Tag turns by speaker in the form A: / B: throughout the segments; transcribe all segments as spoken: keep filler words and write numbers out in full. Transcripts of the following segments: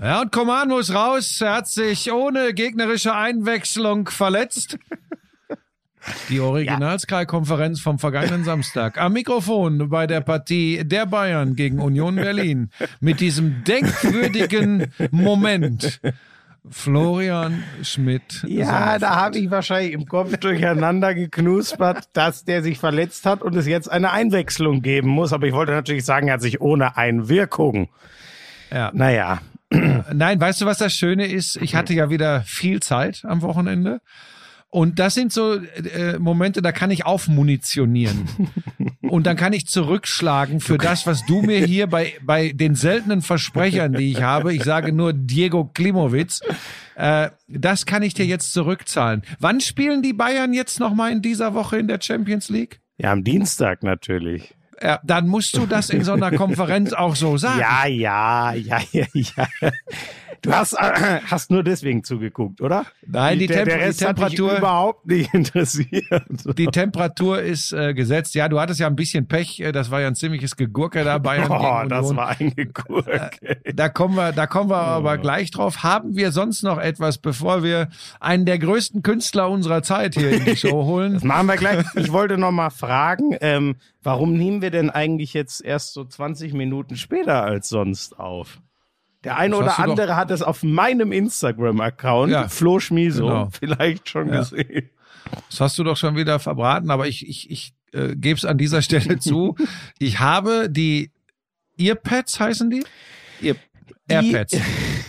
A: Ja, und Coman muss raus. Er hat sich ohne gegnerische Einwechslung verletzt. Die Original-Sky-Konferenz vom vergangenen Samstag. Am Mikrofon bei der Partie der Bayern gegen Union Berlin. Mit diesem denkwürdigen Moment. Florian Schmidt.
B: Ja, da habe ich wahrscheinlich im Kopf durcheinander geknuspert, dass der sich verletzt hat und es jetzt eine Einwechslung geben muss. Aber ich wollte natürlich sagen, er hat sich ohne Einwirkung.
A: Ja.
B: Naja.
A: Nein, weißt du, was das Schöne ist? Ich hatte ja wieder viel Zeit am Wochenende. Und das sind so äh, Momente, da kann ich aufmunitionieren. Und dann kann ich zurückschlagen für das, was du mir hier bei bei den seltenen Versprechern, die ich habe, ich sage nur Diego Klimowitz, äh, das kann ich dir jetzt zurückzahlen. Wann spielen die Bayern jetzt nochmal in dieser Woche in der Champions League?
B: Ja, am Dienstag natürlich.
A: Ja, dann musst du das in so einer Konferenz auch so sagen.
B: Ja, ja, ja, ja, ja. Du hast, äh, hast nur deswegen zugeguckt, oder?
A: Nein, die,
B: der,
A: Temp-
B: der Rest
A: die Temperatur
B: hat dich überhaupt nicht interessiert.
A: Die Temperatur ist äh, gesetzt. Ja, du hattest ja ein bisschen Pech. Das war ja ein ziemliches Gegurke da. Bayern
B: oh,
A: gegen
B: das
A: Union.
B: war ein Gegurke.
A: Äh, da kommen wir, da kommen wir oh. aber gleich drauf. Haben wir sonst noch etwas, bevor wir einen der größten Künstler unserer Zeit hier in die Show holen?
B: Das machen wir gleich. Ich wollte noch mal fragen, ähm, warum nehmen wir denn eigentlich jetzt erst so zwanzig Minuten später als sonst auf? Der eine oder andere doch hat es auf meinem Instagram-Account, ja, Flo Schmiso, genau, vielleicht schon ja. gesehen.
A: Das hast du doch schon wieder verbraten, aber ich, ich, ich äh, gebe es an dieser Stelle zu. Ich habe die Earpads, heißen die? Ear Airpads.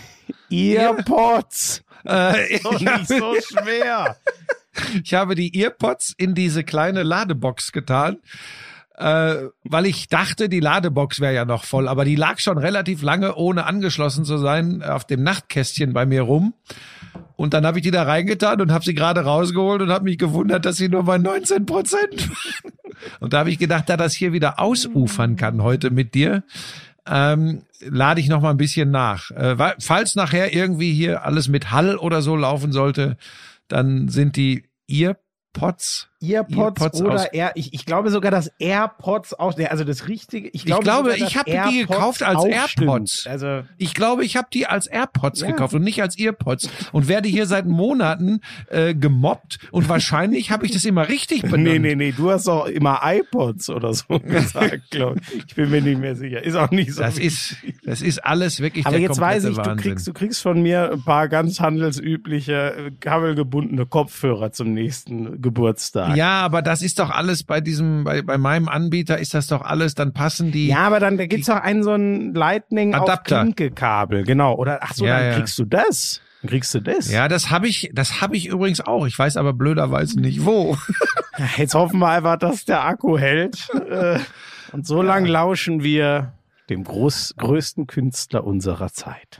B: Earpods.
A: Äh,
B: ist doch nicht so schwer.
A: Ich habe die Earpods in diese kleine Ladebox getan. Äh, weil ich dachte, die Ladebox wäre ja noch voll, aber die lag schon relativ lange, ohne angeschlossen zu sein, auf dem Nachtkästchen bei mir rum. Und dann habe ich die da reingetan und habe sie gerade rausgeholt und habe mich gewundert, dass sie nur bei neunzehn Prozent waren. Und da habe ich gedacht, da das hier wieder ausufern kann heute mit dir, ähm, lade ich noch mal ein bisschen nach. Äh, weil, falls nachher irgendwie hier alles mit Hall oder so laufen sollte, dann sind die Earpods
B: Earpods, Earpods oder Air, ich, ich glaube sogar, dass AirPods auch, also das richtige, ich glaube,
A: ich, glaube,
B: sogar,
A: ich habe die gekauft als AirPods.
B: Stimmt. Also
A: ich glaube, ich habe die als AirPods
B: ja.
A: gekauft und nicht als Earpods und werde hier seit Monaten äh, gemobbt und wahrscheinlich habe ich das immer richtig benannt.
B: Nee, nee, nee, du hast auch immer iPods oder so gesagt, glaube ich. Ich bin mir nicht mehr sicher. Ist auch nicht so.
A: Das ist, das ist alles wirklich
B: aber
A: der
B: jetzt weiß ich,
A: Wahnsinn.
B: du kriegst, du kriegst von mir ein paar ganz handelsübliche, kabelgebundene Kopfhörer zum nächsten Geburtstag.
A: Ja, aber das ist doch alles bei diesem, bei, bei meinem Anbieter ist das doch alles, dann passen die.
B: Ja, aber dann da gibt's doch einen so einen Lightning
A: Adapter.
B: auf Klinke-Kabel, genau. Oder ach so,
A: ja,
B: dann
A: ja.
B: kriegst du das. Dann kriegst du das.
A: Ja, das habe ich, das habe ich übrigens auch. Ich weiß aber blöderweise nicht wo.
B: Jetzt hoffen wir einfach, dass der Akku hält. Und so lang lauschen wir dem groß, größten Künstler unserer Zeit.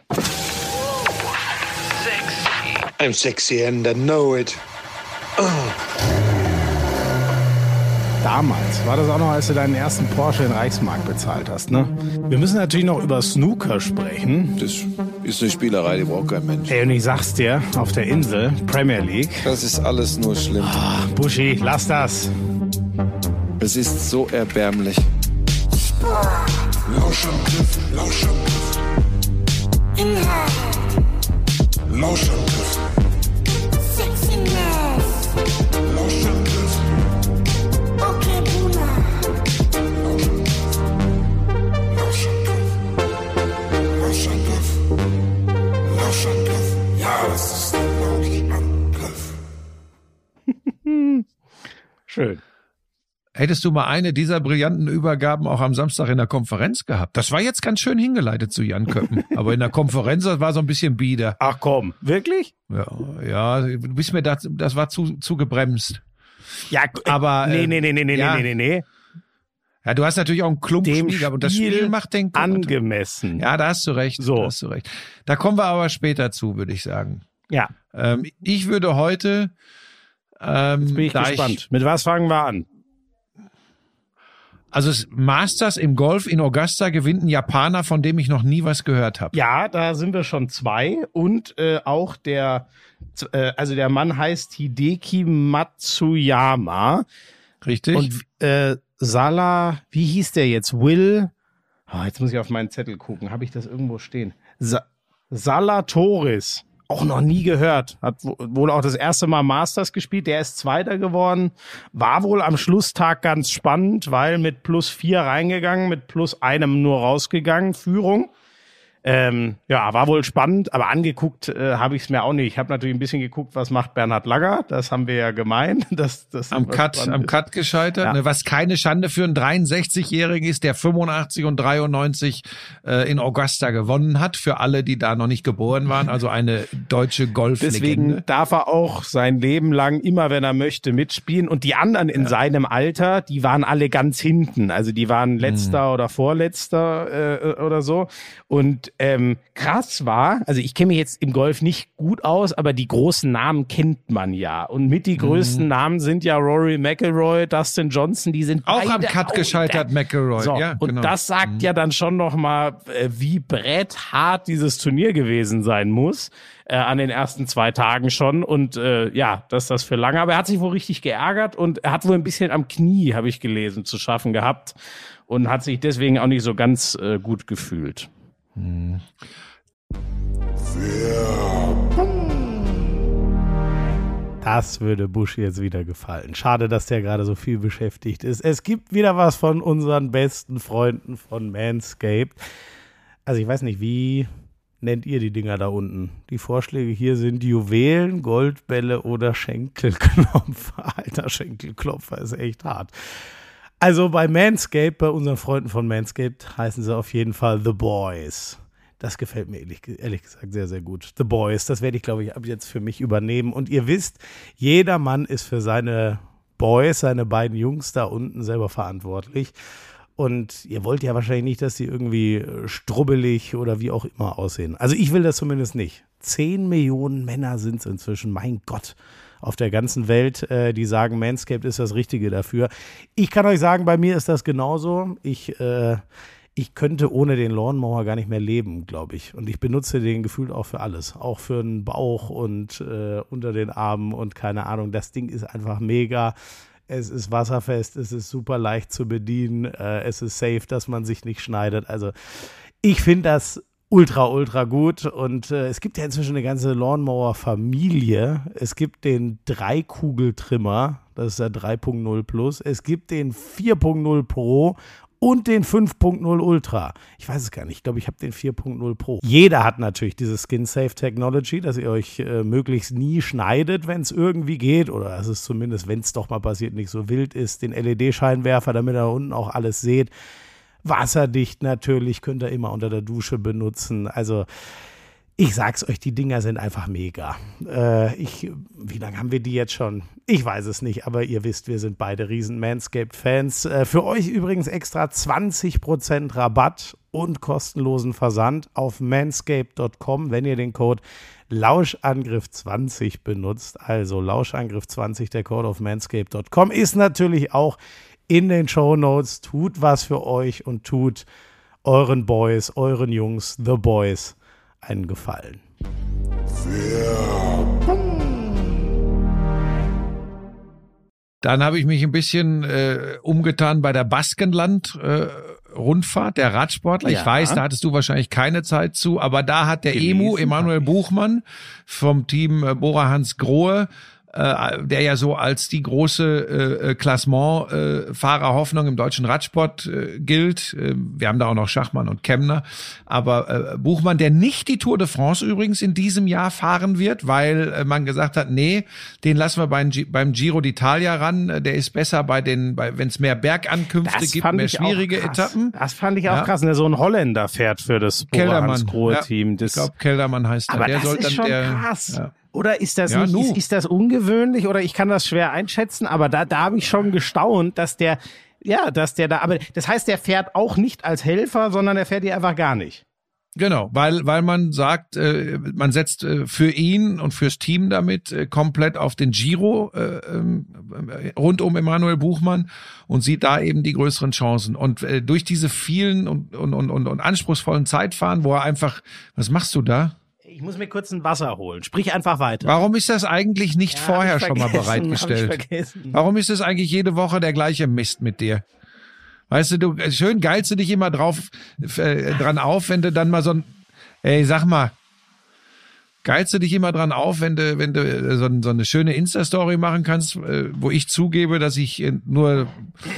C: Sexy. I'm sexy and I know it. Oh.
B: Damals war das auch noch, als du deinen ersten Porsche in Reichsmark bezahlt hast, ne? Wir müssen natürlich noch über Snooker sprechen.
D: Das ist eine Spielerei, die braucht kein Mensch.
B: Ey, und ich sag's dir, auf der Insel, Premier League.
D: Das ist alles nur schlimm.
B: Oh, Buschi, lass das.
D: Es ist so erbärmlich.
E: Lauschangriff, Lauschangriff. Inhalt. Lauschangriff. Sexiness. Lauschangriff. Okay, Buna. Lauschangriff. Lauschangriff. Lauschangriff. Ja, das ist der Lauschangriff.
B: Schön.
A: Hättest du mal eine dieser brillanten Übergaben auch am Samstag in der Konferenz gehabt? Das war jetzt ganz schön hingeleitet zu Jan Köppen. Aber in der Konferenz, das war so ein bisschen bieder.
B: Ach komm, wirklich?
A: Ja, ja, du bist mir das, das war zu, zu gebremst.
B: Ja,
A: aber.
B: Nee, nee, nee, nee, nee,
A: ja,
B: nee, nee, nee.
A: Ja, du hast natürlich auch einen Klumpen
B: Dem
A: gehabt und das Spiel macht den Kopf.
B: Angemessen.
A: Ja, da hast du recht.
B: So.
A: Da hast du recht. Da kommen wir aber später zu, würde ich sagen.
B: Ja.
A: Ähm, ich würde heute. Ähm,
B: Jetzt bin ich gespannt. Ich, Mit was fangen wir an?
A: Also das Masters im Golf in Augusta gewinnt ein Japaner, von dem ich noch nie was gehört habe.
B: Ja, da sind wir schon zwei. Und äh, auch der, äh, also der Mann heißt Hideki Matsuyama.
A: Richtig.
B: Und äh, Salah, wie hieß der jetzt? Will, oh, jetzt muss ich auf meinen Zettel gucken. Habe ich das irgendwo stehen? Sa- Zalatoris. Auch noch nie gehört. Hat wohl auch das erste Mal Masters gespielt. Der ist Zweiter geworden. War wohl am Schlusstag ganz spannend, weil mit plus vier reingegangen, mit plus einem nur rausgegangen. Führung. Ähm, ja, war wohl spannend, aber angeguckt äh, habe ich es mir auch nicht. Ich habe natürlich ein bisschen geguckt, was macht Bernhard Langer. Das haben wir ja gemeint. Das, das
A: am Cut, am Cut gescheitert. Ja. Ne, was keine Schande für einen dreiundsechzigjährigen ist, der fünfundachtzig und dreiundneunzig äh, in Augusta gewonnen hat. Für alle, die da noch nicht geboren waren. Also eine deutsche Golflegende.
B: Deswegen darf er auch sein Leben lang immer, wenn er möchte, mitspielen. Und die anderen in ja. seinem Alter, die waren alle ganz hinten. Also die waren letzter hm. oder vorletzter äh, oder so. Und Ähm, krass war, also ich kenne mich jetzt im Golf nicht gut aus, aber die großen Namen kennt man ja. Und mit die größten mhm. Namen sind ja Rory McIlroy, Dustin Johnson, die sind
A: auch
B: beide
A: am Cut gescheitert, McIlroy.
B: So,
A: ja,
B: und
A: genau.
B: das sagt
A: mhm.
B: ja dann schon nochmal, äh, wie bretthart dieses Turnier gewesen sein muss, äh, an den ersten zwei Tagen schon. Und äh, ja, dass das für lange, aber er hat sich wohl richtig geärgert und er hat wohl ein bisschen am Knie, habe ich gelesen, zu schaffen gehabt und hat sich deswegen auch nicht so ganz äh, gut gefühlt. Hm. Das würde Busch jetzt wieder gefallen. Schade, dass der gerade so viel beschäftigt ist. Es gibt wieder was von unseren besten Freunden von Manscaped. Also ich weiß nicht, wie nennt ihr die Dinger da unten? Die Vorschläge hier sind Juwelen, Goldbälle oder Schenkelklopfer. Alter, Schenkelklopfer ist echt hart. Also bei Manscaped, bei unseren Freunden von Manscaped, heißen sie auf jeden Fall The Boys. Das gefällt mir ehrlich, ehrlich gesagt sehr, sehr gut. The Boys, das werde ich, glaube ich, ab jetzt für mich übernehmen. Und ihr wisst, jeder Mann ist für seine Boys, seine beiden Jungs da unten selber verantwortlich. Und ihr wollt ja wahrscheinlich nicht, dass die irgendwie strubbelig oder wie auch immer aussehen. Also ich will das zumindest nicht. Zehn Millionen Männer sind es inzwischen, mein Gott. Auf der ganzen Welt, äh, die sagen, Manscaped ist das Richtige dafür. Ich kann euch sagen, bei mir ist das genauso. Ich, äh, ich könnte ohne den Lawnmower gar nicht mehr leben, glaube ich. Und ich benutze den gefühlt auch für alles. Auch für den Bauch und äh, unter den Armen und keine Ahnung. Das Ding ist einfach mega. Es ist wasserfest, es ist super leicht zu bedienen. Äh, es ist safe, dass man sich nicht schneidet. Also ich finde das ultra, ultra gut und äh, es gibt ja inzwischen eine ganze Lawnmower-Familie. Es gibt den Dreikugeltrimmer, das ist der drei Punkt null Plus. Es gibt den vier Punkt null Pro und den fünf Punkt null Ultra. Ich weiß es gar nicht, ich glaube, ich habe den vier Punkt null Pro. Jeder hat natürlich diese Skin-Safe-Technology, dass ihr euch äh, möglichst nie schneidet, wenn es irgendwie geht oder dass es zumindest, wenn es doch mal passiert, nicht so wild ist. Den L E D-Scheinwerfer, damit ihr da unten auch alles seht. Wasserdicht natürlich, könnt ihr immer unter der Dusche benutzen. Also ich sag's euch, die Dinger sind einfach mega. Äh, ich, wie lange haben wir die jetzt schon? Ich weiß es nicht, aber ihr wisst, wir sind beide riesen Manscaped-Fans. Äh, für euch übrigens extra zwanzig Prozent Rabatt und kostenlosen Versand auf manscaped Punkt com, wenn ihr den Code Lauschangriff zwanzig benutzt. Also Lauschangriff zwanzig, der Code auf manscaped Punkt com ist natürlich auch in den Shownotes. Tut was für euch und tut euren Boys, euren Jungs, The Boys, einen Gefallen.
A: Dann habe ich mich ein bisschen äh, umgetan bei der Baskenland-Rundfahrt, äh, der Radsportler. Ja. Ich weiß, da hattest du wahrscheinlich keine Zeit zu, aber da hat der Gelesen, Emu, Emanuel Buchmann vom Team äh, Bora Hans Grohe, äh, der ja so als die große äh, Klassement-Fahrer-Hoffnung im deutschen Radsport äh, gilt. Äh, wir haben da auch noch Schachmann und Kemner. Aber äh, Buchmann, der nicht die Tour de France übrigens in diesem Jahr fahren wird, weil äh, man gesagt hat, nee, den lassen wir beim, G- beim Giro d'Italia ran. Der ist besser bei den, bei, wenn es mehr Bergankünfte
B: das
A: gibt, mehr schwierige Etappen.
B: Das fand ich auch
A: ja.
B: krass. Ne? So ein Holländer fährt für das Bora Hans Grohe Team.
A: Ja, ich glaube, Keldermann heißt
B: aber
A: der.
B: Das
A: der soll
B: ist
A: dann
B: schon
A: der,
B: krass.
A: Ja.
B: Oder ist das
A: ja,
B: nicht, ist,
A: ist,
B: ist das ungewöhnlich oder ich kann das schwer einschätzen, aber da, da habe ich schon gestaunt, dass der, ja, dass der da, aber das heißt, der fährt auch nicht als Helfer, sondern er fährt hier einfach gar nicht.
A: Genau, weil weil man sagt, äh, man setzt äh, für ihn und fürs Team damit äh, komplett auf den Giro äh, äh, rund um Emanuel Buchmann und sieht da eben die größeren Chancen. Und äh, durch diese vielen und, und, und, und anspruchsvollen Zeitfahren, wo er einfach, was machst du da?
B: Ich muss mir kurz ein Wasser holen. Sprich einfach weiter.
A: Warum ist das eigentlich nicht ja, vorher schon mal bereitgestellt? Warum ist es eigentlich jede Woche der gleiche Mist mit dir? Weißt du, du schön geilst du dich immer drauf äh, dran auf, wenn du dann mal so ein, ey, sag mal, geilst du dich immer dran auf, wenn du, wenn du so, so eine schöne Insta-Story machen kannst, wo ich zugebe, dass ich nur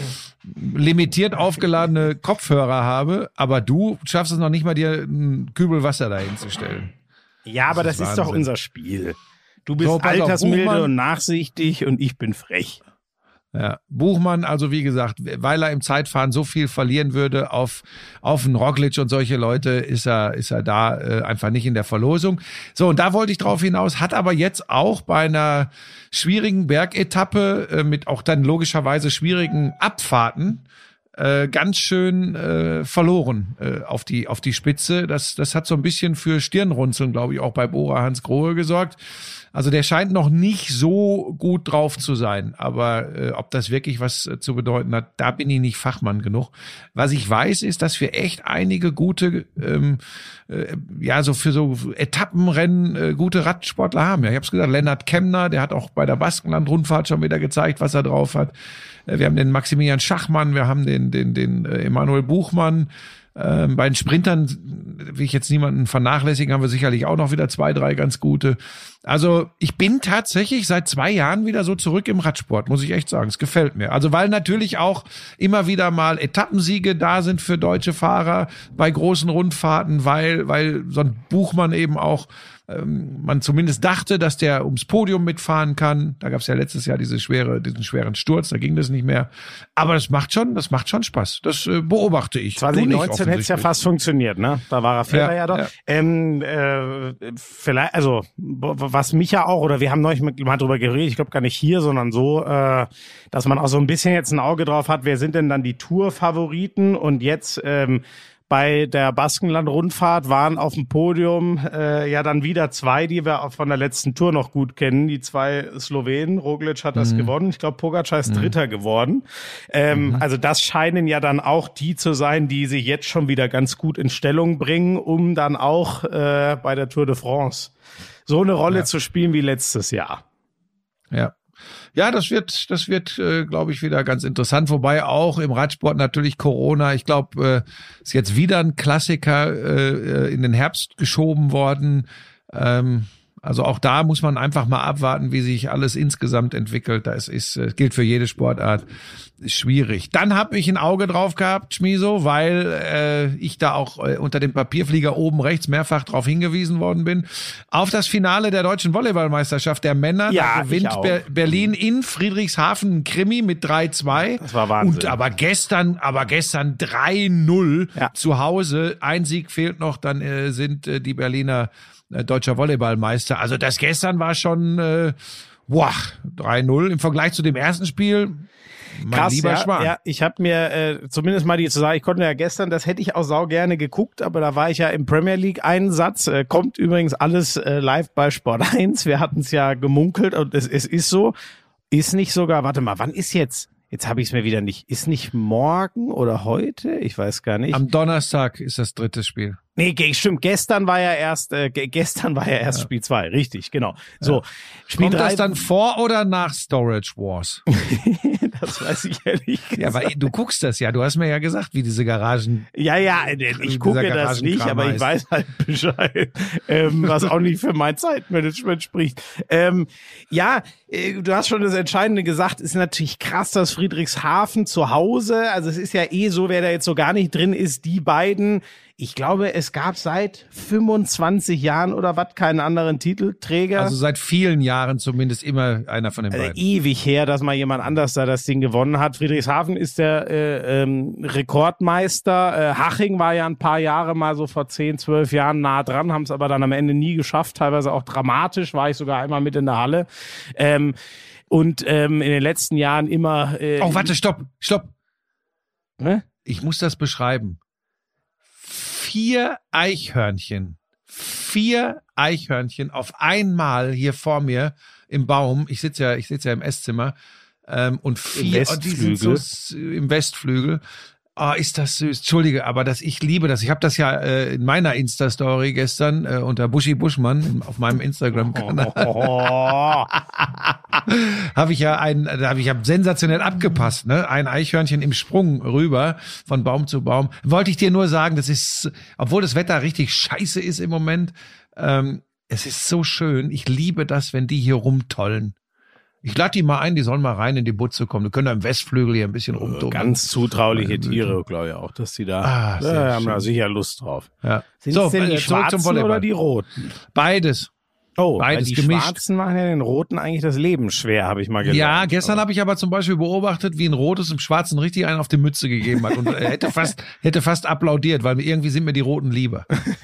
A: limitiert aufgeladene Kopfhörer habe, aber du schaffst es noch nicht mal, dir einen Kübel Wasser dahin zu stellen.
B: Ja, aber das, das ist, ist doch unser Spiel. Du bist
A: so,
B: altersmilde und nachsichtig und ich bin frech.
A: Ja, Buchmann, also wie gesagt, weil er im Zeitfahren so viel verlieren würde auf auf einen Roglic und solche Leute, ist er ist er da äh, einfach nicht in der Verlosung. So, und da wollte ich drauf hinaus, hat aber jetzt auch bei einer schwierigen Bergetappe äh, mit auch dann logischerweise schwierigen Abfahrten äh, ganz schön äh, verloren äh, auf die auf die Spitze. Das das hat so ein bisschen für Stirnrunzeln, glaube ich, auch bei Bora Hansgrohe gesorgt. Also der scheint noch nicht so gut drauf zu sein, aber äh, ob das wirklich was äh, zu bedeuten hat, da bin ich nicht Fachmann genug. Was ich weiß, ist, dass wir echt einige gute, ähm, äh, ja, so für so Etappenrennen äh, gute Radsportler haben. Ja, ich habe es gesagt, Lennart Kemner, der hat auch bei der Baskenland-Rundfahrt schon wieder gezeigt, was er drauf hat. Äh, wir haben den Maximilian Schachmann, wir haben den den den äh, Emanuel Buchmann. Ähm, bei den Sprintern will ich jetzt niemanden vernachlässigen, haben wir sicherlich auch noch wieder zwei, drei ganz gute. Also ich bin tatsächlich seit zwei Jahren wieder so zurück im Radsport, muss ich echt sagen. Es gefällt mir. Also weil natürlich auch immer wieder mal Etappensiege da sind für deutsche Fahrer bei großen Rundfahrten, weil weil so ein Buchmann eben auch ähm, man zumindest dachte, dass der ums Podium mitfahren kann. Da gab es ja letztes Jahr diese schwere, diesen schweren Sturz, da ging das nicht mehr. Aber das macht schon, das macht schon Spaß. Das äh, beobachte ich.
B: zwanzig neunzehn hätte es ja fast funktioniert, ne? Da war er Fehler ja, ja doch. Ja. Ähm, äh, vielleicht, also was mich ja auch, oder wir haben neulich mal drüber geredet, ich glaube gar nicht hier, sondern so, äh, dass man auch so ein bisschen jetzt ein Auge drauf hat, wer sind denn dann die Tour-Favoriten? Und jetzt ähm, bei der Baskenland-Rundfahrt waren auf dem Podium äh, ja dann wieder zwei, die wir auch von der letzten Tour noch gut kennen. Die zwei Slowenen. Roglic hat das mhm. gewonnen. Ich glaube, Pogačar ist mhm. Dritter geworden. Ähm, mhm. Also das scheinen ja dann auch die zu sein, die sich jetzt schon wieder ganz gut in Stellung bringen, um dann auch äh, bei der Tour de France so eine Rolle ja. zu spielen wie letztes Jahr.
A: Ja. Ja, das wird, das wird, äh, glaube ich, wieder ganz interessant. Wobei auch im Radsport natürlich Corona. Ich glaube, äh, ist jetzt wieder ein Klassiker äh, in den Herbst geschoben worden. Ähm, also auch da muss man einfach mal abwarten, wie sich alles insgesamt entwickelt. Das ist, äh, gilt für jede Sportart. Ist schwierig. Dann habe ich ein Auge drauf gehabt, Schmiso, weil äh, ich da auch äh, unter dem Papierflieger oben rechts mehrfach darauf hingewiesen worden bin. Auf das Finale der deutschen Volleyballmeisterschaft der Männer.
B: Ja,
A: da gewinnt Ber- Berlin in Friedrichshafen ein Krimi mit drei zwei.
B: Das war Wahnsinn.
A: Und aber gestern, aber gestern drei null ja. zu Hause. Ein Sieg fehlt noch, dann äh, sind äh, die Berliner äh, deutscher Volleyballmeister. Also das gestern war schon äh, boah, drei null im Vergleich zu dem ersten Spiel. Mein
B: Krass,
A: lieber
B: ja,
A: Schwan.
B: ja, ich habe mir äh, zumindest mal die zu sagen, ich konnte ja gestern, das hätte ich auch sau gerne geguckt, aber da war ich ja im Premier League Einsatz, äh, kommt übrigens alles äh, live bei Sport eins, wir hatten es ja gemunkelt und es, es ist so, ist nicht sogar, warte mal, wann ist jetzt, jetzt habe ich es mir wieder nicht, ist nicht morgen oder heute, ich weiß gar nicht.
A: Am Donnerstag ist das dritte Spiel.
B: Nee, stimmt, gestern war ja erst, äh, gestern war ja erst ja. Spiel zwei, richtig, genau. So,
A: ja.
B: Spiel
A: Kommt
B: drei,
A: das dann vor oder nach Storage Wars?
B: Das weiß ich ehrlich gesagt.
A: Ja, weil du guckst das ja, du hast mir ja gesagt, wie diese Garagen...
B: Ja, ja, ich gucke das nicht, aber ich weiß halt Bescheid, ähm, was auch nicht für mein Zeitmanagement spricht. Ähm, ja, äh, du hast schon das Entscheidende gesagt, ist natürlich krass, dass Friedrichshafen zu Hause, also es ist ja eh so, wer da jetzt so gar nicht drin ist, die beiden... Ich glaube, es gab seit fünfundzwanzig Jahren oder was keinen anderen Titelträger.
A: Also seit vielen Jahren zumindest immer einer von den beiden.
B: Also ewig her, dass mal jemand anders da das Ding gewonnen hat. Friedrichshafen ist der äh, ähm, Rekordmeister. Äh, Haching war ja ein paar Jahre mal so vor zehn, zwölf Jahren nah dran, haben es aber dann am Ende nie geschafft. Teilweise auch dramatisch, war ich sogar einmal mit in der Halle. Ähm, und ähm, in den letzten Jahren immer... Äh,
A: oh, warte, stopp, stopp.
B: Ne?
A: Ich muss das beschreiben. Vier Eichhörnchen, vier Eichhörnchen auf einmal hier vor mir im Baum. Ich sitze ja, ich sitze ja im Esszimmer ähm, und vier,
B: Im
A: oh, die sind so im Westflügel. Oh, ist das süß. Entschuldige, aber das, ich liebe das. Ich habe das ja äh, in meiner Insta-Story gestern äh, unter Buschi Buschmann auf meinem Instagram-Kanal. Oh. habe ich ja ein, da habe ich ja sensationell abgepasst, ne? Ein Eichhörnchen im Sprung rüber von Baum zu Baum. Wollte ich dir nur sagen, das ist, obwohl das Wetter richtig scheiße ist im Moment, ähm, es ist so schön. Ich liebe das, wenn die hier rumtollen. Ich lade die mal ein, die sollen mal rein in die Butze kommen. Die können da im Westflügel hier ein bisschen rumtun.
B: Ganz zutrauliche Tiere, glaube ich auch, dass die da
A: Ah, sehr
B: ja, haben
A: schön.
B: da sicher Lust drauf.
A: Ja.
B: Sind
A: So,
B: es denn die
A: äh, zurück zum
B: Schwarzen
A: Volleyball.
B: oder die Roten?
A: Beides.
B: Oh,
A: Beides
B: weil die
A: gemischt.
B: Schwarzen machen ja den Roten eigentlich das Leben schwer, habe ich mal gelernt.
A: Ja, gestern habe ich aber zum Beispiel beobachtet, wie ein Rotes im Schwarzen richtig einen auf die Mütze gegeben hat und er hätte fast, hätte fast applaudiert, weil irgendwie sind mir die Roten lieber.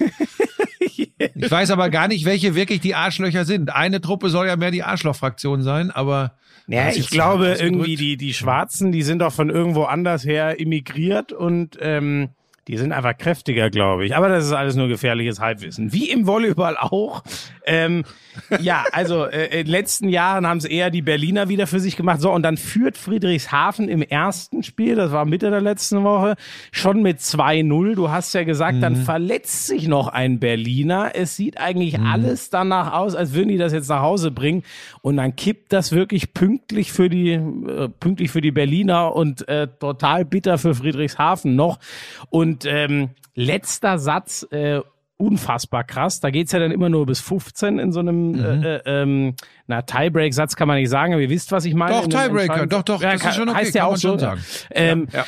A: Ich weiß aber gar nicht, welche wirklich die Arschlöcher sind. Eine Truppe soll ja mehr die Arschlochfraktion sein, aber
B: Ja,
A: das ist
B: ich
A: jetzt
B: glaube
A: ausgedrückt.
B: irgendwie die die Schwarzen, die sind doch von irgendwo anders her emigriert und ähm, die sind einfach kräftiger, glaube ich. Aber das ist alles nur gefährliches Halbwissen. Wie im Volleyball auch. Ähm, ja, also äh, in den letzten Jahren haben es eher die Berliner wieder für sich gemacht. So, und dann führt Friedrichshafen im ersten Spiel, das war Mitte der letzten Woche, schon mit zwei null. Du hast ja gesagt,
A: Mhm.
B: dann verletzt sich noch ein Berliner. Es sieht eigentlich
A: Mhm.
B: alles danach aus, als würden die das jetzt nach Hause bringen. Und dann kippt das wirklich pünktlich für die, äh, pünktlich für die Berliner und äh, total bitter für Friedrichshafen noch. Und ähm, letzter Satz, äh, unfassbar krass. Da geht's ja dann immer nur bis fünfzehn in so einem
A: Mhm.
B: äh, äh, ähm, na, Tiebreak-Satz kann man nicht sagen, aber ihr wisst, was ich meine.
A: Doch,
B: In einem
A: Tiebreaker,
B: entscheidenden-
A: doch, doch,
B: ja,
A: das
B: kann,
A: ist schon okay,
B: heißt ja
A: kann
B: auch
A: man schon
B: so.
A: sagen.
B: Ähm,
A: Ja.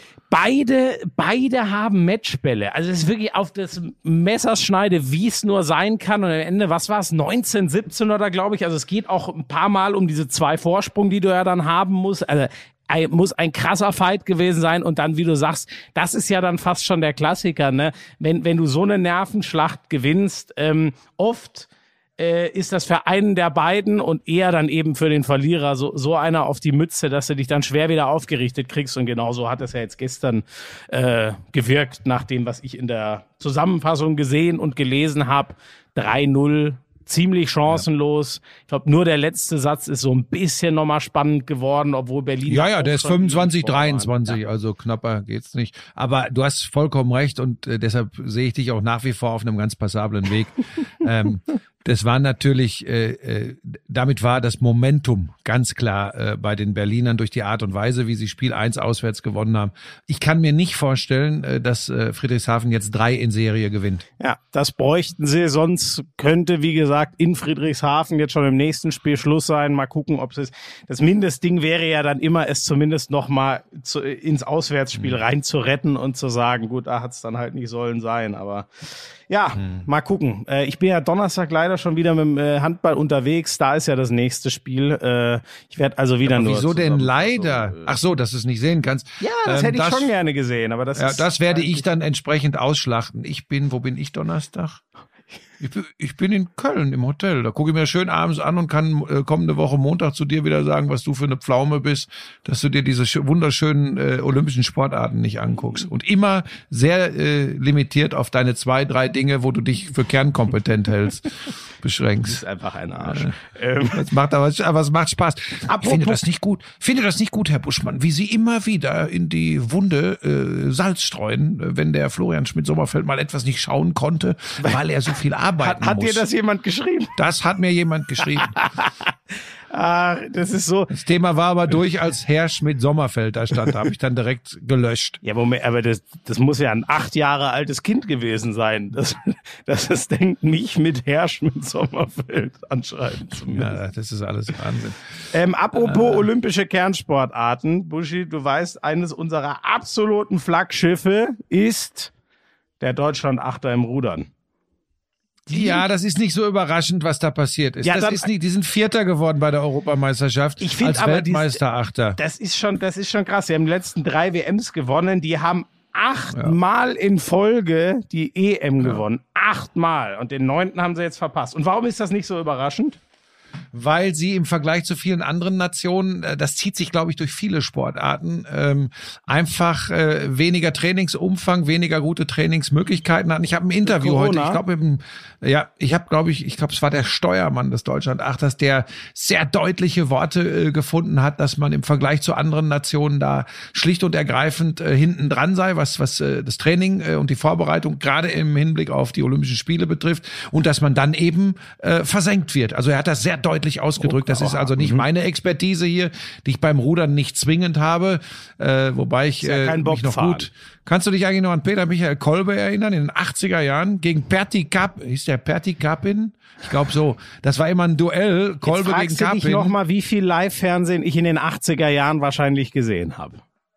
B: Beide, beide haben Matchbälle. Also es ist wirklich auf das Messerschneide, wie es nur sein kann. Und am Ende, was war es? neunzehn, siebzehn oder glaube ich. Also es geht auch ein paar Mal um diese zwei Vorsprung, die du ja dann haben musst. Also ein, muss ein krasser Fight gewesen sein. Und dann, wie du sagst, das ist ja dann fast schon der Klassiker, ne? Wenn, wenn du so eine Nervenschlacht gewinnst, ähm, oft äh, ist das für einen der beiden und eher dann eben für den Verlierer so, so einer auf die Mütze, dass du dich dann schwer wieder aufgerichtet kriegst. Und genauso hat es ja jetzt gestern äh, gewirkt, nach dem, was ich in der Zusammenfassung gesehen und gelesen habe. drei null, ziemlich chancenlos. Ich glaube, nur der letzte Satz ist so ein bisschen nochmal spannend geworden, obwohl Berlin...
A: Ja, ja,
B: auch
A: der ist
B: schon
A: fünfundzwanzig,
B: vor waren.
A: dreiundzwanzig,
B: Ja.
A: also knapper geht's nicht. Aber du hast vollkommen recht und äh, deshalb sehe ich dich auch nach wie vor auf einem ganz passablen Weg. ähm, das war natürlich, äh, äh, damit war das Momentum ganz klar äh, bei den Berlinern durch die Art und Weise, wie sie Spiel eins auswärts gewonnen haben. Ich kann mir nicht vorstellen, äh, dass äh, Friedrichshafen jetzt drei in Serie gewinnt.
B: Ja, das bräuchten sie, sonst könnte, wie gesagt, in Friedrichshafen jetzt schon im nächsten Spiel Schluss sein. Mal gucken, ob es das Mindestding wäre ja dann immer, es zumindest noch mal zu, ins Auswärtsspiel reinzuretten und zu sagen, gut, da hat's dann halt nicht sollen sein, aber ja, hm. mal gucken. Äh, ich bin ja Donnerstag leider schon wieder mit dem äh, Handball unterwegs, da ist ja das nächste Spiel. Äh, ich werde also wieder
A: aber
B: nur...
A: wieso denn
B: zusammen-
A: leider?
B: Also, äh,
A: Ach so, dass du es nicht sehen kannst.
B: ja, das
A: Ähm,
B: hätte ich
A: das-
B: schon gerne gesehen, aber das
A: Ja,
B: ist...
A: das werde
B: halt
A: ich
B: nicht-
A: dann entsprechend ausschlachten. Ich bin, wo bin ich Donnerstag? Ich bin, ich bin in Köln im Hotel. Da gucke ich mir schön abends an und kann äh, kommende Woche Montag zu dir wieder sagen, was du für eine Pflaume bist, dass du dir diese sch- wunderschönen äh, olympischen Sportarten nicht anguckst. Und immer sehr äh, limitiert auf deine zwei, drei Dinge, wo du dich für kernkompetent hältst,
B: Das
A: beschränkst.
B: ist einfach ein Arsch. Ähm,
A: Das macht aber, aber es macht Spaß. Ich
B: Apropos-
A: finde das nicht gut. Finde das nicht gut, Herr Buschmann, wie Sie immer wieder in die Wunde äh, Salz streuen, äh, wenn der Florian Schmidt-Sommerfeld mal etwas nicht schauen konnte, weil er so viel arbeiten
B: hat hat
A: muss.
B: dir das jemand geschrieben?
A: Das hat mir jemand geschrieben.
B: Ah, das ist so.
A: Das Thema war aber durch, als Herr Schmidt-Sommerfeld da stand. Da habe ich dann direkt gelöscht.
B: Ja, Moment, aber das, das muss ja ein acht Jahre altes Kind gewesen sein, das, das es denkt, mich mit Herrsch mit Sommerfeld anschreiben zu müssen.
A: Ja, das ist alles Wahnsinn.
B: Ähm, apropos olympische Kernsportarten, Buschi, du weißt, eines unserer absoluten Flaggschiffe ist der Deutschland-Achter im Rudern.
A: Ja, das ist nicht so überraschend, was da passiert ist.
B: Ja,
A: das
B: dann-
A: ist nicht, die sind Vierter geworden bei der Europameisterschaft
B: Ich find
A: als
B: aber dies-
A: Weltmeisterachter.
B: Das ist schon, das ist schon krass. Sie haben die letzten drei W Ms gewonnen. Die haben achtmal in Folge die E M gewonnen. Achtmal. Und den neunten haben sie jetzt verpasst. Und warum ist das nicht so überraschend?
A: Weil sie im Vergleich zu vielen anderen Nationen, äh, das zieht sich, glaube ich, durch viele Sportarten, ähm, einfach äh, weniger Trainingsumfang, weniger gute Trainingsmöglichkeiten hatten. Ich habe ein Interview
B: Corona?
A: heute, ich glaube, im, ja, ich habe, glaube ich, ich glaube, es war der Steuermann des Deutschland-Achters, der sehr deutliche Worte äh, gefunden hat, dass man im Vergleich zu anderen Nationen da schlicht und ergreifend äh, hinten dran sei, was was äh, das Training äh, und die Vorbereitung gerade im Hinblick auf die Olympischen Spiele betrifft und dass man dann eben äh, versenkt wird. Also er hat das sehr deutlich ausgedrückt. Das ist also nicht meine Expertise hier, die ich beim Rudern nicht zwingend habe, äh, wobei ich
B: ja
A: äh, mich noch gut... Kannst du dich eigentlich noch an Peter Michael Kolbe erinnern, in den achtziger Jahren gegen Pertti Kapp, hieß der Pertti Kappin? Ich glaube so. Das war immer ein Duell, Kolbe
B: Jetzt
A: gegen
B: fragst du dich
A: Kappin.
B: noch mal, wie viel Live-Fernsehen ich in den achtziger Jahren wahrscheinlich gesehen habe.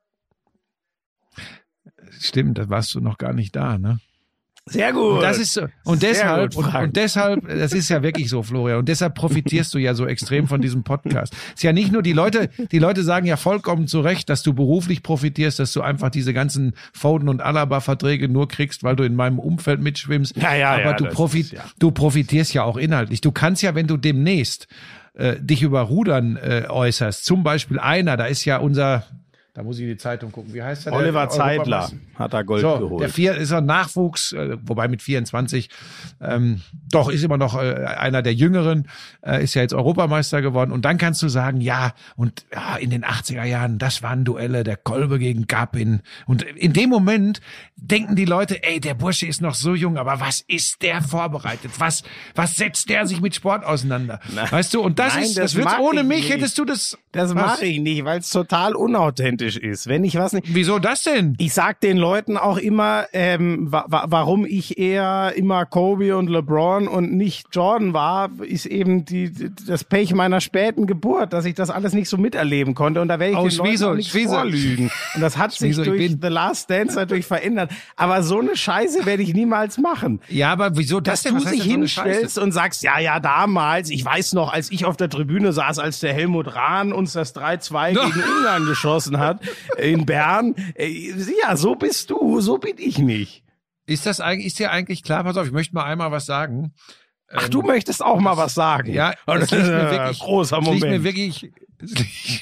A: Stimmt, da warst du noch gar nicht da, ne?
B: Sehr gut.
A: Und das ist so, und
B: Sehr
A: deshalb
B: gut,
A: und, und deshalb, das ist ja wirklich so, Florian, und deshalb profitierst du ja so extrem von diesem Podcast. Ist ja nicht nur die Leute, die Leute sagen ja vollkommen zu Recht, dass du beruflich profitierst, dass du einfach diese ganzen Foden und Alaba-Verträge nur kriegst, weil du in meinem Umfeld mitschwimmst.
B: Ja, ja,
A: Aber
B: ja,
A: du
B: das
A: profit,
B: ist, ja.
A: du profitierst ja auch inhaltlich. Du kannst ja, wenn du demnächst äh, dich über Rudern äh, äußerst, zum Beispiel einer, da ist ja unser Da muss ich in die Zeitung gucken. Wie heißt der?
B: Oliver
A: der
B: Zeidler hat da Gold
A: so,
B: geholt.
A: Der vier ist ein Nachwuchs, äh, wobei mit vierundzwanzig, ähm, doch ist immer noch äh, einer der Jüngeren, äh, ist ja jetzt Europameister geworden. Und dann kannst du sagen, ja, und ja, in den achtziger Jahren, das waren Duelle, der Kolbe gegen Kappin. Und in dem Moment denken die Leute, ey, der Bursche ist noch so jung, aber was ist der vorbereitet? Was, was setzt der sich mit Sport auseinander?
B: Na,
A: weißt du, und das
B: nein,
A: ist,
B: das
A: das wird's
B: mag
A: ohne
B: ich
A: mich,
B: nicht.
A: hättest du das.
B: Das mache ich nicht, weil es total unauthentisch ist. Wenn ich was nicht.
A: Wieso das denn?
B: Ich sag den Leuten auch immer, ähm, wa wa warum ich eher immer Kobe und LeBron und nicht Jordan war, ist eben die, das Pech meiner späten Geburt, dass ich das alles nicht so miterleben konnte. Und da werde ich
A: Oh,
B: den Leuten
A: Schwieso,
B: auch nicht
A: Schwieso.
B: vorlügen. Und das hat sich
A: Schwieso, ich
B: durch
A: bin-
B: The Last Dance natürlich verändert. Aber so eine Scheiße werde ich niemals machen.
A: Ja, aber wieso das
B: Dass
A: denn?
B: du
A: Was heißt
B: dich
A: denn so eine Scheiße?
B: hinstellst und sagst, ja, ja, damals, ich weiß noch, als ich auf der Tribüne saß, als der Helmut Rahn uns das drei zwei
A: No.
B: gegen Ungarn geschossen hat, in Bern. Äh, Ja, so bist du, so bin ich nicht.
A: Ist das eigentlich, ist dir eigentlich klar? Pass auf, ich möchte mal einmal was sagen.
B: Ach, du möchtest auch mal was sagen.
A: Ja,
B: Und
A: es
B: das
A: liegt
B: ist
A: mir
B: ein
A: wirklich,
B: großer
A: es liegt
B: Moment.
A: mir wirklich, es liegt,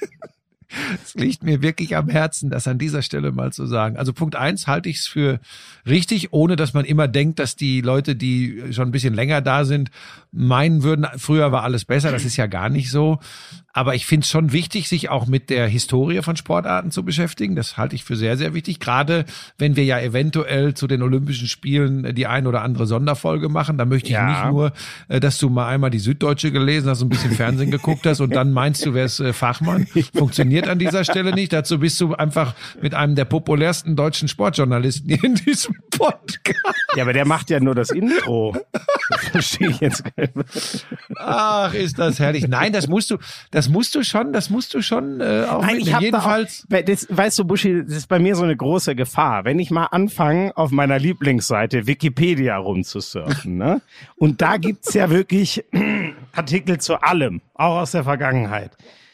A: es liegt mir wirklich am Herzen, das an dieser Stelle mal zu sagen. Also Punkt eins halte ich es für richtig, ohne dass man immer denkt, dass die Leute, die schon ein bisschen länger da sind, meinen würden, früher war alles besser. Das ist ja gar nicht so. Aber ich finde es schon wichtig, sich auch mit der Historie von Sportarten zu beschäftigen. Das halte ich für sehr, sehr wichtig. Gerade wenn wir ja eventuell zu den Olympischen Spielen die ein oder andere Sonderfolge machen. Da möchte ich
B: Ja.
A: nicht nur, äh, dass du mal einmal die Süddeutsche gelesen hast, ein bisschen Fernsehen geguckt hast und dann meinst du, wärst äh, Fachmann. Funktioniert an dieser Stelle nicht. Dazu bist du einfach mit einem der populärsten deutschen Sportjournalisten hier in diesem Podcast.
B: Ja, aber der macht ja nur das Intro. Das verstehe ich jetzt gar nicht.
A: Ach, ist das herrlich. Nein, das musst du, das musst du schon, das musst du schon äh, auch
B: Nein,
A: mitnehmen.
B: ich habe
A: Jedenfalls.
B: da auch, das, weißt du, Buschi, das ist bei mir so eine große Gefahr. Wenn ich mal anfange, auf meiner Lieblingsseite Wikipedia rumzusurfen, ne? Und da gibt's ja wirklich Artikel zu allem, auch aus der Vergangenheit.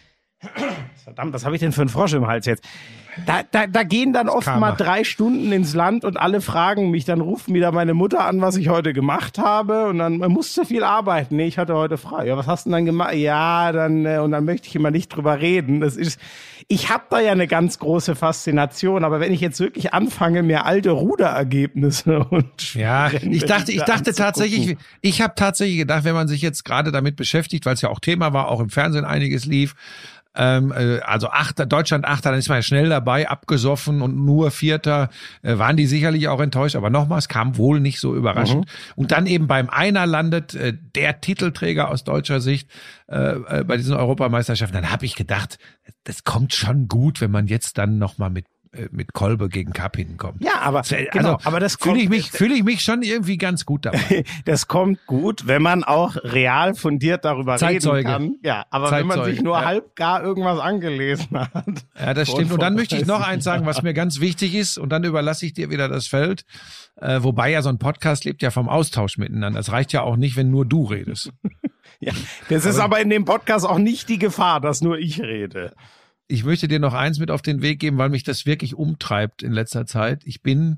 B: Verdammt, was habe ich denn für einen Frosch im Hals jetzt? Da, da, da gehen dann oft
A: Karma.
B: mal drei Stunden ins Land und alle fragen mich, dann ruft wieder meine Mutter an, was ich heute gemacht habe und dann, man musste viel arbeiten. Nee, ich hatte heute frei. Ja, was hast du denn dann gemacht? Ja, dann, äh, und dann möchte ich immer nicht drüber reden. Das ist, ich habe da ja eine ganz große Faszination, aber wenn ich jetzt wirklich anfange, mir alte Ruderergebnisse und
A: Ja, ich dachte, ich
B: da
A: dachte
B: anzugucken.
A: tatsächlich, ich habe tatsächlich gedacht, wenn man sich jetzt gerade damit beschäftigt, weil es ja auch Thema war, auch im Fernsehen einiges lief, ähm, äh, also Achter, Deutschland Achter, dann ist man ja schnell dabei, abgesoffen und nur Vierter, äh, waren die sicherlich auch enttäuscht, aber nochmal, es kam wohl nicht so überraschend. Und dann eben beim Einer landet äh, der Titelträger aus deutscher Sicht äh, äh, bei diesen Europameisterschaften, dann habe ich gedacht, das kommt schon gut, wenn man jetzt dann nochmal mit mit Kolbe gegen Kapp hinkommt.
B: Ja, aber
A: Also,
B: genau, aber das
A: fühle ich
B: kommt-
A: mich, fühle ich mich schon irgendwie ganz gut dabei.
B: Das kommt gut, wenn man auch real fundiert darüber
A: Zeitzeuge.
B: reden kann. Ja, aber wenn man
A: Zeitzeuge,
B: sich nur
A: ja.
B: halb gar irgendwas angelesen hat.
A: Ja, das stimmt. Und dann möchte ich noch eins sagen, was mir ganz wichtig ist, und dann überlasse ich dir wieder das Feld. Äh, wobei ja so ein Podcast lebt ja vom Austausch miteinander. Es reicht ja auch nicht, wenn nur du redest.
B: Ja, das ist aber in dem Podcast auch nicht die Gefahr, dass nur ich rede.
A: Ich möchte dir noch eins mit auf den Weg geben, weil mich das wirklich umtreibt in letzter Zeit. Ich bin,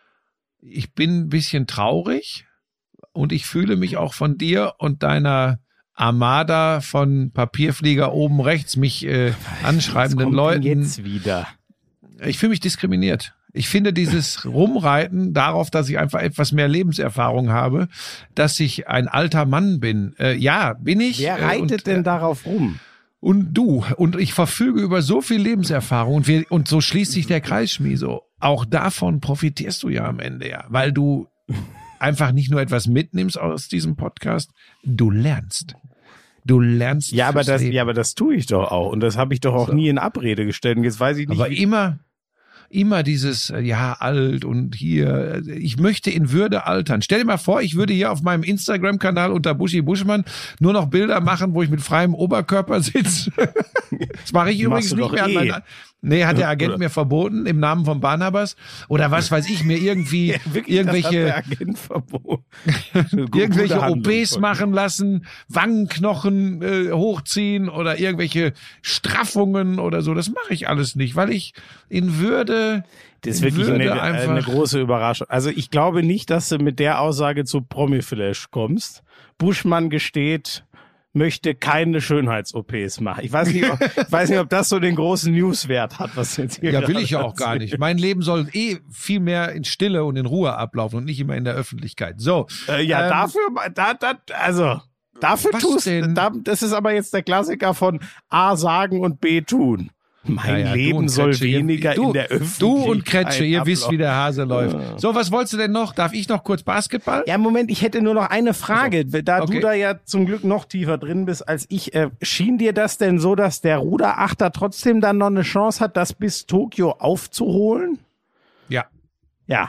A: ich bin ein bisschen traurig und ich fühle mich auch von dir und deiner Armada von Papierflieger oben rechts, mich äh, anschreibenden
B: Was kommt denn
A: Leuten.
B: jetzt wieder.
A: Ich fühle mich diskriminiert. Ich finde dieses Rumreiten darauf, dass ich einfach etwas mehr Lebenserfahrung habe, dass ich ein alter Mann bin. Äh, ja, bin ich.
B: Wer
A: äh,
B: reitet
A: und,
B: denn
A: äh,
B: darauf rum?
A: Und du. Und ich verfüge über so viel Lebenserfahrung. Und, wir, und so schließt sich der Kreis, Schmieso. Auch davon profitierst du ja am Ende, ja. Weil du einfach nicht nur etwas mitnimmst aus diesem Podcast, du lernst. Du lernst
B: Ja, aber
A: fürs
B: das,
A: Leben.
B: ja, aber das tue ich doch auch. Und das habe ich doch auch
A: So.
B: nie in Abrede gestellt. Und jetzt weiß ich nicht,
A: Aber
B: wie-
A: immer, immer dieses, äh, ja, alt und hier, äh, ich möchte in Würde altern. Stell dir mal vor, ich würde hier auf meinem Instagram-Kanal unter Buschi Buschmann nur noch Bilder machen, wo ich mit freiem Oberkörper sitze. Das mache ich übrigens
B: Machst du
A: nicht
B: doch
A: mehr. An
B: eh.
A: meinen, nee, hat der Agent
B: Oder-
A: mir verboten, im Namen von Barnabas. Oder was weiß ich, mir irgendwie
B: Ja, wirklich, das hat
A: irgendwelche...
B: der Agent verboten.
A: irgendwelche
B: Gute
A: O
B: Handlung
A: Ps
B: von-
A: machen lassen, Wangenknochen äh, hochziehen oder irgendwelche Straffungen oder so. Das mache ich alles nicht, weil ich in Würde,
B: Das ist
A: in
B: wirklich
A: Würde
B: eine,
A: einfach...
B: eine große Überraschung. Also ich glaube nicht, dass du mit der Aussage zu Promiflash kommst. Buschmann gesteht, möchte keine Schönheits-O Ps machen. Ich weiß nicht, ob, ich weiß nicht, ob das so den großen Newswert hat, was jetzt hier
A: ja, will
B: gerade
A: ich ja auch gar
B: erzählt.
A: nicht. Mein Leben soll eh viel mehr in Stille und in Ruhe ablaufen und nicht immer in der Öffentlichkeit. So.
B: Äh, ja,
A: ähm,
B: dafür, da, da, also, dafür
A: Was
B: tust
A: denn?
B: da, das ist aber jetzt der Klassiker von A sagen und B tun. Mein
A: Ja, ja, du
B: Leben
A: und
B: soll
A: Kretsche, ihr-
B: weniger
A: du,
B: in der Öffentlichkeit
A: Du und Kretsche, ihr wisst, wie
B: ablaufen.
A: der Hase läuft. So, was wolltest du denn noch? Darf ich noch kurz Basketball?
B: Ja, Moment, ich hätte nur noch eine Frage. Da
A: Okay.
B: du da ja zum Glück noch tiefer drin bist als ich, äh, schien dir das denn so, dass der Ruderachter trotzdem dann noch eine Chance hat, das bis Tokio aufzuholen?
A: Ja.
B: Ja.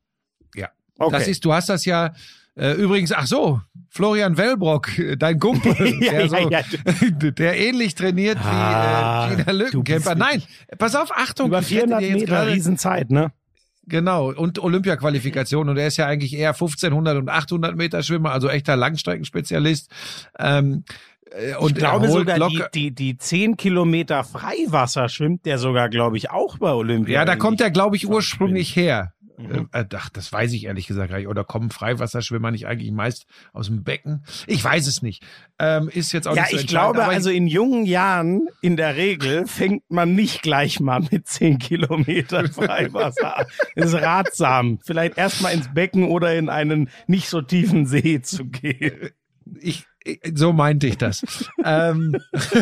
A: Ja.
B: Okay.
A: Das ist, du hast das ja äh, übrigens, ach so, Florian Wellbrock, äh, dein Kumpel,
B: Ja,
A: der,
B: ja,
A: so,
B: ja.
A: der ähnlich trainiert
B: Ah,
A: wie äh, Gina
B: du
A: Lückenkämper.
B: bist
A: Nein, pass auf, Achtung,
B: Über
A: ich hätte
B: vierhundert
A: dir jetzt
B: Meter,
A: gerade-
B: Riesenzeit, ne?
A: Genau, und Olympia-Qualifikation. Und er ist ja eigentlich eher fünfzehnhundert und achthundert Meter Schwimmer, also echter Langstreckenspezialist. Ähm, äh, und
B: ich glaube
A: er holt
B: sogar, die,
A: locker,
B: die, die zehn Kilometer Freiwasser schwimmt der sogar, glaube ich, auch bei Olympia.
A: ja, da kommt er,
B: eigentlich.
A: glaube ich, ursprünglich her.
B: Mhm.
A: Äh, ach, das weiß ich ehrlich gesagt gar nicht. Oder kommen Freiwasserschwimmer nicht eigentlich meist aus dem Becken? Ich weiß es nicht. Ähm, ist jetzt auch
B: Ja,
A: nicht so
B: ich
A: entscheidend,
B: glaube,
A: aber
B: also in jungen Jahren in der Regel fängt man nicht gleich mal mit zehn Kilometer Freiwasser an. Das ist ratsam. Vielleicht erstmal ins Becken oder in einen nicht so tiefen See zu gehen.
A: ich, ich, so meinte ich das. ähm,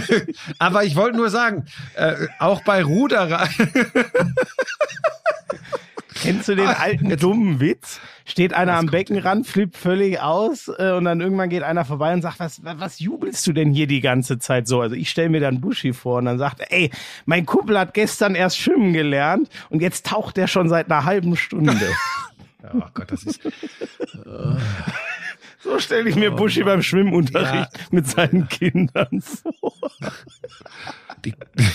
A: aber ich wollte nur sagen, äh, auch bei Ruderer,
B: Kennst du den alten dummen Witz? Steht einer am Beckenrand, flippt völlig aus äh, und dann irgendwann geht einer vorbei und sagt, was, was, was jubelst du denn hier die ganze Zeit so? Also ich stelle mir dann Buschi vor und dann sagt er, ey, mein Kumpel hat gestern erst schwimmen gelernt und jetzt taucht er schon seit einer halben Stunde.
A: oh Gott, das ist,
B: So stelle ich mir Buschi beim Schwimmunterricht mit seinen Kindern vor.
A: die,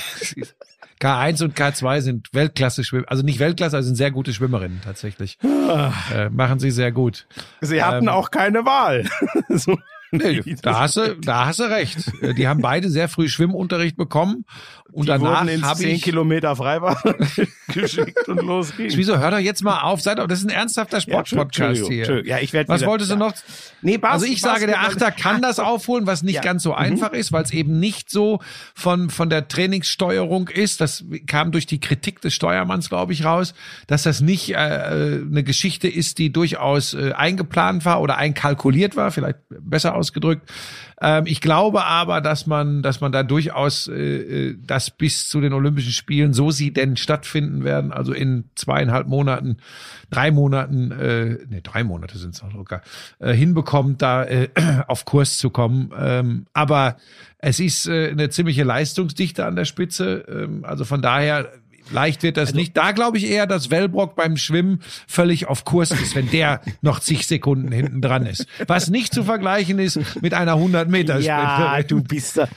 A: K eins und K zwei sind Weltklasse Schwimmer, also nicht Weltklasse, also sind sehr gute Schwimmerinnen tatsächlich. äh, machen sie sehr gut.
B: Sie hatten
A: Ähm,
B: auch keine Wahl. so.
A: Nee, da hast du, da hast du recht. Äh, Die haben beide sehr früh Schwimmunterricht bekommen und
B: Die
A: danach
B: wurden ins
A: habe
B: zehn
A: ich.
B: Kilometer Freiwasser geschickt und los ging.
A: Wieso hör doch jetzt mal auf? Seid doch, das ist ein ernsthafter Sportpodcast
B: Entschuldigung,
A: hier.
B: Entschuldigung. Ja, ich werd
A: Was
B: wieder-
A: wolltest du
B: ja.
A: noch?
B: Nee, Bas-
A: Also ich sage, der
B: Basketball-
A: Achter kann das aufholen, was nicht
B: Ja.
A: ganz so einfach ist, weil es eben nicht so von von der Trainingssteuerung ist. Das kam durch die Kritik des Steuermanns, glaube ich, raus, dass das nicht äh, eine Geschichte ist, die durchaus äh, eingeplant war oder einkalkuliert war, vielleicht besser ausgedrückt. Ähm, ich glaube aber, dass man, dass man da durchaus äh, das bis zu den Olympischen Spielen, so sie denn stattfinden werden, also in zweieinhalb Monaten, drei Monaten, äh, nee, drei Monate sind es noch locker, äh, hinbekommt, da äh, auf Kurs zu kommen. Ähm, aber es ist äh, eine ziemliche Leistungsdichte an der Spitze. Ähm, also von daher, leicht wird das
B: Also
A: nicht. Da glaube ich eher, dass Wellbrock beim Schwimmen völlig auf Kurs ist, wenn der noch zig Sekunden hinten dran ist. Was nicht zu vergleichen ist mit einer hundert Meter
B: Ja, du bist da.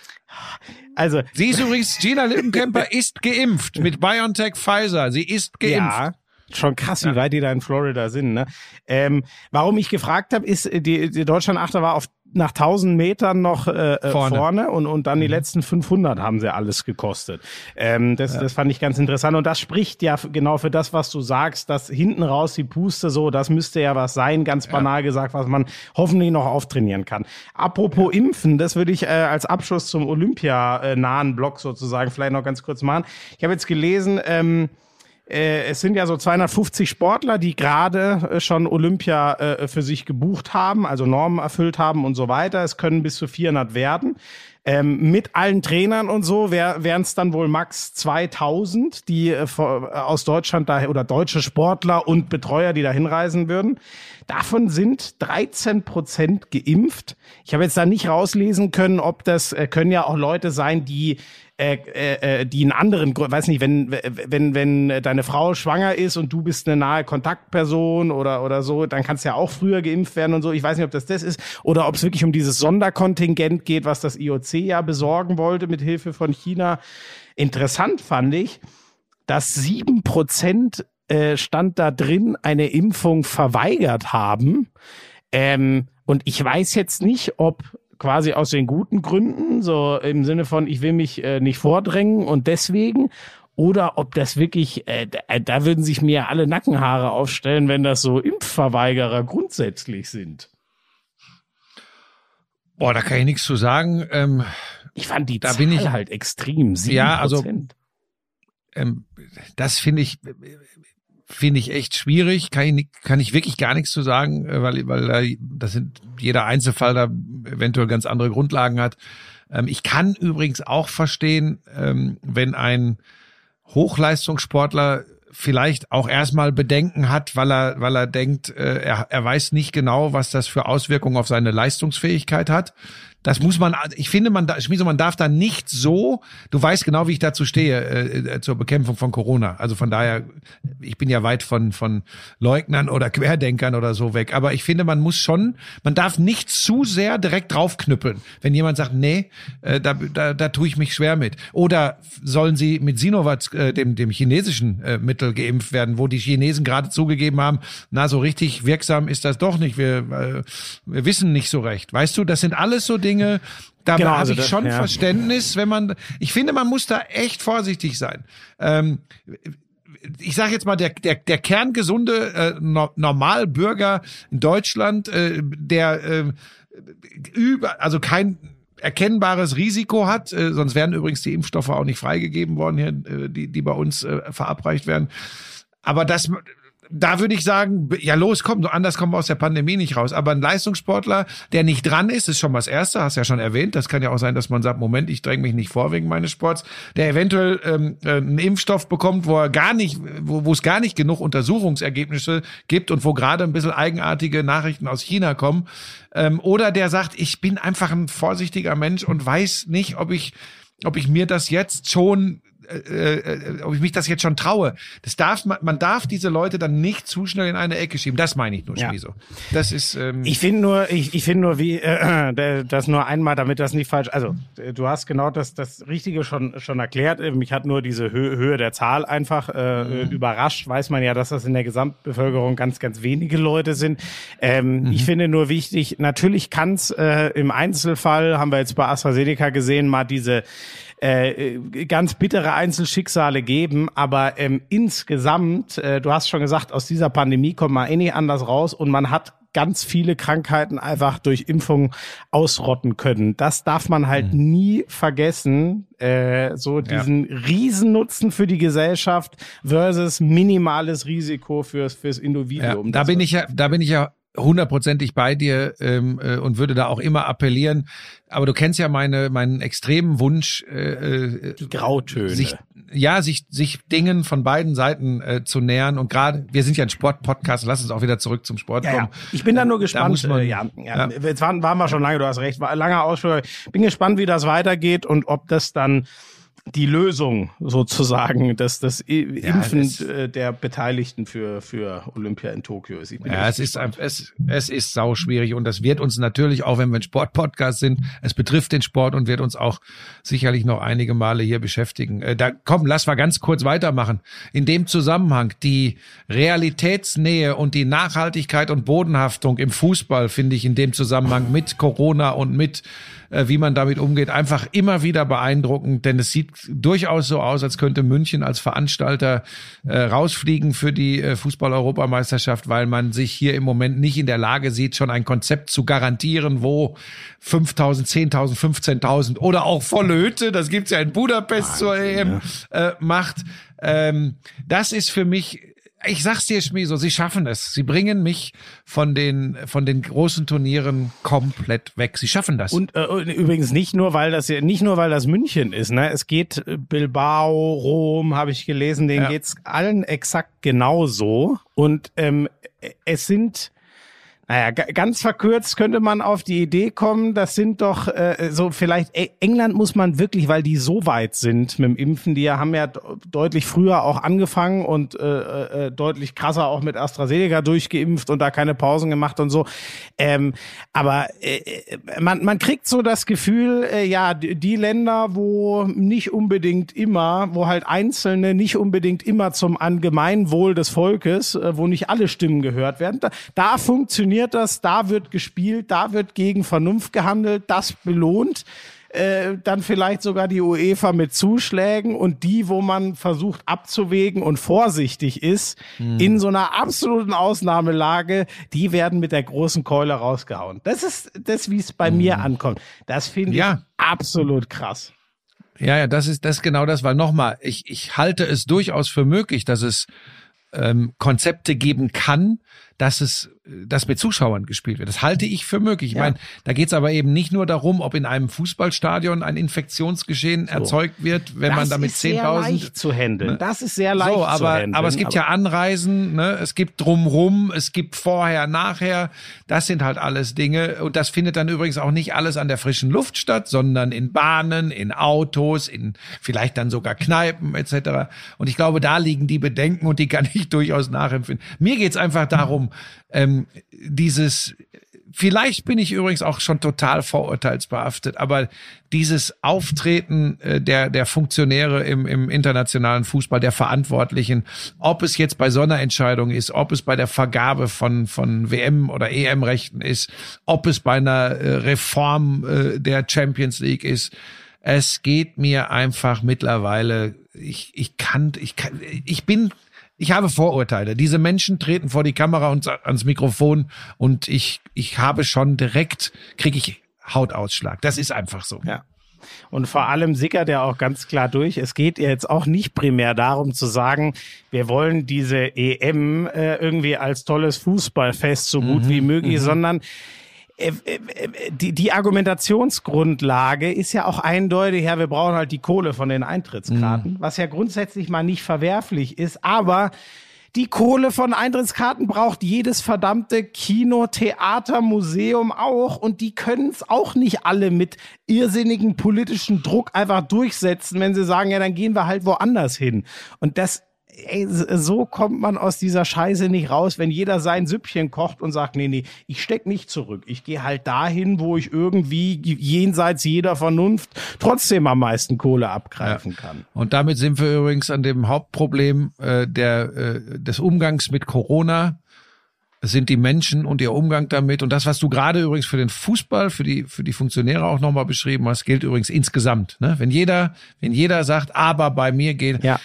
B: Also,
A: Sie ist übrigens, Gina Lippenkämper ist geimpft mit BioNTech Pfizer. Sie ist geimpft.
B: ja, schon krass, wie weit die da in Florida sind. Ne? Ähm, warum ich gefragt habe, ist, die, die Deutschland-Achter war auf nach tausend Metern noch äh, vorne, vorne und, und dann die letzten fünfhundert haben sie alles gekostet. Ähm, das, ja. das fand ich ganz interessant und das spricht ja genau für das, was du sagst, dass hinten raus die Puste so, das müsste ja was sein, ganz banal ja. gesagt, was man hoffentlich noch auftrainieren kann. Apropos ja. Impfen, das würde ich äh, als Abschluss zum Olympia-nahen Block sozusagen vielleicht noch ganz kurz machen. Ich habe jetzt gelesen, ähm, es sind ja so zweihundertfünfzig Sportler, die gerade schon Olympia äh, für sich gebucht haben, also Normen erfüllt haben und so weiter. Es können bis zu vierhundert werden. Ähm, mit allen Trainern und so wär, wären es dann wohl max zweitausend, die äh, aus Deutschland da oder deutsche Sportler und Betreuer, die da hinreisen würden. Davon sind dreizehn Prozent geimpft. Ich habe jetzt da nicht rauslesen können, ob das äh, können ja auch Leute sein, die Äh, äh, die einen anderen Grund, weiß nicht, wenn wenn wenn deine Frau schwanger ist und du bist eine nahe Kontaktperson oder oder so, dann kannst du ja auch früher geimpft werden und so. Ich weiß nicht, ob das das ist oder ob es wirklich um dieses Sonderkontingent geht, was das I O C ja besorgen wollte mit Hilfe von China. Interessant fand ich, dass sieben Prozent äh, stand da drin, eine Impfung verweigert haben. Ähm, und ich weiß jetzt nicht, ob quasi aus den guten Gründen, so im Sinne von, ich will mich äh, nicht vordrängen und deswegen, oder ob das wirklich, äh, da, da würden sich mir alle Nackenhaare aufstellen, wenn das so Impfverweigerer grundsätzlich sind.
A: Boah, da kann ich nichts zu sagen. Ähm,
B: ich fand die
A: da
B: Zahl
A: bin ich,
B: halt extrem, sieben Prozent.
A: Ja, also ähm, das finde ich finde ich echt schwierig, kann ich, nicht, kann ich wirklich gar nichts zu sagen, weil, weil das sind, jeder Einzelfall da eventuell ganz andere Grundlagen hat. Ähm, ich kann übrigens auch verstehen, ähm, wenn ein Hochleistungssportler vielleicht auch erstmal Bedenken hat, weil er, weil er denkt, äh, er, er weiß nicht genau, was das für Auswirkungen auf seine Leistungsfähigkeit hat. Das muss man, ich finde, man, Schmieso, man darf da nicht so, du weißt genau, wie ich dazu stehe, äh, zur Bekämpfung von Corona. Also von daher, ich bin ja weit von, von Leugnern oder Querdenkern oder so weg. Aber ich finde, man muss schon, man darf nicht zu sehr direkt draufknüppeln. Wenn jemand sagt, nee, äh, da, da, da tue ich mich schwer mit. Oder sollen sie mit Sinovac, äh, dem, dem chinesischen äh, Mittel geimpft werden, wo die Chinesen gerade zugegeben haben, na, so richtig wirksam ist das doch nicht. Wir, äh, wir wissen nicht so recht. Weißt du, das sind alles so Dinge, da
B: genau,
A: habe
B: also
A: ich
B: das,
A: schon
B: ja.
A: Verständnis, wenn man, ich finde, man muss da echt vorsichtig sein. Ähm, ich sage jetzt mal, der, der, der kerngesunde äh, no, Normalbürger in Deutschland, äh, der äh, über, also kein erkennbares Risiko hat, äh, sonst wären übrigens die Impfstoffe auch nicht freigegeben worden, hier, äh, die, die bei uns äh, verabreicht werden. Aber das, da würde ich sagen, ja los, komm, so anders kommen wir aus der Pandemie nicht raus. Aber ein Leistungssportler, der nicht dran ist, ist schon mal das Erste, hast ja schon erwähnt. Das kann ja auch sein, dass man sagt, Moment, ich dränge mich nicht vor wegen meines Sports. Der eventuell ähm, einen Impfstoff bekommt, wo er gar nicht, wo, wo es gar nicht genug Untersuchungsergebnisse gibt und wo gerade ein bisschen eigenartige Nachrichten aus China kommen. Ähm, oder der sagt, ich bin einfach ein vorsichtiger Mensch und weiß nicht, ob ich, ob ich mir das jetzt schon Äh, äh, ob ich mich das jetzt schon traue. Das darf man, man darf diese Leute dann nicht zu schnell in eine Ecke schieben. Das meine ich nur, Schmieso. Ja. Das ist. Ähm
B: ich finde nur, ich, ich finde nur, wie äh, das nur einmal, damit das nicht falsch. Also du hast genau das, das Richtige schon schon erklärt. Mich hat nur diese Höhe, Höhe der Zahl einfach äh, mhm. überrascht. Weiß man ja, dass das in der Gesamtbevölkerung ganz, ganz wenige Leute sind. Ähm, mhm. Ich finde nur wichtig. Natürlich kann es äh, im Einzelfall, haben wir jetzt bei AstraZeneca gesehen, mal diese Äh, ganz bittere Einzelschicksale geben, aber ähm, insgesamt, äh, du hast schon gesagt, aus dieser Pandemie kommt man eh nicht anders raus und man hat ganz viele Krankheiten einfach durch Impfung ausrotten können. Das darf man halt mhm. nie vergessen, äh, so diesen ja. Riesennutzen für die Gesellschaft versus minimales Risiko fürs, fürs Individuum.
A: Ja, da bin ich ja, da bin ich ja hundertprozentig bei dir ähm, äh, und würde da auch immer appellieren. Aber du kennst ja meine meinen extremen Wunsch, äh,
B: die Grautöne.
A: Sich, ja, sich sich Dingen von beiden Seiten äh, zu nähern. Und gerade, wir sind ja ein Sportpodcast, lass uns auch wieder zurück zum Sport kommen.
B: Ja, ja. Ich bin da nur gespannt.
A: Da man,
B: äh, ja, ja. ja, jetzt waren, waren wir schon lange, du hast recht, war ein langer Ausführung. Bin gespannt, wie das weitergeht und ob das dann die Lösung sozusagen, dass das Impfen ja, das, der Beteiligten für für Olympia in Tokio ist.
A: Ja, es ist, es, es ist sau schwierig und das wird uns natürlich, auch wenn wir ein Sportpodcast sind, es betrifft den Sport und wird uns auch sicherlich noch einige Male hier beschäftigen. Äh, da komm, lass mal ganz kurz weitermachen. In dem Zusammenhang die Realitätsnähe und die Nachhaltigkeit und Bodenhaftung im Fußball finde ich in dem Zusammenhang mit Corona und mit wie man damit umgeht, einfach immer wieder beeindruckend, denn es sieht durchaus so aus, als könnte München als Veranstalter äh, rausfliegen für die äh, Fußball-Europameisterschaft, weil man sich hier im Moment nicht in der Lage sieht, schon ein Konzept zu garantieren, wo fünftausend, zehntausend, fünfzehntausend oder auch volle Hütte, das gibt's ja in Budapest Wahnsinn, zur E M, ja. äh, macht. Ähm, das ist für mich, ich sag's dir, Schmieso, sie schaffen es. Sie bringen mich von den von den großen Turnieren komplett weg. Sie schaffen das.
B: Und äh, übrigens nicht nur, weil das ja nicht nur, weil das München ist. Ne, es geht Bilbao, Rom, habe ich gelesen. Denen ja. geht's allen exakt genauso. Und ähm, es sind Naja, g- ganz verkürzt könnte man auf die Idee kommen, das sind doch äh, so vielleicht, e- England muss man wirklich, weil die so weit sind mit dem Impfen, die haben ja d- deutlich früher auch angefangen und äh, äh, deutlich krasser auch mit AstraZeneca durchgeimpft und da keine Pausen gemacht und so. Ähm, aber äh, man, man kriegt so das Gefühl, äh, ja, die, die Länder, wo nicht unbedingt immer, wo halt Einzelne nicht unbedingt immer zum Allgemeinwohl des Volkes, äh, wo nicht alle Stimmen gehört werden, da, da funktioniert das, da wird gespielt, da wird gegen Vernunft gehandelt, das belohnt äh, dann vielleicht sogar die UEFA mit Zuschlägen und die, wo man versucht abzuwägen und vorsichtig ist, mhm. in so einer absoluten Ausnahmelage, die werden mit der großen Keule rausgehauen. Das ist das, wie es bei mhm. mir ankommt. Das finde
A: ja.
B: ich absolut krass.
A: Ja, ja, das ist das ist genau das, weil nochmal, ich, ich halte es durchaus für möglich, dass es ähm, Konzepte geben kann, dass es, dass mit Zuschauern gespielt wird. Das halte ich für möglich. Ich ja. meine, da geht es aber eben nicht nur darum, ob in einem Fußballstadion ein Infektionsgeschehen so. erzeugt wird, wenn
B: das
A: man damit zehntausend...
B: Das ist sehr leicht zu handeln. Das ist sehr leicht
A: so, aber,
B: zu handeln.
A: Aber es gibt aber ja Anreisen, ne? Es gibt drumrum, es gibt vorher, nachher. Das sind halt alles Dinge. Und das findet dann übrigens auch nicht alles an der frischen Luft statt, sondern in Bahnen, in Autos, in vielleicht dann sogar Kneipen et cetera. Und ich glaube, da liegen die Bedenken und die kann ich durchaus nachempfinden. Mir geht's einfach darum, ähm, dieses, vielleicht bin ich übrigens auch schon total vorurteilsbehaftet, aber dieses Auftreten äh, der der Funktionäre im im internationalen Fußball, der Verantwortlichen, ob es jetzt bei so einer Entscheidung ist, ob es bei der Vergabe von von W M- oder E M-Rechten ist, ob es bei einer äh, Reform äh, der Champions League ist, es geht mir einfach mittlerweile, ich ich kann, ich kann, ich bin Ich habe Vorurteile. Diese Menschen treten vor die Kamera und ans Mikrofon und ich ich habe schon direkt, kriege ich Hautausschlag. Das ist einfach so.
B: Ja. Und vor allem sickert er auch ganz klar durch. Es geht jetzt auch nicht primär darum zu sagen, wir wollen diese E M äh, irgendwie als tolles Fußballfest so gut mhm, wie möglich, mhm. sondern Die, die Argumentationsgrundlage ist ja auch eindeutig, ja, wir brauchen halt die Kohle von den Eintrittskarten, mhm. was ja grundsätzlich mal nicht verwerflich ist, aber die Kohle von Eintrittskarten braucht jedes verdammte Kino, Theater, Museum auch und die können es auch nicht alle mit irrsinnigem politischen Druck einfach durchsetzen, wenn sie sagen, ja, dann gehen wir halt woanders hin. Und das Ey, so kommt man aus dieser Scheiße nicht raus, wenn jeder sein Süppchen kocht und sagt, nee, nee, ich steck nicht zurück. Ich gehe halt dahin, wo ich irgendwie jenseits jeder Vernunft trotzdem am meisten Kohle abgreifen ja. kann.
A: Und damit sind wir übrigens an dem Hauptproblem äh, der äh, des Umgangs mit Corona. Es sind die Menschen und ihr Umgang damit. Und das, was du gerade übrigens für den Fußball, für die für die Funktionäre auch nochmal beschrieben hast, gilt übrigens insgesamt. Ne? Wenn jeder, wenn jeder sagt, aber bei mir geht...
B: Ja.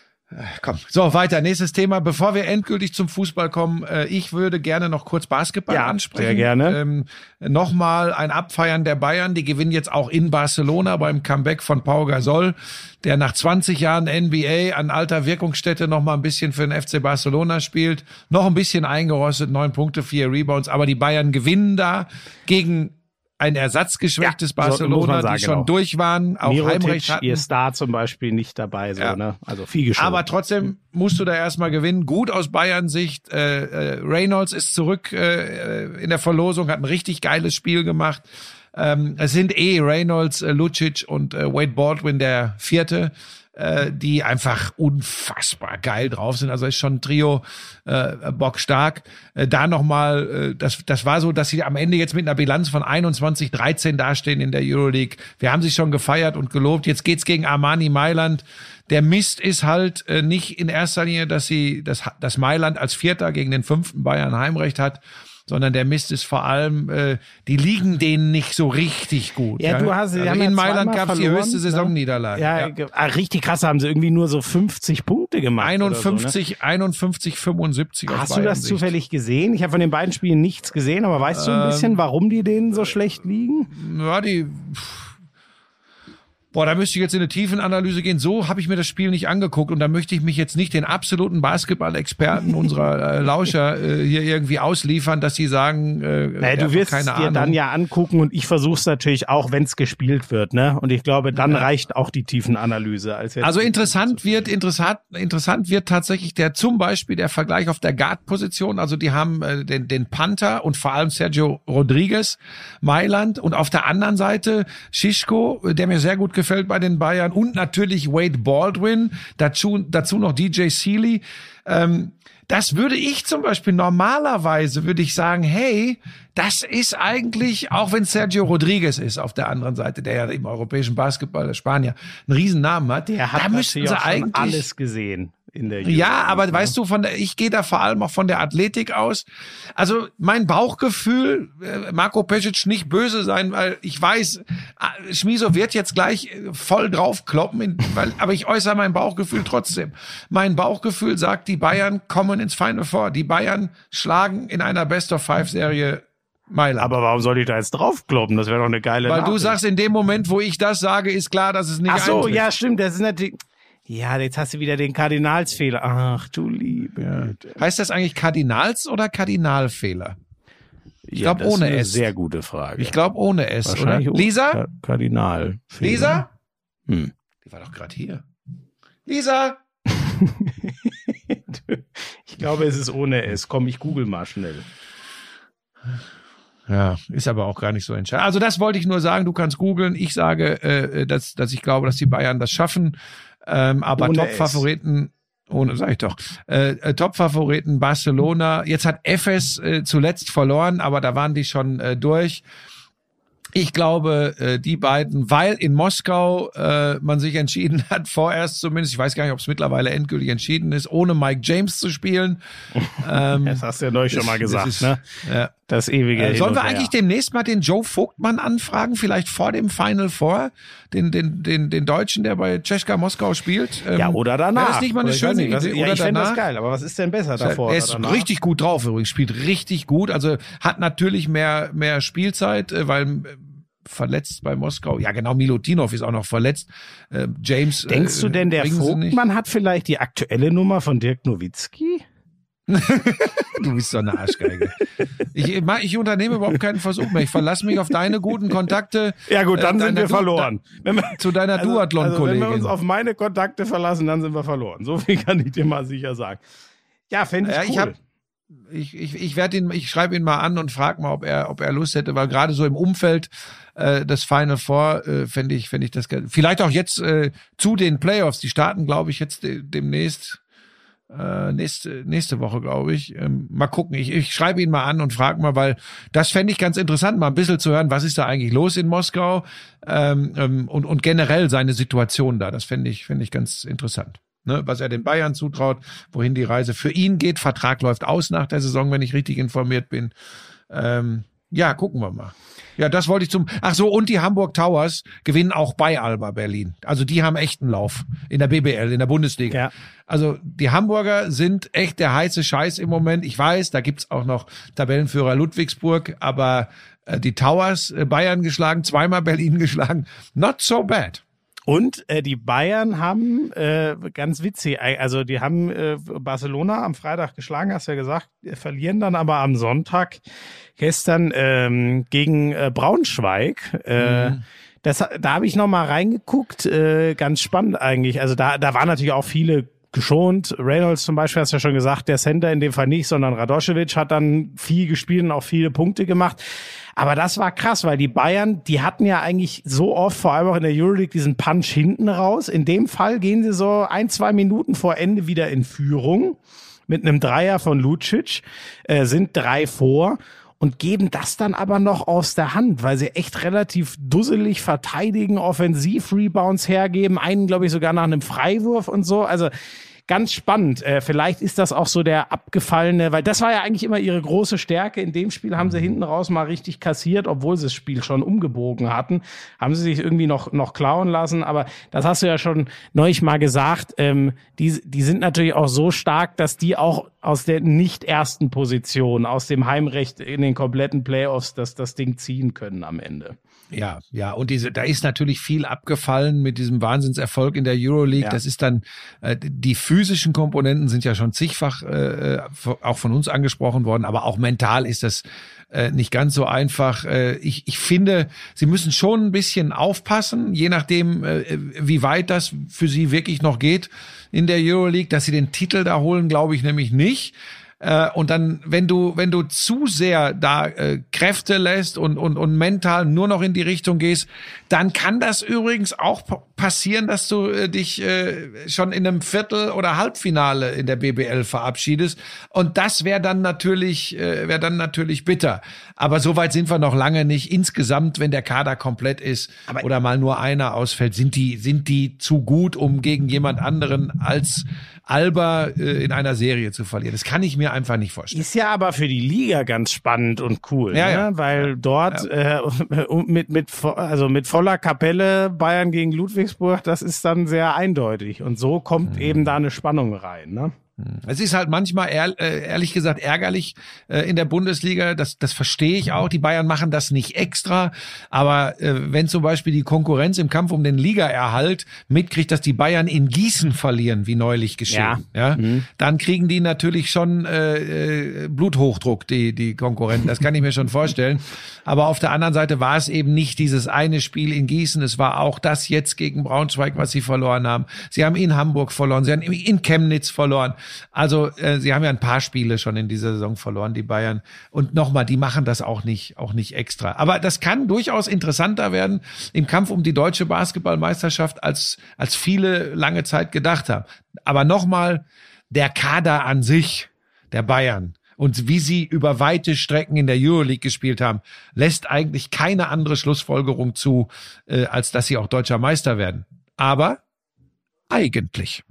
A: Komm, so weiter. Nächstes Thema. Bevor wir endgültig zum Fußball kommen, äh, ich würde gerne noch kurz Basketball
B: ja,
A: ansprechen.
B: Sehr gerne.
A: Ähm, Nochmal ein Abfeiern der Bayern. Die gewinnen jetzt auch in Barcelona beim Comeback von Pau Gasol, der nach zwanzig Jahren N B A an alter Wirkungsstätte noch mal ein bisschen für den F C Barcelona spielt. Noch ein bisschen eingerostet, neun Punkte, vier Rebounds. Aber die Bayern gewinnen da gegen ein ersatzgeschwächtes ja, Barcelona, so die schon auch durch waren, auch
B: Mirotic,
A: Heimrecht hatten.
B: Ihr Star zum Beispiel nicht dabei, so,
A: ja.
B: ne? Also viel geschoben.
A: Aber trotzdem musst du da erstmal gewinnen. Gut aus Bayern Sicht. Äh, äh, Reynolds ist zurück äh, in der Verlosung, hat ein richtig geiles Spiel gemacht. Ähm, es sind eh Reynolds, äh, Lucic und äh, Wade Baldwin der Vierte, äh, die einfach unfassbar geil drauf sind. Also ist schon ein Trio äh, bockstark. Äh, da nochmal, äh, das, das war so, dass sie am Ende jetzt mit einer Bilanz von einundzwanzig dreizehn dastehen in der Euroleague. Wir haben sie schon gefeiert und gelobt. Jetzt geht's gegen Armani Mailand. Der Mist ist halt äh, nicht in erster Linie, dass sie, dass, dass Mailand als Vierter gegen den fünften Bayern Heimrecht hat, sondern der Mist ist vor allem, äh, die liegen denen nicht so richtig gut.
B: Ja, ja? du hast,
A: also in
B: ja
A: Mailand gab es die höchste Saisonniederlage.
B: Ja, ja. Ah, richtig krass, haben sie irgendwie nur so fünfzig Punkte gemacht.
A: einundfünfzig,
B: oder so, ne?
A: einundfünfzig, fünfundsiebzig.
B: Hast du das Sicht. zufällig gesehen? Ich habe von den beiden Spielen nichts gesehen, aber weißt du ein bisschen, warum die denen so schlecht liegen?
A: Ja, die... Boah, da müsste ich jetzt in eine Tiefenanalyse gehen. So habe ich mir das Spiel nicht angeguckt und da möchte ich mich jetzt nicht den absoluten Basketball-Experten unserer äh, Lauscher äh, hier irgendwie ausliefern, dass sie sagen, äh,
B: naja, du wirst es dir
A: Ahnung.
B: dann ja angucken und ich versuche es natürlich auch, wenn es gespielt wird, ne? Und ich glaube, dann ja. reicht auch die Tiefenanalyse. Als jetzt
A: also interessant wird, interessant, interessant wird tatsächlich der zum Beispiel der Vergleich auf der Guard-Position. Also die haben äh, den, den Panther und vor allem Sergio Rodriguez, Mailand und auf der anderen Seite Šiško, der mir sehr gut gefällt bei den Bayern und natürlich Wade Baldwin, dazu, dazu noch D J Seeley. Ähm, das würde ich zum Beispiel normalerweise, würde ich sagen, hey, das ist eigentlich, auch wenn Sergio Rodriguez ist auf der anderen Seite, der ja im europäischen Basketball, der Spanier, einen riesen Namen hat,
B: der hat
A: da müssten sie eigentlich
B: alles gesehen. In der
A: ja, aber weißt du, von der, ich gehe da vor allem auch von der Athletik aus. Also mein Bauchgefühl, äh, Marko Pesic nicht böse sein, weil ich weiß, äh, Schmiso wird jetzt gleich äh, voll draufkloppen, in, weil, aber ich äußere mein Bauchgefühl trotzdem. Mein Bauchgefühl sagt, die Bayern kommen ins Final Four. Die Bayern schlagen in einer Best-of-Five-Serie Mailand.
B: Aber warum soll ich da jetzt draufkloppen? Das wäre doch eine geile
A: Weil
B: Nachricht.
A: du sagst, in dem Moment, wo ich das sage, ist klar, dass es nicht
B: Ach so,
A: eintrifft.
B: ja, stimmt. Das ist natürlich... Ja, jetzt hast du wieder den Kardinalsfehler. Ach, du liebe Güte.
A: Heißt das eigentlich Kardinals- oder Kardinalfehler? Ich
B: Ja,
A: glaube ohne
B: ist eine
A: S.
B: Sehr gute Frage.
A: Ich glaube ohne S, oder?
B: Wahrscheinlich ohne
A: Lisa?
B: Ka- Kardinalfehler.
A: Lisa?
B: Hm.
A: Die war doch gerade hier. Lisa?
B: Ich glaube, es ist ohne S. Komm, ich google mal schnell.
A: Ja, ist aber auch gar nicht so entscheidend. Also das wollte ich nur sagen, du kannst googeln. Ich sage, äh, dass, dass ich glaube, dass die Bayern das schaffen. Ähm, aber
B: Ohne
A: Top-Favoriten, ohne, sag ich doch, äh, äh, Top-Favoriten Barcelona. Jetzt hat Efes äh, zuletzt verloren, aber da waren die schon äh, durch. Ich glaube, äh, die beiden, weil in Moskau äh, man sich entschieden hat, vorerst zumindest, ich weiß gar nicht, ob es mittlerweile endgültig entschieden ist, ohne Mike James zu spielen. Ähm,
B: Das hast du ja neulich schon mal gesagt,
A: ist,
B: ne?
A: Ja.
B: Das ewige
A: Äh, sollen
B: Hin
A: wir
B: und her.
A: eigentlich demnächst mal den Joe Vogtmann anfragen, vielleicht vor dem Final Four, den den den den Deutschen, der bei CSKA Moskau spielt? Ähm,
B: Ja, oder danach.
A: Wäre das nicht mal eine
B: Oder ich weiß
A: schöne
B: nicht, was,
A: Idee?
B: ja,
A: Oder
B: ich fände das
A: danach?
B: geil, aber was ist denn besser davor
A: Er
B: oder
A: ist
B: danach?
A: richtig gut drauf übrigens, spielt richtig gut. Also hat natürlich mehr mehr Spielzeit, äh, weil äh, verletzt bei Moskau. Ja, genau, Milutinov ist auch noch verletzt. Äh, James.
B: Denkst du denn, der
A: bringen sie nicht.
B: Vogtmann hat vielleicht die aktuelle Nummer von Dirk Nowitzki?
A: Du bist so eine Arschgeige. Ich, ich unternehme überhaupt keinen Versuch mehr. Ich verlasse mich auf deine guten Kontakte.
B: Ja gut, dann
A: äh,
B: sind wir
A: Du-
B: verloren. Wenn wir,
A: Zu deiner
B: also,
A: Duathlon-Kollegin.
B: Also wenn wir uns auf meine Kontakte verlassen, dann sind wir verloren. So viel kann ich dir mal sicher sagen. Ja, fände ich
A: Ja,
B: cool.
A: ich hab- Ich, ich, ich werde ihn, ich schreibe ihn mal an und frage mal, ob er, ob er Lust hätte, weil gerade so im Umfeld äh, des Final Four äh, fände ich, fände ich das geil. Vielleicht auch jetzt äh, zu den Playoffs. Die starten, glaube ich, jetzt de- demnächst. Äh, nächste, nächste Woche, glaube ich. Ähm, mal gucken. Ich, ich schreibe ihn mal an und frage mal, weil das fände ich ganz interessant, mal ein bisschen zu hören, was ist da eigentlich los in Moskau ähm, ähm, und, und generell seine Situation da. Das fände ich, fände ich ganz interessant. Ne, was er den Bayern zutraut, wohin die Reise für ihn geht. Vertrag läuft aus nach der Saison, wenn ich richtig informiert bin. Ähm, ja, gucken wir mal. Ja, das wollte ich zum... Ach so, und die Hamburg Towers gewinnen auch bei Alba Berlin. Also die haben echten Lauf in der B B L, in der Bundesliga.
B: Ja.
A: Also die Hamburger sind echt der heiße Scheiß im Moment. Ich weiß, da gibt's auch noch Tabellenführer Ludwigsburg, aber äh, die Towers, äh, Bayern geschlagen, zweimal Berlin geschlagen. Not so bad.
B: Und äh, die Bayern haben, äh, ganz witzig, also die haben äh, Barcelona am Freitag geschlagen, hast du ja gesagt, verlieren dann aber am Sonntag gestern ähm, gegen äh, Braunschweig. Äh,
A: Mhm.
B: das, da habe ich noch mal reingeguckt, äh, ganz spannend eigentlich. Also da, da waren natürlich auch viele geschont. Reynolds zum Beispiel, hast du ja schon gesagt, der Center in dem Fall nicht, sondern Radoschewitsch hat dann viel gespielt und auch viele Punkte gemacht. Aber das war krass, weil die Bayern, die hatten ja eigentlich so oft, vor allem auch in der Euroleague, diesen Punch hinten raus. In dem Fall gehen sie so ein, zwei Minuten vor Ende wieder in Führung mit einem Dreier von Lucic, äh, sind drei vor und geben das dann aber noch aus der Hand, weil sie echt relativ dusselig verteidigen, Offensiv-Rebounds hergeben, einen, glaube ich, sogar nach einem Freiwurf und so. Also ganz spannend. Äh, vielleicht ist das auch so der abgefallene, weil das war ja eigentlich immer ihre große Stärke. In dem Spiel haben sie hinten raus mal richtig kassiert, obwohl sie das Spiel schon umgebogen hatten. Haben sie sich irgendwie noch noch klauen lassen. Aber das hast du ja schon neulich mal gesagt. Ähm, die, die sind natürlich auch so stark, dass die auch aus der nicht ersten Position, aus dem Heimrecht in den kompletten Playoffs das, das Ding ziehen können am Ende.
A: Ja, ja, und diese, da ist natürlich viel abgefallen mit diesem Wahnsinnserfolg in der Euroleague.
B: Ja.
A: Das ist dann, äh, die physischen Komponenten sind ja schon zigfach äh, auch von uns angesprochen worden, aber auch mental ist das äh, nicht ganz so einfach. Äh, ich, ich finde, sie müssen schon ein bisschen aufpassen, je nachdem, äh, wie weit das für sie wirklich noch geht in der Euroleague, dass sie den Titel da holen, glaube ich nämlich nicht. Und dann, wenn du, wenn du zu sehr da äh, Kräfte lässt und, und, und mental nur noch in die Richtung gehst, dann kann das übrigens auch p- passieren, dass du äh, dich äh, schon in einem Viertel- oder Halbfinale in der B B L verabschiedest. Und das wäre dann natürlich, äh, wäre dann natürlich bitter. Aber so weit sind wir noch lange nicht. Insgesamt, wenn der Kader komplett ist Aber oder mal nur einer ausfällt, sind die, sind die zu gut, um gegen jemand anderen als Alba äh, in einer Serie zu verlieren. Das kann ich mir einfach nicht vorstellen.
B: Ist ja aber für die Liga ganz spannend und cool,
A: ja,
B: ne?
A: ja.
B: Weil dort ja. äh, mit mit also mit voller Kapelle Bayern gegen Ludwigsburg, das ist dann sehr eindeutig und so kommt mhm. eben da eine Spannung rein, ne?
A: Es ist halt manchmal ehr, äh, ehrlich gesagt ärgerlich äh, in der Bundesliga, das, das verstehe ich auch, die Bayern machen das nicht extra, aber äh, wenn zum Beispiel die Konkurrenz im Kampf um den Ligaerhalt mitkriegt, dass die Bayern in Gießen verlieren, wie neulich geschehen, ja, ja mhm. dann kriegen die natürlich schon äh, Bluthochdruck, die, die Konkurrenten, das kann ich mir schon vorstellen, aber auf der anderen Seite war es eben nicht dieses eine Spiel in Gießen, es war auch das jetzt gegen Braunschweig, was sie verloren haben, sie haben in Hamburg verloren, sie haben in Chemnitz verloren. Also äh, sie haben ja ein paar Spiele schon in dieser Saison verloren, die Bayern. Und nochmal, die machen das auch nicht, auch nicht extra. Aber das kann durchaus interessanter werden im Kampf um die deutsche Basketballmeisterschaft, als als viele lange Zeit gedacht haben. Aber nochmal, der Kader an sich, der Bayern, und wie sie über weite Strecken in der Euroleague gespielt haben, lässt eigentlich keine andere Schlussfolgerung zu, äh, als dass sie auch deutscher Meister werden. Aber eigentlich.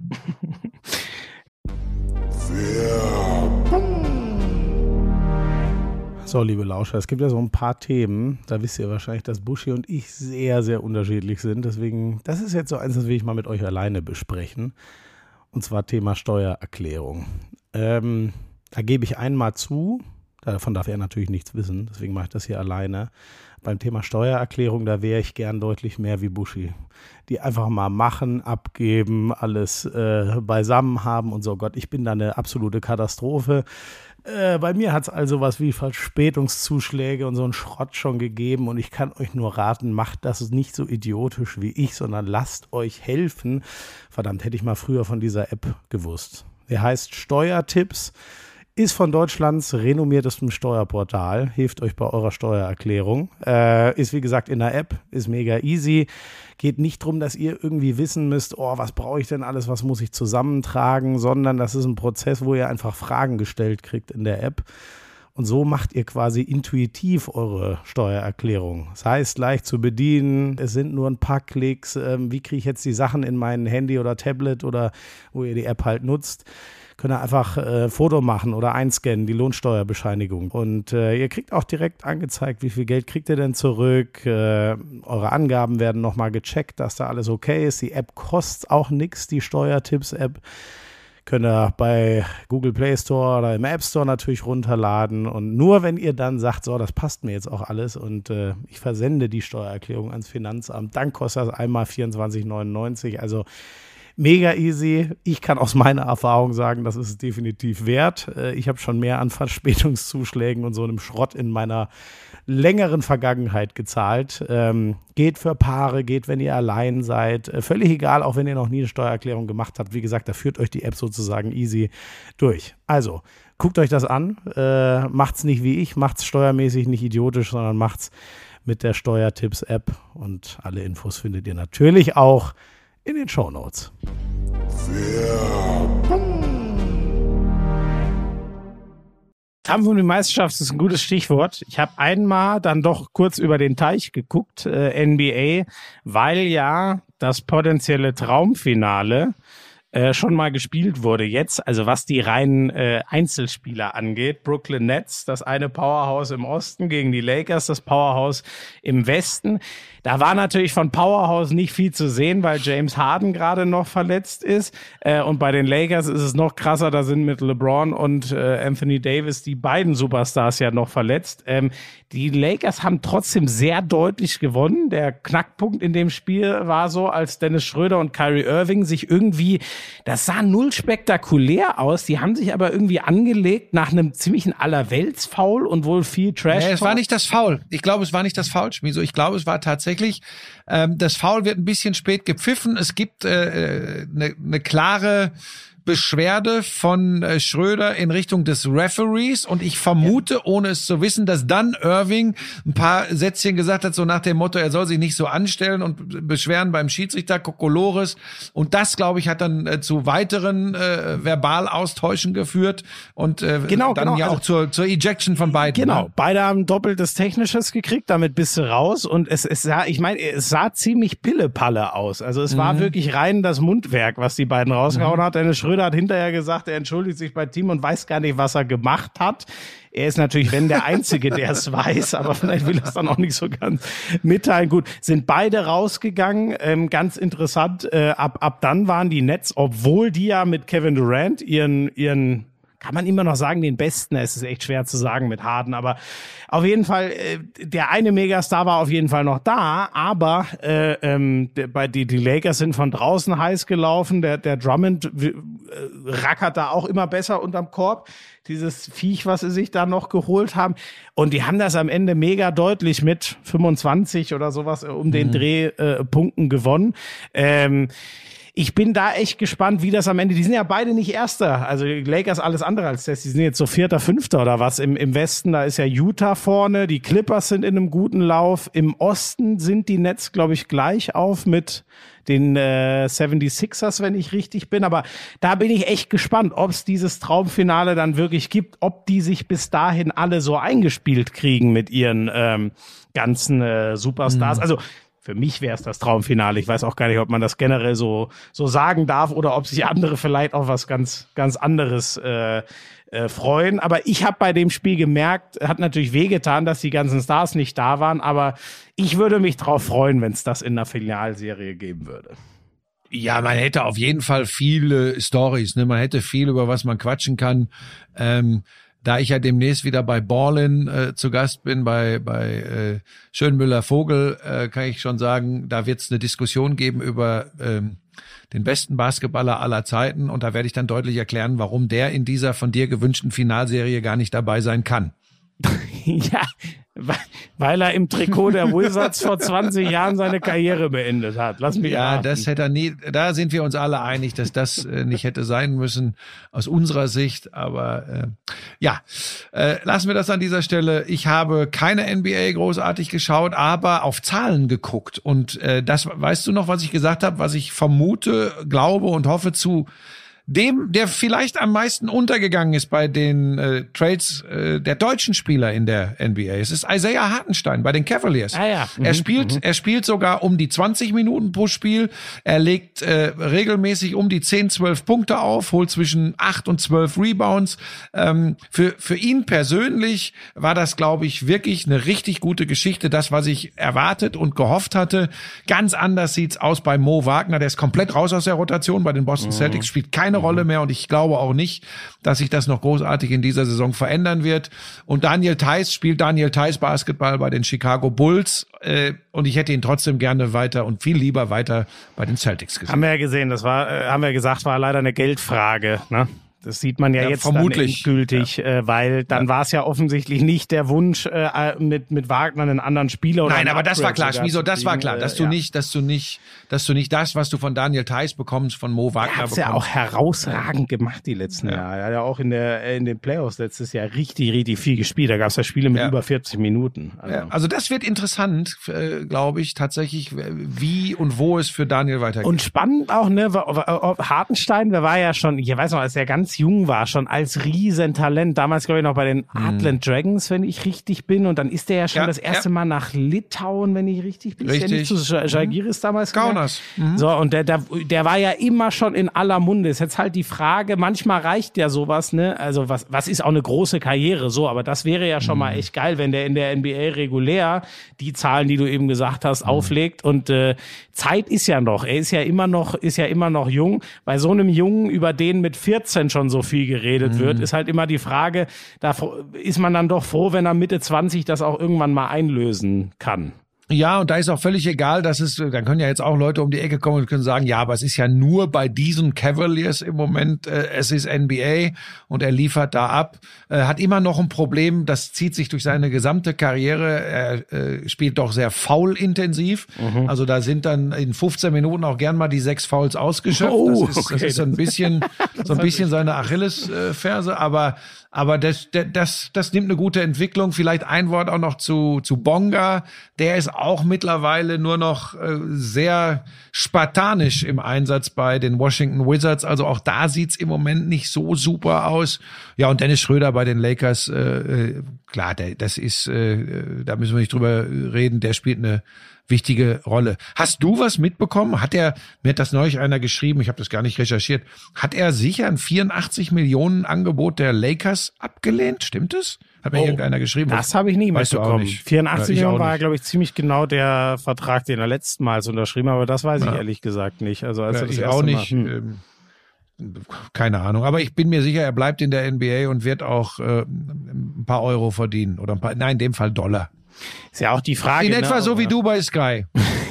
B: So, liebe Lauscher, es gibt ja so ein paar Themen, da wisst ihr wahrscheinlich, dass Buschi und ich sehr, sehr unterschiedlich sind. Deswegen, das ist jetzt so eins, das will ich mal mit euch alleine besprechen. Und zwar Thema Steuererklärung. Ähm, da gebe ich einmal zu, davon darf er natürlich nichts wissen, deswegen mache ich das hier alleine. Beim Thema Steuererklärung, da wäre ich gern deutlich mehr wie Buschi. Die einfach mal machen, abgeben, alles äh, beisammen haben und so. Gott, ich bin da eine absolute Katastrophe. Äh, bei mir hat es also was wie Verspätungszuschläge und so einen Schrott schon gegeben und ich kann euch nur raten, macht das nicht so idiotisch wie ich, sondern lasst euch helfen. Verdammt, hätte ich mal früher von dieser App gewusst. Der heißt Steuertipps. Ist von Deutschlands renommiertestem Steuerportal, hilft euch bei eurer Steuererklärung. Äh, ist wie gesagt in der App, ist mega easy. Geht nicht darum, dass ihr irgendwie wissen müsst, oh, was brauche ich denn alles, was muss ich zusammentragen, sondern das ist ein Prozess, wo ihr einfach Fragen gestellt kriegt in der App. Und so macht ihr quasi intuitiv eure Steuererklärung. Das heißt, leicht zu bedienen, es sind nur ein paar Klicks. Ähm, wie kriege ich jetzt die Sachen in mein Handy oder Tablet oder wo ihr die App halt nutzt? Könnt ihr einfach äh, Foto machen oder einscannen, die Lohnsteuerbescheinigung. Und äh, ihr kriegt auch direkt angezeigt, wie viel Geld kriegt ihr denn zurück. Äh, eure Angaben werden nochmal gecheckt, dass da alles okay ist. Die App kostet auch nichts, die Steuertipps-App. Könnt ihr bei Google Play Store oder im App Store natürlich runterladen. Und nur wenn ihr dann sagt, so, das passt mir jetzt auch alles und äh, ich versende die Steuererklärung ans Finanzamt, dann kostet das einmal vierundzwanzig neunundneunzig. Also mega easy. Ich kann aus meiner Erfahrung sagen, das ist es definitiv wert. Ich habe schon mehr an Verspätungszuschlägen und so einem Schrott in meiner längeren Vergangenheit gezahlt. Ähm, geht für Paare, geht, wenn ihr allein seid. Völlig egal, auch wenn ihr noch nie eine Steuererklärung gemacht habt. Wie gesagt, da führt euch die App sozusagen easy durch. Also, guckt euch das an. Äh, macht's nicht wie ich, macht's steuermäßig nicht idiotisch, sondern macht's mit der Steuertipps-App. Und alle Infos findet ihr natürlich auch in den Shownotes. Kampf um die Meisterschaft ist ein gutes Stichwort. Ich habe einmal dann doch kurz über den Teich geguckt, äh, N B A, weil ja das potenzielle Traumfinale äh, schon mal gespielt wurde. Jetzt, also was die reinen äh, Einzelspieler angeht, Brooklyn Nets, das eine Powerhouse im Osten gegen die Lakers, das Powerhouse im Westen. Da war natürlich von Powerhouse nicht viel zu sehen, weil James Harden gerade noch verletzt ist. Äh, und bei den Lakers ist es noch krasser, da sind mit LeBron und äh, Anthony Davis die beiden Superstars ja noch verletzt. Ähm, die Lakers haben trotzdem sehr deutlich gewonnen. Der Knackpunkt in dem Spiel war so, als Dennis Schröder und Kyrie Irving sich irgendwie, das sah null spektakulär aus, die haben sich aber irgendwie angelegt nach einem ziemlichen Allerweltsfoul und wohl viel Trash.
A: Nee, es war nicht das Foul. Ich glaube, es war nicht das Foul, Schmieso. Ich glaube, es war tatsächlich, ähm, das Foul wird ein bisschen spät gepfiffen. Es gibt eine äh, ne, ne klare Beschwerde von äh, Schröder in Richtung des Referees und ich vermute, ja. ohne es zu wissen, dass dann Irving ein paar Sätzchen gesagt hat, so nach dem Motto, er soll sich nicht so anstellen und beschweren beim Schiedsrichter Kokolores und das, glaube ich, hat dann äh, zu weiteren äh, Verbalaustauschen geführt und äh,
B: genau,
A: dann
B: genau.
A: ja
B: also,
A: auch zur, zur Ejection von beiden.
B: Genau,
A: ne?
B: Beide haben doppeltes Technisches gekriegt, damit bist du raus und es, es sah, ich meine, es sah ziemlich Pillepalle aus, also es mhm. war wirklich rein das Mundwerk, was die beiden rausgehauen mhm. hat. Dennis Schröder hat hinterher gesagt, er entschuldigt sich bei Team und weiß gar nicht, was er gemacht hat. Er ist natürlich, wenn der Einzige, der es weiß, aber vielleicht will er es dann auch nicht so ganz mitteilen. Gut, sind beide rausgegangen, ähm, ganz interessant. Äh, ab ab dann waren die Nets, obwohl die ja mit Kevin Durant ihren ihren kann man immer noch sagen, den Besten. Es ist echt schwer zu sagen mit Harden, aber auf jeden Fall, äh, der eine Megastar war auf jeden Fall noch da, aber äh, ähm, der, bei die, die Lakers sind von draußen heiß gelaufen, der, der Drummond äh, rackert da auch immer besser unterm Korb, dieses Viech, was sie sich da noch geholt haben, und die haben das am Ende mega deutlich mit fünfundzwanzig oder sowas äh, um den mhm. Dreh äh, Punkten gewonnen. Ähm, Ich bin da echt gespannt, wie das am Ende, die sind ja beide nicht Erster, also die Lakers alles andere als das, die sind jetzt so Vierter, Fünfter oder was im, im Westen, da ist ja Utah vorne, die Clippers sind in einem guten Lauf, im Osten sind die Nets, glaube ich, gleich auf mit den äh, seventy-sixers, wenn ich richtig bin, aber da bin ich echt gespannt, ob es dieses Traumfinale dann wirklich gibt, ob die sich bis dahin alle so eingespielt kriegen mit ihren ähm, ganzen äh, Superstars, mhm. also für mich wäre es das Traumfinale. Ich weiß auch gar nicht, ob man das generell so so sagen darf oder ob sich andere vielleicht auf was ganz ganz anderes äh, äh, freuen. Aber ich habe bei dem Spiel gemerkt, hat natürlich wehgetan, dass die ganzen Stars nicht da waren. Aber ich würde mich drauf freuen, wenn es das in der Finalserie geben würde.
A: Ja, man hätte auf jeden Fall viele Storys, ne? Man hätte viel, über was man quatschen kann. Ähm, Da ich ja demnächst wieder bei Ballin äh, zu Gast bin, bei bei äh, Schönmüller-Vogel, äh, kann ich schon sagen, da wird es eine Diskussion geben über ähm, den besten Basketballer aller Zeiten. Und da werde ich dann deutlich erklären, warum der in dieser von dir gewünschten Finalserie gar nicht dabei sein kann.
B: Ja, weil er im Trikot der Wizards vor zwanzig Jahren seine Karriere beendet hat. Lass mich
A: Ja,
B: raten.
A: das hätte er nie, da sind wir uns alle einig, dass das äh, nicht hätte sein müssen aus unserer Sicht. Aber äh, ja, äh, lassen wir das an dieser Stelle. Ich habe keine N B A großartig geschaut, aber auf Zahlen geguckt. Und äh, das, weißt du noch, was ich gesagt habe, was ich vermute, glaube und hoffe zu dem, der vielleicht am meisten untergegangen ist bei den äh, Trades äh, der deutschen Spieler in der N B A. Es ist Isaiah Hartenstein bei den Cavaliers.
B: Ah, ja. Mhm.
A: Er spielt, mhm. er spielt sogar um die zwanzig Minuten pro Spiel. Er legt äh, regelmäßig um die zehn, zwölf Punkte auf, holt zwischen acht und zwölf Rebounds. Ähm, für für ihn persönlich war das, glaube ich, wirklich eine richtig gute Geschichte. Das, was ich erwartet und gehofft hatte. Ganz anders sieht's aus bei Mo Wagner. Der ist komplett raus aus der Rotation bei den Boston mhm. Celtics, spielt keine Rolle mehr und ich glaube auch nicht, dass sich das noch großartig in dieser Saison verändern wird. Und Daniel Theis spielt Daniel Theis Basketball bei den Chicago Bulls äh, und ich hätte ihn trotzdem gerne weiter und viel lieber weiter bei den Celtics gesehen.
B: Haben wir ja gesehen, das war, äh, haben wir gesagt, war leider eine Geldfrage, ne? Das sieht man ja, ja jetzt vermutlich dann endgültig, ja. äh, weil dann ja. war es ja offensichtlich nicht der Wunsch, äh, mit mit Wagner einen anderen Spieler oder
A: Nein, aber das war klar, Schmieso, das war klar, dass äh, du ja. nicht, dass du nicht, dass du nicht das, was du von Daniel Theis bekommst, von Mo Wagner bekommst.
B: Er hat's ja auch herausragend gemacht die letzten ja. Jahre. Er hat ja auch in der in den Playoffs letztes Jahr richtig, richtig viel gespielt. Da gab es ja Spiele mit ja. über vierzig Minuten. Also.
A: Ja, also das wird interessant, äh, glaube ich, tatsächlich, wie und wo es für Daniel weitergeht.
B: Und spannend auch, ne, Hartenstein, der war ja schon, ich weiß noch, als er ganz ganz jung war, schon als Riesentalent. Damals, glaube ich, noch bei den Heartland Dragons, wenn ich richtig bin. Und dann ist der ja schon
A: Ja,
B: das erste
A: ja.
B: Mal nach Litauen, wenn ich richtig bin.
A: Richtig.
B: Ist der nicht zu Žalgiris damals gegangen?
A: Kaunas. Mhm.
B: So, und der, der, der war ja immer schon in aller Munde. Ist jetzt halt die Frage, manchmal reicht ja sowas, ne? Also was, was ist auch eine große Karriere, so, aber das wäre ja schon mal echt geil, wenn der in der N B A regulär die Zahlen, die du eben gesagt hast, auflegt. Und äh, Zeit ist ja noch. Er ist ja immer noch, ist ja immer noch jung. Bei so einem Jungen, über den mit vierzehn schon so viel geredet wird, ist halt immer die Frage, da ist man dann doch froh, wenn er Mitte zwanzig das auch irgendwann mal einlösen kann.
A: Ja, und da ist auch völlig egal, dass es, dann können ja jetzt auch Leute um die Ecke kommen und können sagen, ja, aber es ist ja nur bei diesen Cavaliers im Moment, äh, es ist N B A und er liefert da ab, äh, hat immer noch ein Problem, das zieht sich durch seine gesamte Karriere, er äh, spielt doch sehr foulintensiv, mhm. also da sind dann in fünfzehn Minuten auch gern mal die sechs Fouls ausgeschöpft,
B: Oh,
A: das ist,
B: okay.
A: das ist so ein bisschen, so ein bisschen seine Achillesferse, aber Aber das, das, das nimmt eine gute Entwicklung. Vielleicht ein Wort auch noch zu, zu Bonga. Der ist auch mittlerweile nur noch äh, sehr spartanisch im Einsatz bei den Washington Wizards. Also auch da sieht's im Moment nicht so super aus. Ja, und Dennis Schröder bei den Lakers, äh, klar, der, das ist, äh, da müssen wir nicht drüber reden. Der spielt eine wichtige Rolle. Hast du was mitbekommen? Hat er, mir hat das neulich einer geschrieben, ich habe das gar nicht recherchiert, hat er sicher ein vierundachtzig Millionen Angebot der Lakers abgelehnt? Stimmt es? Hat mir
B: Oh,
A: irgendeiner geschrieben.
B: Das habe ich nie
A: Weißt du auch
B: mitbekommen.
A: nicht.
B: vierundachtzig
A: Ja, ich auch
B: Millionen war,
A: nicht.
B: glaube ich, ziemlich genau der Vertrag, den er letzten Mal unterschrieben hat, aber das weiß ich
A: Ja.
B: ehrlich gesagt nicht. Also als
A: Ja,
B: er das
A: ich
B: erste
A: auch nicht.
B: Mal, hm.
A: Ähm, keine Ahnung. Aber ich bin mir sicher, er bleibt in der N B A und wird auch äh, ein paar Euro verdienen. Oder ein paar, nein, in dem Fall Dollar.
B: Ist ja auch die Frage.
A: In etwa
B: ne,
A: so wie
B: aber-
A: du bei Sky.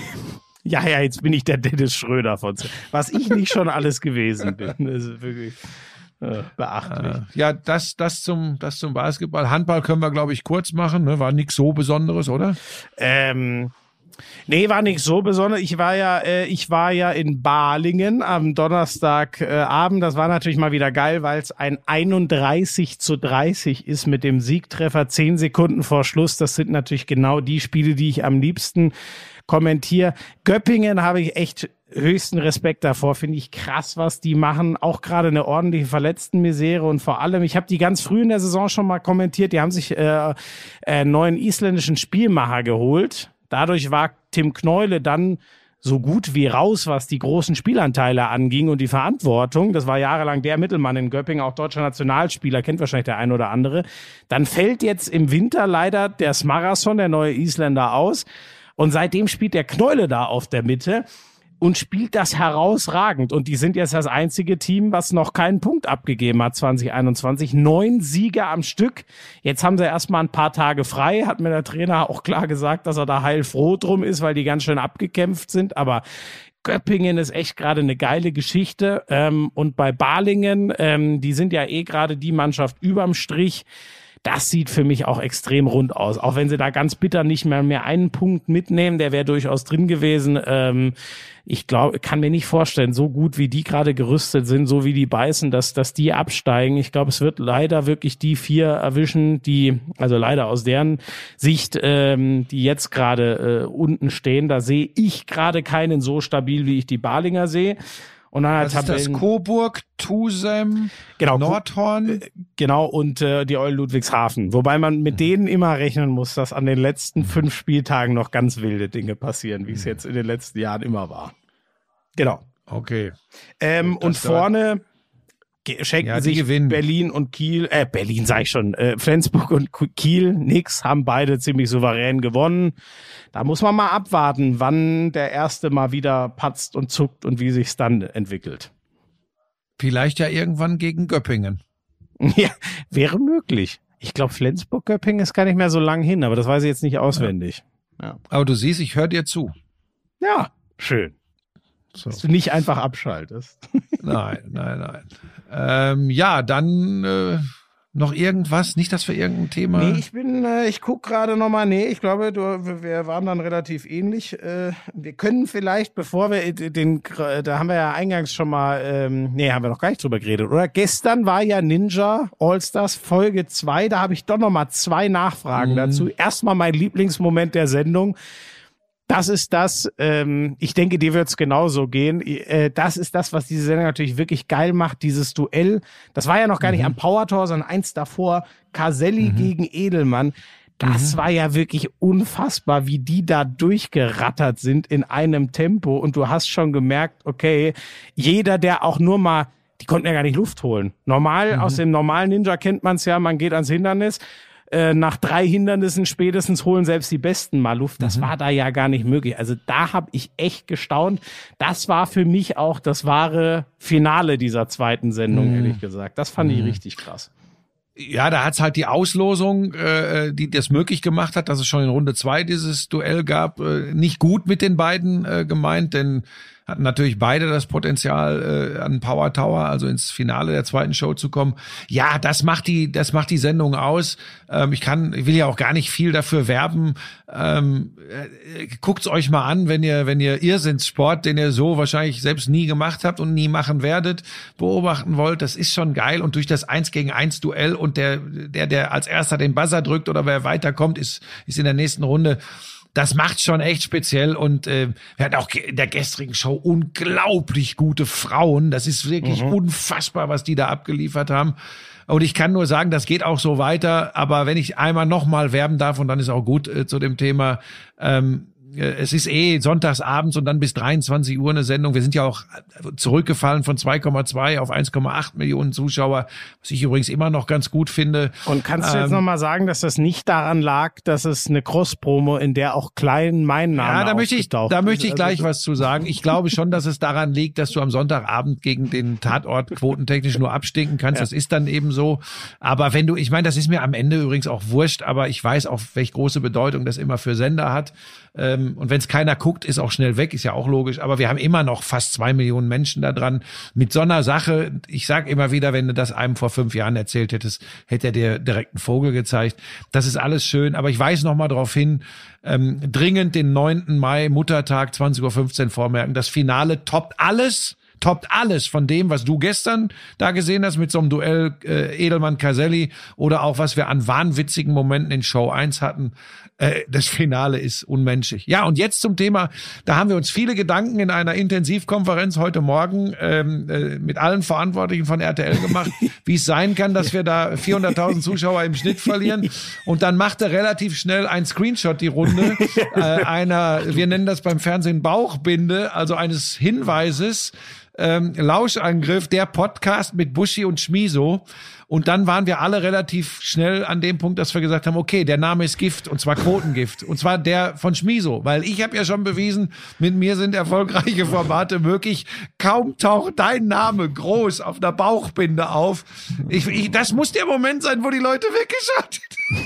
B: Ja, ja, jetzt bin ich der Dennis Schröder von, was ich nicht schon alles gewesen bin. Das ist wirklich äh, beachtlich.
A: Äh, ja, das, das zum, das zum Basketball. Handball können wir, glaube ich, kurz machen. Ne? War nichts so Besonderes, oder?
B: Ähm, nee, war nicht so besonders. Ich war ja, äh, ich war ja in Balingen am Donnerstagabend. Äh, Abend. Das war natürlich mal wieder geil, weil es ein einunddreißig zu dreißig ist mit dem Siegtreffer, zehn Sekunden vor Schluss. Das sind natürlich genau die Spiele, die ich am liebsten kommentiere. Göppingen habe ich echt höchsten Respekt davor. Finde ich krass, was die machen. Auch gerade eine ordentliche Verletztenmisere und vor allem, ich habe die ganz früh in der Saison schon mal kommentiert. Die haben sich äh, äh, neuen isländischen Spielmacher geholt. Dadurch war Tim Knoile dann so gut wie raus, was die großen Spielanteile anging und die Verantwortung. Das war jahrelang der Mittelmann in Göppingen, auch deutscher Nationalspieler, kennt wahrscheinlich der ein oder andere. Dann fällt jetzt im Winter leider der Smarason, der neue Isländer, aus. Und seitdem spielt der Knoile da auf der Mitte und spielt das herausragend. Und die sind jetzt das einzige Team, was noch keinen Punkt abgegeben hat zwanzig einundzwanzig. Neun Siege am Stück. Jetzt haben sie erstmal ein paar Tage frei. Hat mir der Trainer auch klar gesagt, dass er da heilfroh drum ist, weil die ganz schön abgekämpft sind. Aber Göppingen ist echt gerade eine geile Geschichte. Ähm, und bei Balingen, ähm, die sind ja eh gerade die Mannschaft überm Strich. Das sieht für mich auch extrem rund aus. Auch wenn sie da ganz bitter nicht mehr, mehr einen Punkt mitnehmen, der wäre durchaus drin gewesen. Ähm, ich glaube, kann mir nicht vorstellen, so gut wie die gerade gerüstet sind, so wie die beißen, dass, dass die absteigen. Ich glaube, es wird leider wirklich die vier erwischen, die, also leider aus deren Sicht, ähm, die jetzt gerade äh, unten stehen. Da sehe ich gerade keinen so stabil, wie ich die Balinger sehe. Und dann halt
A: Was ist das?
B: Tabellen-
A: Coburg, Tusem,
B: Genau,
A: Nordhorn?
B: Genau, und äh, die Eulen Ludwigshafen. Wobei man mit denen immer rechnen muss, dass an den letzten fünf Spieltagen noch ganz wilde Dinge passieren, wie es jetzt in den letzten Jahren immer war. Genau.
A: Okay.
B: Ähm,
A: Gut,
B: und
A: das
B: vorne ge- schenken
A: Ja, die
B: sich
A: gewinnen.
B: Berlin und Kiel, äh, Berlin sag ich schon, äh, Flensburg und Kiel nix, haben beide ziemlich souverän gewonnen. Da muss man mal abwarten, wann der Erste mal wieder patzt und zuckt und wie sich's dann entwickelt.
A: Vielleicht ja irgendwann gegen Göppingen.
B: Ja, wäre möglich. Ich glaube, Flensburg-Göppingen ist gar nicht mehr so lang hin, aber das weiß ich jetzt nicht auswendig. Ja,
A: Aber du siehst, ich höre dir zu.
B: ja schön.
A: So.
B: Dass du nicht einfach abschaltest.
A: Nein, nein, nein. Ähm, ja, dann äh, noch irgendwas? Nicht, dass wir irgendein Thema...
B: Nee, ich bin, äh, ich guck gerade nochmal, nee, ich glaube, du, wir waren dann relativ ähnlich. Äh, wir können vielleicht, bevor wir den, da haben wir ja eingangs schon mal, ähm, nee, haben wir noch gar nicht drüber geredet, oder? Gestern war ja Ninja All-Stars Folge zwei, da habe ich doch nochmal zwei Nachfragen
A: Mhm.
B: dazu. Erstmal mein Lieblingsmoment der Sendung. das ist das, ähm, ich denke, dir wird's genauso gehen. Äh, das ist das, was diese Sendung natürlich wirklich geil macht, dieses Duell. Das war ja noch gar nicht
A: Mhm.
B: am Power Tour, sondern eins davor, Caselli mhm. gegen Edelmann. Das mhm. war ja wirklich unfassbar, wie die da durchgerattert sind in einem Tempo. Und du hast schon gemerkt, okay, jeder, der auch nur mal, die konnten ja gar nicht Luft holen. Normal, mhm. aus dem normalen Ninja kennt man es ja, man geht ans Hindernis. Äh, nach drei Hindernissen spätestens holen selbst die Besten mal Luft. Das mhm. war da ja gar nicht möglich. Also da habe ich echt gestaunt. Das war für mich auch das wahre Finale dieser zweiten Sendung, mhm. ehrlich gesagt. Das fand mhm. ich richtig krass.
A: Ja, da hat's halt die Auslosung, äh, die das möglich gemacht hat, dass es schon in Runde zwei dieses Duell gab, äh, nicht gut mit den beiden äh, gemeint, denn hatten natürlich beide das Potenzial, äh, an Power Tower, also ins Finale der zweiten Show zu kommen. Ja, das macht die, das macht die Sendung aus. Ähm, ich kann, ich will ja auch gar nicht viel dafür werben. Ähm, äh, guckt's euch mal an, wenn ihr, wenn ihr Irrsinnssport, den ihr so wahrscheinlich selbst nie gemacht habt und nie machen werdet, beobachten wollt. Das ist schon geil. Und durch das eins gegen eins Duell und der, der, der als erster den Buzzer drückt oder wer weiterkommt, ist, ist in der nächsten Runde. Das macht schon echt speziell und äh, wir hatten auch in der gestrigen Show unglaublich gute Frauen. Das ist wirklich mhm. unfassbar, was die da abgeliefert haben. Und ich kann nur sagen, das geht auch so weiter. Aber wenn ich einmal nochmal werben darf, und dann ist auch gut äh, zu dem Thema, ähm, es ist eh sonntagsabends und dann bis dreiundzwanzig Uhr eine Sendung. Wir sind ja auch zurückgefallen von zwei Komma zwei auf eins Komma acht Millionen Zuschauer, was ich übrigens immer noch ganz gut finde.
B: Und kannst du jetzt ähm, nochmal sagen, dass das nicht daran lag, dass es eine Cross-Promo, in der auch klein mein Name
A: Ja, da möchte ich, da möchte ich gleich
B: also,
A: was zu sagen. Ich glaube schon, dass es daran liegt, dass du am Sonntagabend gegen den Tatort quotentechnisch nur abstinken kannst. Ja. Das ist dann eben so. Aber wenn du, ich meine, das ist mir am Ende übrigens auch wurscht, aber ich weiß auch, welche große Bedeutung das immer für Sender hat. Und wenn es keiner guckt, ist auch schnell weg, ist ja auch logisch. Aber wir haben immer noch fast zwei Millionen Menschen da dran. Mit so einer Sache, ich sag immer wieder, wenn du das einem vor fünf Jahren erzählt hättest, hätte er dir direkt einen Vogel gezeigt. Das ist alles schön. Aber ich weise noch mal darauf hin, ähm, dringend den neunten Mai, Muttertag, zwanzig Uhr fünfzehn vormerken. Das Finale toppt alles. Toppt alles von dem, was du gestern da gesehen hast mit so einem Duell äh, Edelmann-Caselli oder auch was wir an wahnwitzigen Momenten in Show eins hatten. Äh, das Finale ist unmenschlich. Ja, und jetzt zum Thema, da haben wir uns viele Gedanken in einer Intensivkonferenz heute Morgen ähm, äh, mit allen Verantwortlichen von R T L gemacht, wie es sein kann, dass wir da vierhunderttausend Zuschauer im Schnitt verlieren. Und dann machte relativ schnell ein Screenshot die Runde äh, einer, wir nennen das beim Fernsehen Bauchbinde, also eines Hinweises, Ähm, Lauschangriff, der Podcast mit Buschi und Schmiso. Und dann waren wir alle relativ schnell an dem Punkt, dass wir gesagt haben, okay, der Name ist Gift, und zwar Quotengift. Und zwar der von Schmiso, weil ich habe ja schon bewiesen, mit mir sind erfolgreiche Formate möglich. Kaum taucht dein Name groß auf der Bauchbinde auf. Ich, ich, das muss der Moment sein, wo die Leute weggeschaltet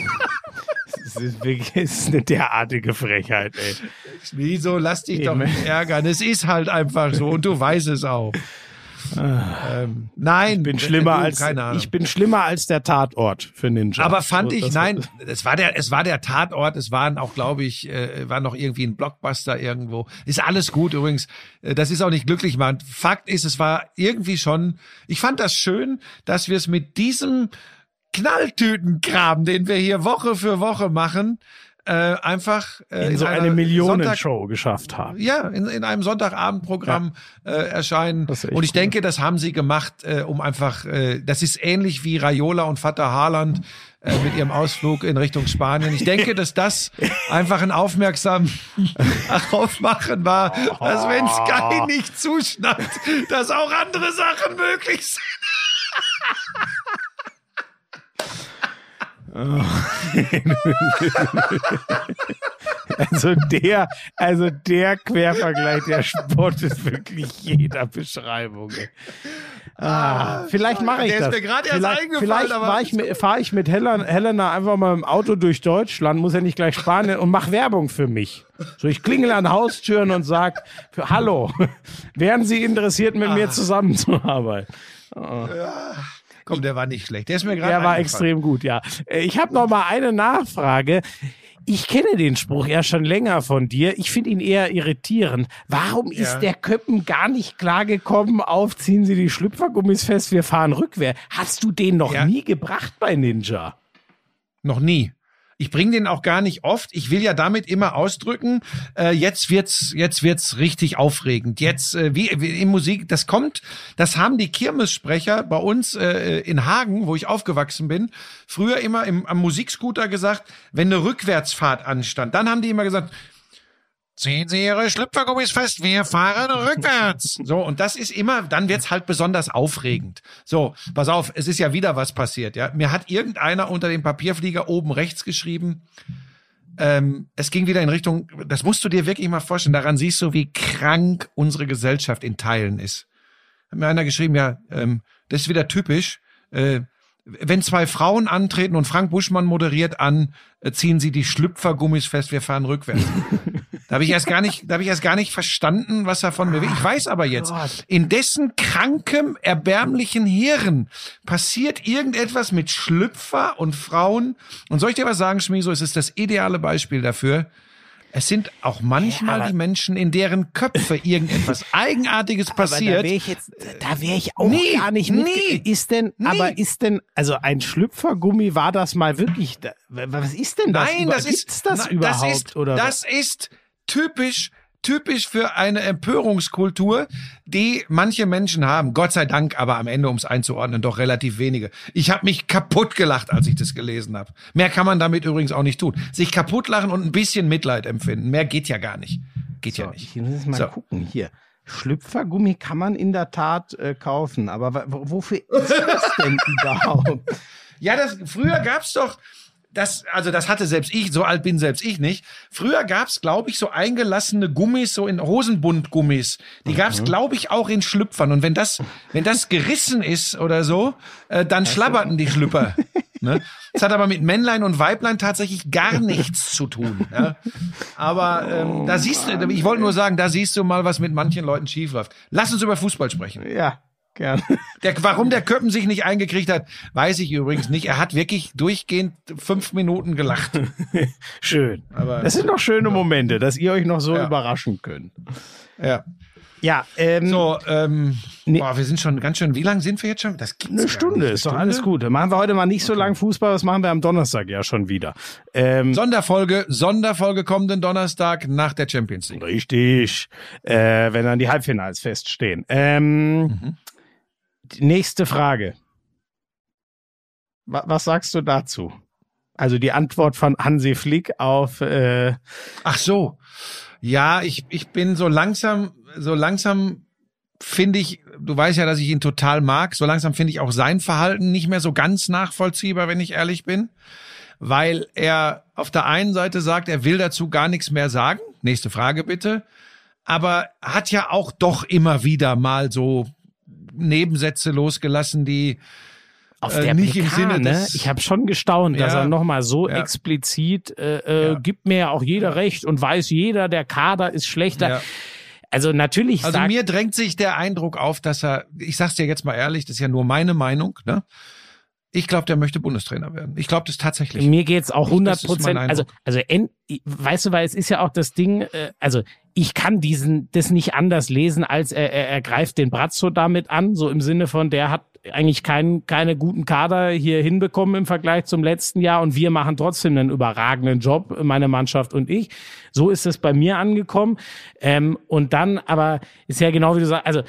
B: Es ist wirklich, es ist eine derartige Frechheit, ey.
A: Schmiso, lass dich doch nicht ärgern. Es ist halt einfach so und du weißt es auch. ähm, nein,
B: ich bin schlimmer
A: du,
B: als
A: keine Ahnung.
B: ich bin schlimmer als der Tatort für Ninja.
A: Aber fand
B: so,
A: ich, nein, es war der, es war der Tatort. Es waren auch, glaube ich, äh, war noch irgendwie ein Blockbuster irgendwo. Ist alles gut übrigens. Äh, das ist auch nicht glücklich machen. Fakt ist, es war irgendwie schon. Ich fand das schön, dass wir es mit diesem Knalltütenkram, den wir hier Woche für Woche machen, äh, einfach äh,
B: in, in so eine Millionenshow Sonntag- geschafft haben.
A: Ja, in, in einem Sonntagabendprogramm ja. äh, erscheinen. Und ich cool. denke, das haben sie gemacht, äh, um einfach, äh, das ist ähnlich wie Raiola und Vater Haaland äh, mit ihrem Ausflug in Richtung Spanien. Ich denke, dass das einfach ein aufmerksam Aufmachen war, dass wenn Sky nicht zuschnappt, dass auch andere Sachen möglich sind.
B: Oh. Also der, also der Quervergleich, der spottet wirklich jeder Beschreibung. Ah, vielleicht mache ich
A: der
B: das.
A: Ist mir gerade erst
B: vielleicht
A: eingefallen,
B: vielleicht
A: aber
B: ich mit, fahre ich mit Helena, Helena einfach mal im Auto durch Deutschland, muss ja nicht gleich Spanien, und mach Werbung für mich. So, ich klingel an Haustüren und sag, für, hallo, wären Sie interessiert, mit ah. mir zusammenzuarbeiten? Oh.
A: Ja. Komm, der war nicht schlecht. Der ist mir gerade
B: Der war extrem gut, ja. Ich habe noch mal eine Nachfrage. Ich kenne den Spruch ja schon länger von dir. Ich finde ihn eher irritierend. Warum ja. ist der Köppen gar nicht klargekommen auf, ziehen Sie die Schlüpfergummis fest, wir fahren rückwärts? Hast du den noch ja. nie gebracht bei Ninja?
A: Noch nie. Ich bringe den auch gar nicht oft. Ich will ja damit immer ausdrücken, äh, jetzt wird's, jetzt wird's richtig aufregend. Jetzt, äh, wie, wie in Musik, das kommt, das haben die Kirmessprecher bei uns äh, in Hagen, wo ich aufgewachsen bin, früher immer im, am Musikscooter gesagt, wenn eine Rückwärtsfahrt anstand, dann haben die immer gesagt, ziehen Sie Ihre Schlüpfergummis fest, wir fahren rückwärts. So, und das ist immer, dann wird's halt besonders aufregend. So, pass auf, es ist ja wieder was passiert, ja. Mir hat irgendeiner unter dem Papierflieger oben rechts geschrieben, ähm, es ging wieder in Richtung, das musst du dir wirklich mal vorstellen, daran siehst du, wie krank unsere Gesellschaft in Teilen ist. Hat mir einer geschrieben, ja, ähm, das ist wieder typisch, äh, wenn zwei Frauen antreten und Frank Buschmann moderiert an, äh, ziehen sie die Schlüpfergummis fest, wir fahren rückwärts. Da habe ich erst gar nicht, da habe ich erst gar nicht verstanden, was er von mir will. Ich weiß aber jetzt, in dessen krankem, erbärmlichen Hirn passiert irgendetwas mit Schlüpfer und Frauen. Und soll ich dir was sagen, Schmieso, es ist das ideale Beispiel dafür. Es sind auch manchmal
B: ja,
A: die Menschen, in deren Köpfe irgendetwas Eigenartiges passiert.
B: Aber da wäre ich jetzt, da wäre ich auch
A: Nee,
B: gar nicht mit.
A: nee,
B: ist denn,
A: nee.
B: aber ist denn, also ein Schlüpfergummi war das mal wirklich, da, was ist denn das?
A: Nein,
B: über,
A: das
B: gibt's
A: ist,
B: das
A: na,
B: überhaupt?
A: das ist,
B: oder
A: das ist typisch, typisch für eine Empörungskultur, die manche Menschen haben. Gott sei Dank, aber am Ende, um es einzuordnen, doch relativ wenige. Ich habe mich kaputt gelacht, als ich das gelesen habe. Mehr kann man damit übrigens auch nicht tun. Sich kaputt lachen und ein bisschen Mitleid empfinden. Mehr geht ja gar nicht. Geht
B: so,
A: ja nicht.
B: Ich muss jetzt mal
A: So.
B: gucken, hier. Schlüpfergummi kann man in der Tat äh, kaufen, aber w- wofür ist das denn überhaupt?
A: Ja, das, früher gab's doch, das, also das hatte selbst ich, so alt bin selbst ich nicht. Früher gab's, glaube ich, so eingelassene Gummis, so in Hosenbundgummis. Die gab's, glaube ich, auch in Schlüpfern. Und wenn das, wenn das gerissen ist oder so, äh, dann schlabberten die Schlüpper. Ne? Das hat aber mit Männlein und Weiblein tatsächlich gar nichts zu tun. Ja? Aber ähm, da siehst du, ich wollte nur sagen, da siehst du mal, was mit manchen Leuten schiefläuft. Lass uns über Fußball sprechen.
B: Ja, gern.
A: Der, warum der Köppen sich nicht eingekriegt hat, weiß ich übrigens nicht. Er hat wirklich durchgehend fünf Minuten gelacht.
B: Schön.
A: Aber-
B: das sind doch schöne Momente, dass ihr euch noch so
A: Ja.
B: überraschen könnt.
A: Ja.
B: Ja, ähm,
A: So, ähm,
B: Nee.
A: boah, wir sind schon ganz schön, wie lang sind wir jetzt schon? Das gibt's
B: eine
A: gar
B: Stunde
A: nicht.
B: ist doch
A: Stunde?
B: alles gut. Machen wir heute mal nicht so lang Fußball, das machen wir am Donnerstag ja schon wieder. Ähm,
A: Sonderfolge, Sonderfolge kommenden Donnerstag nach der Champions League.
B: Richtig, äh, wenn dann die Halbfinals feststehen. Ähm,
A: Mhm.
B: die nächste Frage. Wa- was sagst du dazu? Also die Antwort von Hansi Flick auf äh,
A: Ach so. Ja, ich, ich bin so langsam, so langsam finde ich, du weißt ja, dass ich ihn total mag, so langsam finde ich auch sein Verhalten nicht mehr so ganz nachvollziehbar, wenn ich ehrlich bin, weil er auf der einen Seite sagt, er will dazu gar nichts mehr sagen. Nächste Frage bitte. Aber hat ja auch doch immer wieder mal so Nebensätze losgelassen, die
B: auf
A: Äh,
B: der
A: nicht
B: P K,
A: im Sinne
B: ne?
A: des-
B: Ich habe schon gestaunt, dass
A: Ja.
B: er nochmal so
A: Ja.
B: explizit äh, äh,
A: Ja.
B: gibt mir ja auch jeder recht und weiß jeder, der Kader ist schlechter.
A: Ja.
B: Also natürlich
A: Also
B: sagt
A: mir drängt sich der Eindruck auf, dass er, ich sag's dir jetzt mal ehrlich, das ist ja nur meine Meinung, ne? Ich glaube, der möchte Bundestrainer werden. Ich glaube das tatsächlich.
B: Mir geht's auch
A: Ich-
B: hundert
A: das ist mein
B: Prozent. Also,
A: Eindruck.
B: also, en, weißt du, weil es ist ja auch das Ding, äh, also ich kann diesen, das nicht anders lesen, als er, er, er greift den Brazzo damit an, so im Sinne von, der hat eigentlich keinen, keine guten Kader hier hinbekommen im Vergleich zum letzten Jahr und wir machen trotzdem einen überragenden Job, meine Mannschaft und ich. So ist es bei mir angekommen. Ähm, und dann, aber ist ja genau wie du sagst, also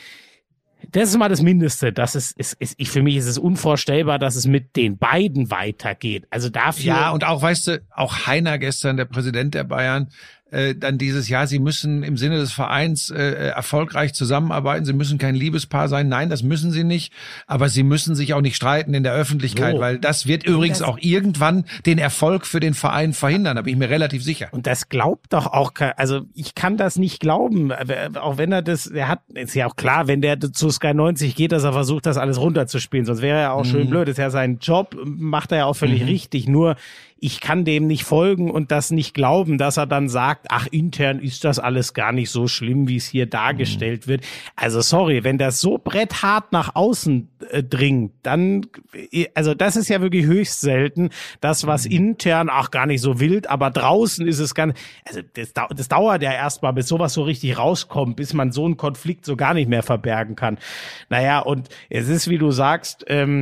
B: das ist mal das Mindeste. Das ist, ist, ist ich, für mich ist es unvorstellbar, dass es mit den beiden weitergeht. Also dafür.
A: Ja, und auch, weißt du, auch Heiner gestern, der Präsident der Bayern, äh, dann dieses Jahr, sie müssen im Sinne des Vereins äh, erfolgreich zusammenarbeiten, sie müssen kein Liebespaar sein. Nein, das müssen sie nicht, aber sie müssen sich auch nicht streiten in der Öffentlichkeit,
B: So.
A: weil das wird übrigens
B: das-
A: auch irgendwann den Erfolg für den Verein verhindern, da bin ich mir relativ sicher.
B: Und das glaubt doch auch, ke- also ich kann das nicht glauben, aber auch wenn er das, er hat, ist ja auch klar, wenn der zu Sky neunzig geht, dass er versucht, das alles runterzuspielen, sonst wäre er auch schön blöd, das ist ja sein Job, macht er ja auch völlig richtig, nur ich kann dem nicht folgen und das nicht glauben, dass er dann sagt, ach, intern ist das alles gar nicht so schlimm, wie es hier dargestellt wird. Also sorry, wenn das so bretthart nach außen äh, dringt, dann, äh, also das ist ja wirklich höchst selten, das, was intern auch gar nicht so wild, aber draußen ist es ganz, also das, dau- das dauert ja erstmal, bis sowas so richtig rauskommt, bis man so einen Konflikt so gar nicht mehr verbergen kann. Naja, und es ist, wie du sagst, ähm,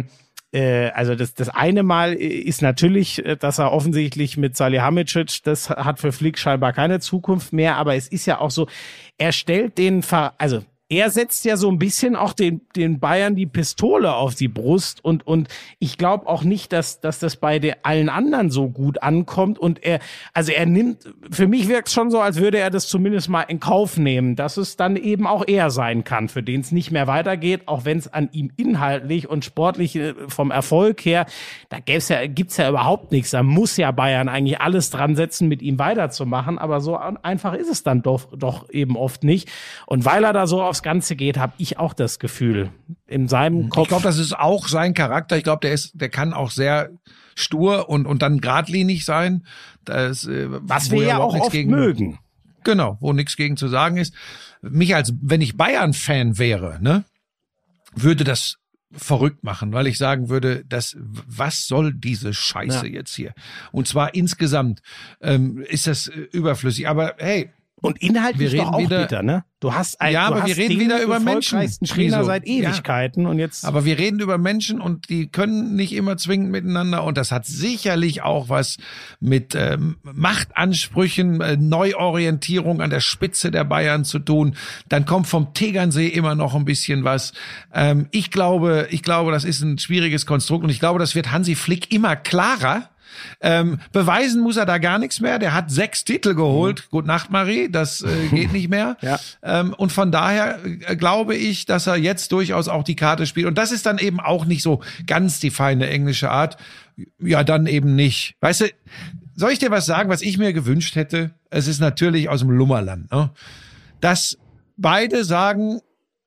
B: äh, also das, das eine Mal ist natürlich, dass er offensichtlich mit Salihamidzic, das hat für Flick scheinbar keine Zukunft mehr, aber es ist ja auch so, er stellt den, Ver- also er setzt ja so ein bisschen auch den, den Bayern die Pistole auf die Brust und, und ich glaube auch nicht, dass, dass das bei den, allen anderen so gut ankommt und er, also er nimmt, für mich wirkt es schon so, als würde er das zumindest mal in Kauf nehmen, dass es dann eben auch er sein kann, für den es nicht mehr weitergeht, auch wenn es an ihm inhaltlich und sportlich vom Erfolg her, da gäb's ja, gibt's ja überhaupt nichts, da muss ja Bayern eigentlich alles dran setzen, mit ihm weiterzumachen, aber so einfach ist es dann doch, doch eben oft nicht und weil er da so aufs Ganze geht, habe ich auch das Gefühl, in seinem Kopf.
A: Ich glaube, das ist auch sein Charakter. Ich glaube, der ist, der kann auch sehr stur und und dann geradlinig sein. Das,
B: was wir ja auch oft gegen, mögen.
A: Genau, wo nichts gegen zu sagen ist. Mich als, wenn ich Bayern-Fan wäre, ne, würde das verrückt machen, weil ich sagen würde, das, was soll diese Scheiße ja. jetzt hier? Und zwar insgesamt ähm, ist das überflüssig. Aber hey,
B: und inhaltlich
A: wir
B: doch auch
A: wieder,
B: bitter, ne? Du hast ein,
A: ja,
B: du
A: aber
B: hast
A: wir reden wieder über Menschen.
B: Trainer seit Ewigkeiten
A: ja.
B: und jetzt.
A: Aber wir reden über Menschen und die können nicht immer zwingend miteinander und das hat sicherlich auch was mit ähm, Machtansprüchen, äh, Neuorientierung an der Spitze der Bayern zu tun. Dann kommt vom Tegernsee immer noch ein bisschen was. Ähm, ich glaube, ich glaube, das ist ein schwieriges Konstrukt und ich glaube, das wird Hansi Flick immer klarer. Ähm, beweisen muss er da gar nichts mehr. Der hat sechs Titel geholt. Mhm. Gute Nacht, Marie. Das äh, geht nicht mehr.
B: ja.
A: ähm, und von daher äh, glaube ich, dass er jetzt durchaus auch die Karte spielt. Und das ist dann eben auch nicht so ganz die feine englische Art. Ja, dann eben nicht. Weißt du, soll ich dir was sagen, was ich mir gewünscht hätte? Es ist natürlich aus dem Lummerland, ne? Dass beide sagen,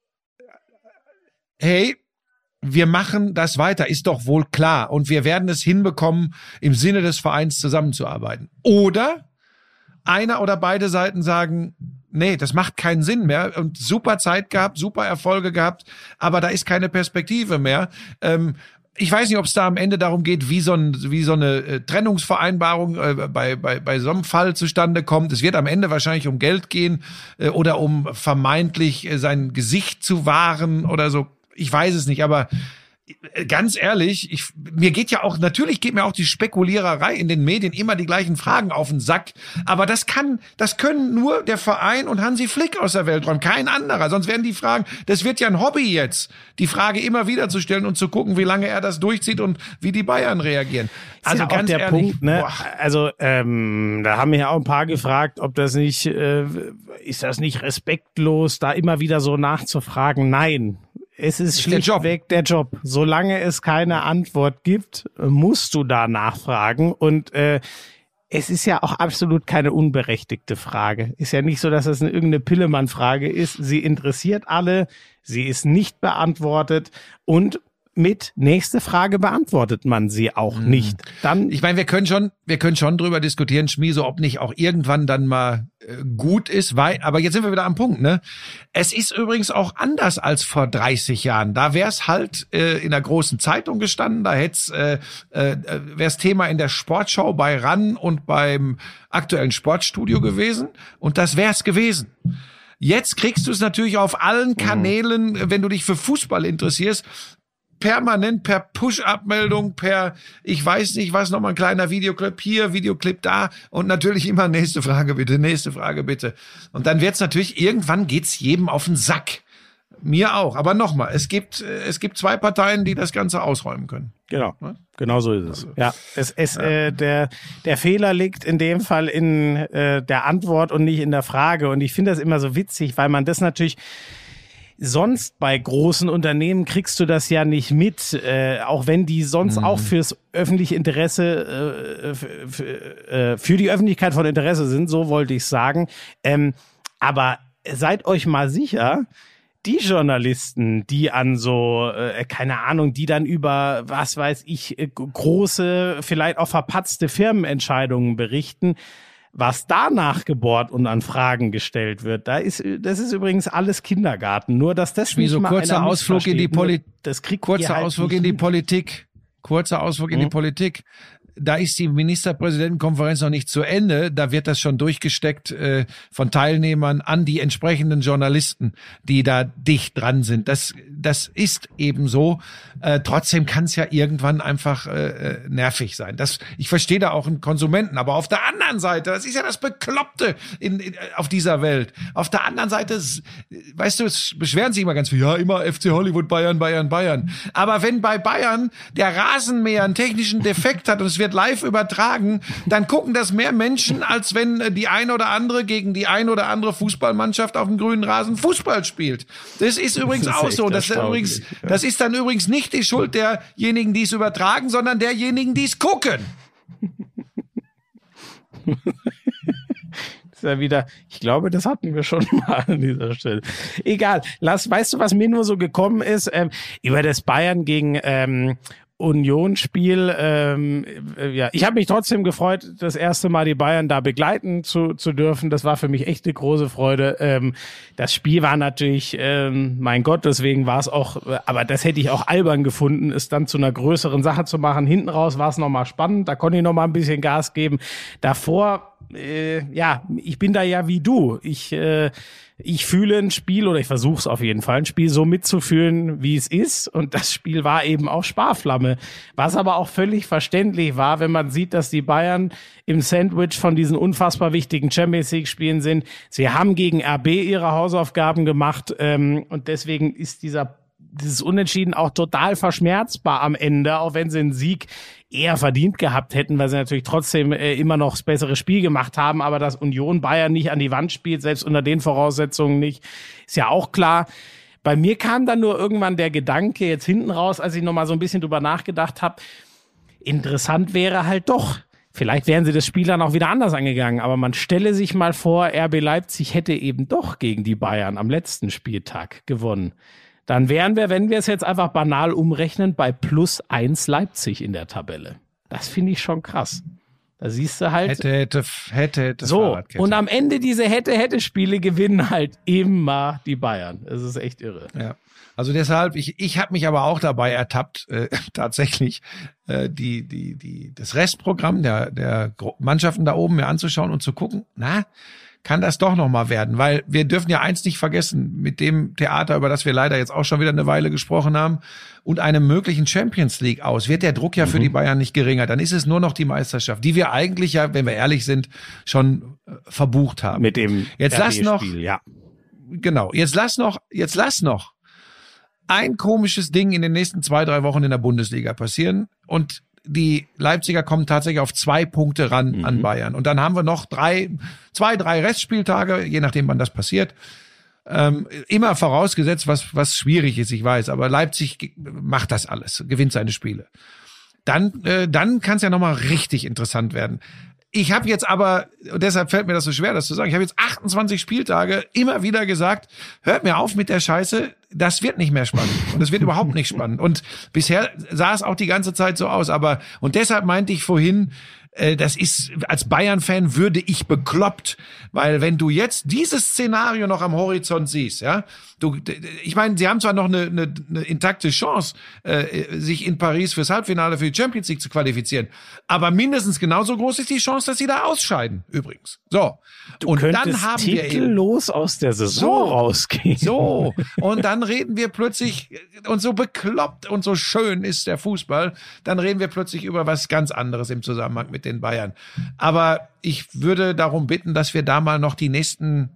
A: hey, wir machen das weiter, ist doch wohl klar. Und wir werden es hinbekommen, im Sinne des Vereins zusammenzuarbeiten. Oder einer oder beide Seiten sagen, nee, das macht keinen Sinn mehr. Und super Zeit gehabt, super Erfolge gehabt, aber da ist keine Perspektive mehr. Ähm, ich weiß nicht, ob es da am Ende darum geht, wie so, ein, wie so eine äh, Trennungsvereinbarung äh, bei, bei, bei so einem Fall zustande kommt. Es wird am Ende wahrscheinlich um Geld gehen äh, oder um vermeintlich äh, sein Gesicht zu wahren oder so. Ich weiß es nicht, aber ganz ehrlich, ich, mir geht ja auch, natürlich geht mir auch die Spekuliererei in den Medien immer die gleichen Fragen auf den Sack. Aber das kann, das können nur der Verein und Hansi Flick aus der Welt räumen, kein anderer. Sonst werden die Fragen, das wird ja ein Hobby jetzt, die Frage immer wieder zu stellen und zu gucken, wie lange er das durchzieht und wie die Bayern reagieren.
B: Also ja ganz der ehrlich, Punkt, ne? Boah. Also ähm, da haben mich ja auch ein paar gefragt, ob das nicht, äh, ist das nicht respektlos, da immer wieder so nachzufragen? Nein. Es ist schlichtweg der Job. Solange es keine Antwort gibt, musst du da nachfragen. Und äh, es ist ja auch absolut keine unberechtigte Frage. Ist ja nicht so, dass das eine, irgendeine Pillemann-Frage ist. Sie interessiert alle, sie ist nicht beantwortet und mit nächste Frage beantwortet man sie auch hm. nicht. Dann,
A: ich meine, wir können schon, wir können schon drüber diskutieren, Schmieso, ob nicht auch irgendwann dann mal äh, gut ist, weil, aber jetzt sind wir wieder am Punkt, ne? Es ist übrigens auch anders als vor dreißig Jahren. Da wäre es halt äh, in der großen Zeitung gestanden, da hätte es, äh, äh, wäre es Thema in der Sportschau bei R A N und beim aktuellen Sportstudio gewesen und das wäre es gewesen. Jetzt kriegst du es natürlich auf allen Kanälen, mhm. wenn du dich für Fußball interessierst, permanent per Push-Abmeldung, per, ich weiß nicht was, nochmal ein kleiner Videoclip hier, Videoclip da und natürlich immer nächste Frage bitte, nächste Frage bitte. Und dann wird's natürlich, irgendwann geht's jedem auf den Sack. Mir auch. Aber nochmal, es gibt, es gibt zwei Parteien, die das Ganze ausräumen können.
B: Genau. Ja? Genau so ist es. Ja, es, es, ja. Äh, der, der Fehler liegt in dem Fall in äh, der Antwort und nicht in der Frage. Und ich finde das immer so witzig, weil man das natürlich sonst bei großen Unternehmen kriegst du das ja nicht mit, äh, auch wenn die sonst mhm. auch fürs öffentliche Interesse, äh, für, äh, für die Öffentlichkeit von Interesse sind, so wollte ich sagen. Ähm, aber seid euch mal sicher, die Journalisten, die an so, äh, keine Ahnung, die dann über, was weiß ich, äh, große, vielleicht auch verpatzte Firmenentscheidungen berichten, was da nachgebohrt und an Fragen gestellt wird, da ist, das ist übrigens alles Kindergarten. Nur, dass das
A: Wie
B: nicht
A: so
B: mal
A: kurzer Ausflug in die Politik.
B: Das kriegt
A: kurzer
B: halt
A: Ausflug in die Politik. Kurzer Ausflug in
B: mhm.
A: die Politik. da ist die Ministerpräsidentenkonferenz noch nicht zu Ende. Da wird das schon durchgesteckt äh, von Teilnehmern an die entsprechenden Journalisten, die da dicht dran sind. Das, das ist eben so. Äh, trotzdem kann es ja irgendwann einfach äh, nervig sein. Das, ich verstehe da auch einen Konsumenten. Aber auf der anderen Seite, das ist ja das Bekloppte in, in, auf dieser Welt. Auf der anderen Seite, weißt du, es beschweren sich immer ganz viel. Ja, immer F C Hollywood, Bayern, Bayern, Bayern. Aber wenn bei Bayern der Rasenmäher einen technischen Defekt hat und es wird live übertragen, dann gucken das mehr Menschen, als wenn die eine oder andere gegen die eine oder andere Fußballmannschaft auf dem grünen Rasen Fußball spielt. Das ist übrigens das ist auch so. Das ist, übrigens, ja. das ist dann übrigens nicht die Schuld derjenigen, die es übertragen, sondern derjenigen, die es gucken.
B: Ist ja wieder, ich glaube, das hatten wir schon mal an dieser Stelle. Egal, lass, weißt du, was mir nur so gekommen ist? Ähm, über das Bayern gegen ähm, Union-Spiel, ähm, äh, ja, ich habe mich trotzdem gefreut, das erste Mal die Bayern da begleiten zu zu dürfen. Das war für mich echt eine große Freude. Ähm, das Spiel war natürlich, ähm, mein Gott, deswegen war es auch, äh, aber das hätte ich auch albern gefunden, es dann zu einer größeren Sache zu machen. Hinten raus war es nochmal spannend, da konnte ich nochmal ein bisschen Gas geben. Davor, äh, ja, ich bin da ja wie du. Ich äh, Ich fühle ein Spiel, oder ich versuche es auf jeden Fall, ein Spiel so mitzufühlen, wie es ist. Und das Spiel war eben auch Sparflamme. Was aber auch völlig verständlich war, wenn man sieht, dass die Bayern im Sandwich von diesen unfassbar wichtigen Champions League-Spielen sind. Sie haben gegen R B ihre Hausaufgaben gemacht. Ähm, und deswegen ist dieser dieses Unentschieden auch total verschmerzbar am Ende, auch wenn sie einen Sieg eher verdient gehabt hätten, weil sie natürlich trotzdem äh, immer noch das bessere Spiel gemacht haben, aber dass Union Bayern nicht an die Wand spielt, selbst unter den Voraussetzungen nicht, ist ja auch klar. Bei mir kam dann nur irgendwann der Gedanke jetzt hinten raus, als ich nochmal so ein bisschen drüber nachgedacht habe, interessant wäre halt doch, vielleicht wären sie das Spiel dann auch wieder anders angegangen, aber man stelle sich mal vor, R B Leipzig hätte eben doch gegen die Bayern am letzten Spieltag gewonnen. Dann wären wir, wenn wir es jetzt einfach banal umrechnen, bei plus eins Leipzig in der Tabelle. Das finde ich schon krass. Da siehst du halt.
A: Hätte, hätte, hätte, hätte.
B: So, und am Ende diese Hätte-Hätte-Spiele gewinnen halt immer die Bayern. Es ist echt irre.
A: Ja. Also deshalb, ich, ich habe mich aber auch dabei ertappt, äh, tatsächlich äh, die, die, die, das Restprogramm der, der Mannschaften da oben mir anzuschauen und zu gucken, na, kann das doch noch mal werden, weil wir dürfen ja eins nicht vergessen, mit dem Theater, über das wir leider jetzt auch schon wieder eine Weile gesprochen haben, und einem möglichen Champions League aus, wird der Druck ja für mhm. die Bayern nicht geringer. Dann ist es nur noch die Meisterschaft, die wir eigentlich ja, wenn wir ehrlich sind, schon äh, verbucht haben.
B: Mit dem
A: jetzt lass noch,
B: ja.
A: Genau, jetzt lass noch, jetzt lass noch ein komisches Ding in den nächsten zwei, drei Wochen in der Bundesliga passieren und die Leipziger kommen tatsächlich auf zwei Punkte ran mhm. an Bayern. Und dann haben wir noch drei, zwei, drei Restspieltage, je nachdem wann das passiert. Ähm, immer vorausgesetzt, was, was schwierig ist, ich weiß. Aber Leipzig macht das alles, gewinnt seine Spiele. Dann, äh, dann kann es ja nochmal richtig interessant werden. Ich habe jetzt aber, und deshalb fällt mir das so schwer, das zu sagen, ich habe jetzt achtundzwanzig Spieltage immer wieder gesagt, hört mir auf mit der Scheiße, das wird nicht mehr spannend. Und es wird überhaupt nicht spannend. Und bisher sah es auch die ganze Zeit so aus. Aber, und deshalb meinte ich vorhin, äh, das ist, als Bayern-Fan würde ich bekloppt, weil wenn du jetzt dieses Szenario noch am Horizont siehst, ja, du, ich meine, sie haben zwar noch eine, eine, eine intakte Chance, äh, sich in Paris fürs Halbfinale für die Champions League zu qualifizieren, aber mindestens genauso groß ist die Chance, dass sie da ausscheiden, übrigens. So.
B: Du
A: und
B: könntest
A: dann haben wir eben
B: titellos aus der Saison
A: so,
B: rausgehen.
A: So. Und dann reden wir plötzlich, und so bekloppt und so schön ist der Fußball, dann reden wir plötzlich über was ganz anderes im Zusammenhang mit den Bayern. Aber ich würde darum bitten, dass wir da mal noch die nächsten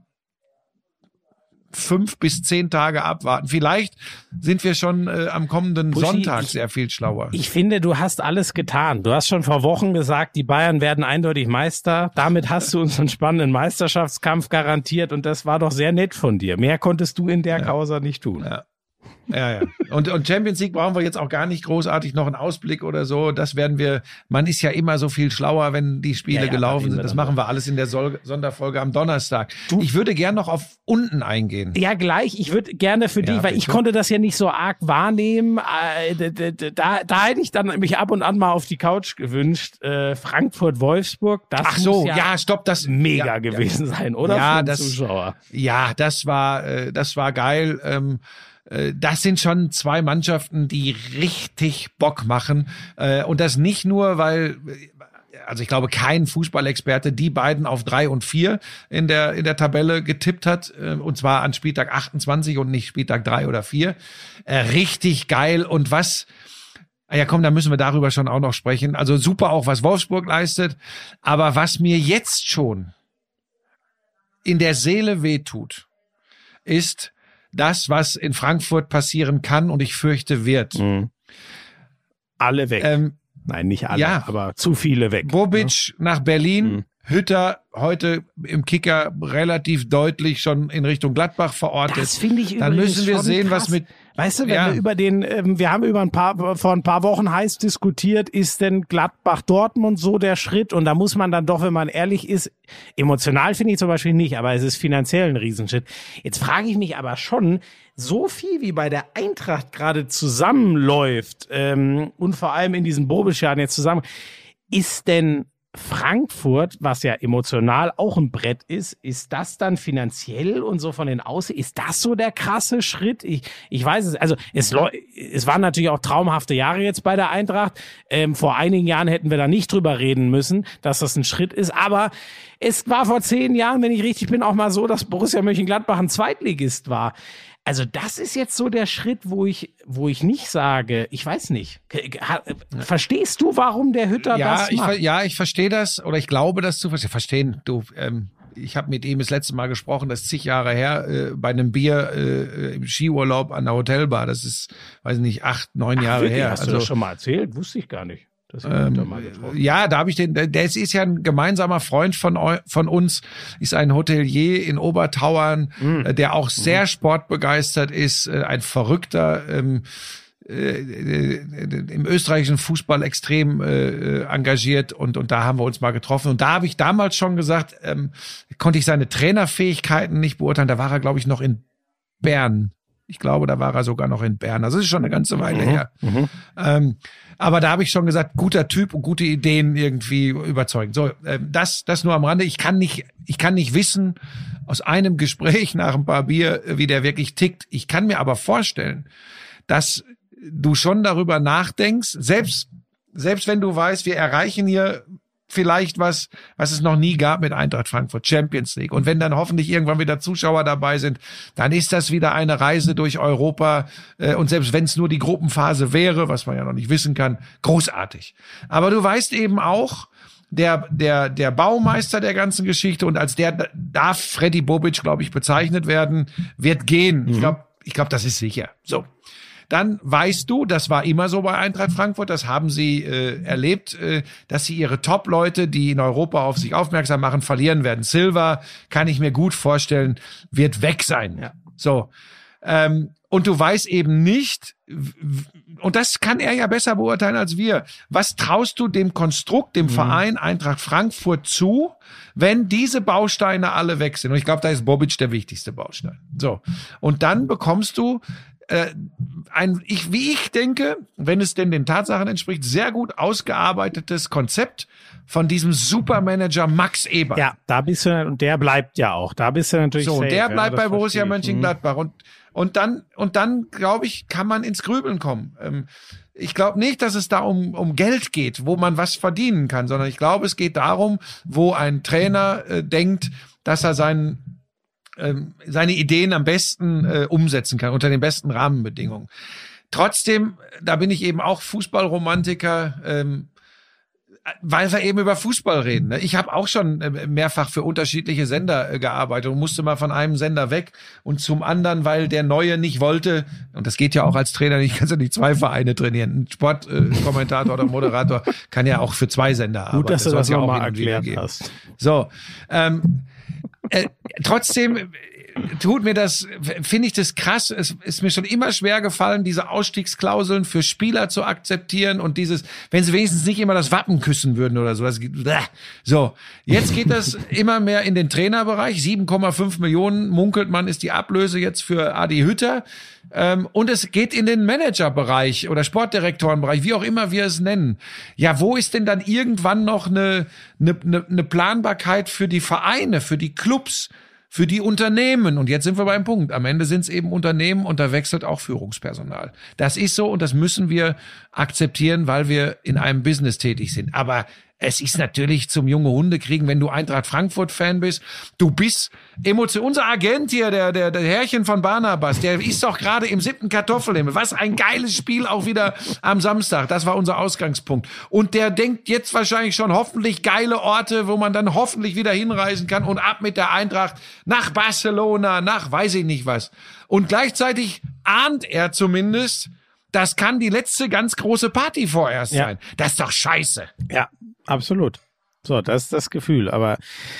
A: fünf bis zehn Tage abwarten. Vielleicht sind wir schon äh, am kommenden
B: Buschi,
A: Sonntag
B: ich,
A: sehr viel schlauer.
B: Ich finde, du hast alles getan. Du hast schon vor Wochen gesagt, die Bayern werden eindeutig Meister. Damit hast du uns einen spannenden Meisterschaftskampf garantiert und das war doch sehr nett von dir. Mehr konntest du in der ja. Causa nicht tun.
A: Ja. Ja, ja. Und, und Champions League brauchen wir jetzt auch gar nicht großartig noch einen Ausblick oder so. Das werden wir, man ist ja immer so viel schlauer, wenn die Spiele ja, ja, gelaufen sind. Das machen wir alles in der Sol- Sonderfolge am Donnerstag. Du, ich würde gern noch auf unten eingehen.
B: Ja, gleich. Ich würde gerne für dich, ja, weil ich konnte das ja nicht so arg wahrnehmen. Da, da, da hätte ich dann mich ab und an mal auf die Couch gewünscht. Frankfurt-Wolfsburg, das
A: Ach so,
B: muss ja,
A: ja, stopp, das
B: mega
A: ja,
B: gewesen ja. sein, oder?
A: Ja,
B: für den
A: das,
B: Zuschauer.
A: Ja, das war, das war geil. Ähm, das sind schon zwei Mannschaften, die richtig Bock machen. Und das nicht nur, weil, also ich glaube, kein Fußballexperte die beiden auf drei und vier in der, in der Tabelle getippt hat. Und zwar an Spieltag achtundzwanzig und nicht Spieltag drei oder vier. Richtig geil. Und was, ja komm, da müssen wir darüber schon auch noch sprechen. Also super auch, was Wolfsburg leistet. Aber was mir jetzt schon in der Seele wehtut, ist das, was in Frankfurt passieren kann und ich fürchte wird.
B: Mhm. Alle weg.
A: Ähm,
B: Nein, nicht alle,
A: ja,
B: aber zu viele weg.
A: Bobic
B: ne?
A: nach Berlin,
B: Mhm.
A: Hütter heute im Kicker relativ deutlich schon in Richtung Gladbach verortet.
B: Das finde ich
A: Dann
B: übrigens
A: müssen wir
B: schon
A: sehen,
B: krass.
A: was mit...
B: Weißt du, wenn
A: Ja.
B: wir über den, ähm, wir haben über ein paar, vor ein paar Wochen heiß diskutiert, ist denn Gladbach-Dortmund so der Schritt? Und da muss man dann doch, wenn man ehrlich ist, emotional finde ich zum Beispiel nicht, aber es ist finanziell ein Riesenschritt. Jetzt frage ich mich aber schon, so viel wie bei der Eintracht gerade zusammenläuft, ähm, und vor allem in diesen Bobic-Jahren jetzt zusammen, ist denn Frankfurt, was ja emotional auch ein Brett ist, ist das dann finanziell und so von den Außen, ist das so der krasse Schritt? Ich, ich weiß es, also es, es waren natürlich auch traumhafte Jahre jetzt bei der Eintracht. Ähm, vor einigen Jahren hätten wir da nicht drüber reden müssen, dass das ein Schritt ist, aber es war vor zehn Jahren, wenn ich richtig bin, auch mal so, dass Borussia Mönchengladbach ein Zweitligist war. Also das ist jetzt so der Schritt, wo ich, wo ich nicht sage, ich weiß nicht. Verstehst du, warum der Hütter
A: ja,
B: das
A: ich,
B: macht?
A: ver- ja, ich verstehe das oder ich glaube, das zu verstehen. Verstehen, du, ähm, ich habe mit ihm das letzte Mal gesprochen, das ist zig Jahre her, äh, bei einem Bier äh, im Skiurlaub an der Hotelbar. Das ist, weiß nicht, acht, neun Jahre
B: Wirklich?
A: her.
B: Hast du das schon mal erzählt? Wusste ich gar nicht. Das
A: Ähm,
B: mal getroffen.
A: ja, da habe ich den, der ist ist ja ein gemeinsamer Freund von eu, von uns, ist ein Hotelier in Obertauern,
B: Mhm.
A: äh, der auch sehr sportbegeistert ist, äh, ein Verrückter, ähm, äh, äh, im österreichischen Fußball extrem äh, engagiert und und da haben wir uns mal getroffen und da habe ich damals schon gesagt, ähm, konnte ich seine Trainerfähigkeiten nicht beurteilen, da war er glaube ich noch in Bern. Ich glaube, da war er sogar noch in Bern. Also das ist schon eine ganze Weile
B: Mhm.
A: her.
B: Mhm.
A: Ähm, aber da habe ich schon gesagt, guter Typ und gute Ideen irgendwie überzeugen. So, ähm, das, das nur am Rande. Ich kann nicht, ich kann nicht wissen aus einem Gespräch nach ein paar Bier, wie der wirklich tickt. Ich kann mir aber vorstellen, dass du schon darüber nachdenkst, selbst, selbst wenn du weißt, wir erreichen hier vielleicht was, was es noch nie gab mit Eintracht Frankfurt, Champions League. Und wenn dann hoffentlich irgendwann wieder Zuschauer dabei sind, dann ist das wieder eine Reise durch Europa. Äh, und selbst wenn es nur die Gruppenphase wäre, was man ja noch nicht wissen kann, großartig. Aber du weißt eben auch, der, der, der Baumeister der ganzen Geschichte und als der darf Freddy Bobic, glaube ich, bezeichnet werden, wird gehen. Mhm. Ich glaube, ich glaube, das ist sicher. So. Dann weißt du, das war immer so bei Eintracht Frankfurt, das haben sie äh, erlebt, äh, dass sie ihre Top-Leute, die in Europa auf sich aufmerksam machen, verlieren werden. Silva, kann ich mir gut vorstellen, wird weg sein. Ja. So. Ähm, und du weißt eben nicht, und das kann er ja besser beurteilen als wir, was traust du dem Konstrukt, dem mhm. Verein Eintracht Frankfurt zu, wenn diese Bausteine alle weg sind? Und ich glaube, da ist Bobic der wichtigste Baustein. So. Und dann bekommst du Äh, ein, ich, wie ich denke, wenn es denn den Tatsachen entspricht, sehr gut ausgearbeitetes Konzept von diesem Supermanager Max Eber.
B: Ja, da bist du, und der bleibt ja auch, da bist du natürlich
A: so,
B: safe,
A: der bleibt
B: ja,
A: bei Borussia
B: verstehe ich.
A: Mönchengladbach und, und dann, und dann, glaube ich, kann man ins Grübeln kommen. Ähm, ich glaube nicht, dass es da um, um Geld geht, wo man was verdienen kann, sondern ich glaube, es geht darum, wo ein Trainer äh, denkt, dass er seinen seine Ideen am besten äh, umsetzen kann, unter den besten Rahmenbedingungen. Trotzdem, da bin ich eben auch Fußballromantiker, ähm, weil wir eben über Fußball reden. Ne? Ich habe auch schon äh, mehrfach für unterschiedliche Sender äh, gearbeitet und musste mal von einem Sender weg und zum anderen, weil der Neue nicht wollte, und das geht ja auch als Trainer, ich kann ja nicht zwei Vereine trainieren. Ein Sportkommentator äh, oder Moderator kann ja auch für zwei Sender arbeiten.
B: Gut, dass du das, das
A: ja
B: nochmal erklärt hast.
A: So, ähm, Äh, trotzdem tut mir das, finde ich das krass. Es ist mir schon immer schwer gefallen, diese Ausstiegsklauseln für Spieler zu akzeptieren und dieses, wenn sie wenigstens nicht immer das Wappen küssen würden oder so. Das, so, jetzt geht das immer mehr in den Trainerbereich. sieben Komma fünf Millionen munkelt man ist die Ablöse jetzt für Adi Hütter. Ähm, und es geht in den Managerbereich oder Sportdirektorenbereich, wie auch immer wir es nennen. Ja, wo ist denn dann irgendwann noch eine, eine, eine Planbarkeit für die Vereine, für die Clubs, für die Unternehmen. Und jetzt sind wir beim Punkt. Am Ende sind es eben Unternehmen und da wechselt auch Führungspersonal. Das ist so und das müssen wir akzeptieren, weil wir in einem Business tätig sind. Aber es ist natürlich zum junge Hunde kriegen, wenn du Eintracht Frankfurt-Fan bist. Du bist Emotion. Unser Agent hier, der, der, der Herrchen von Barnabas, der ist doch gerade im siebten Kartoffelhimmel. Was ein geiles Spiel auch wieder am Samstag. Das war unser Ausgangspunkt. Und der denkt jetzt wahrscheinlich schon hoffentlich geile Orte, wo man dann hoffentlich wieder hinreisen kann und ab mit der Eintracht nach Barcelona, nach weiß ich nicht was. Und gleichzeitig ahnt er zumindest, das kann die letzte ganz große Party vorerst
B: Ja.
A: sein. Das ist doch scheiße.
B: Ja, absolut. So, das ist das Gefühl. Aber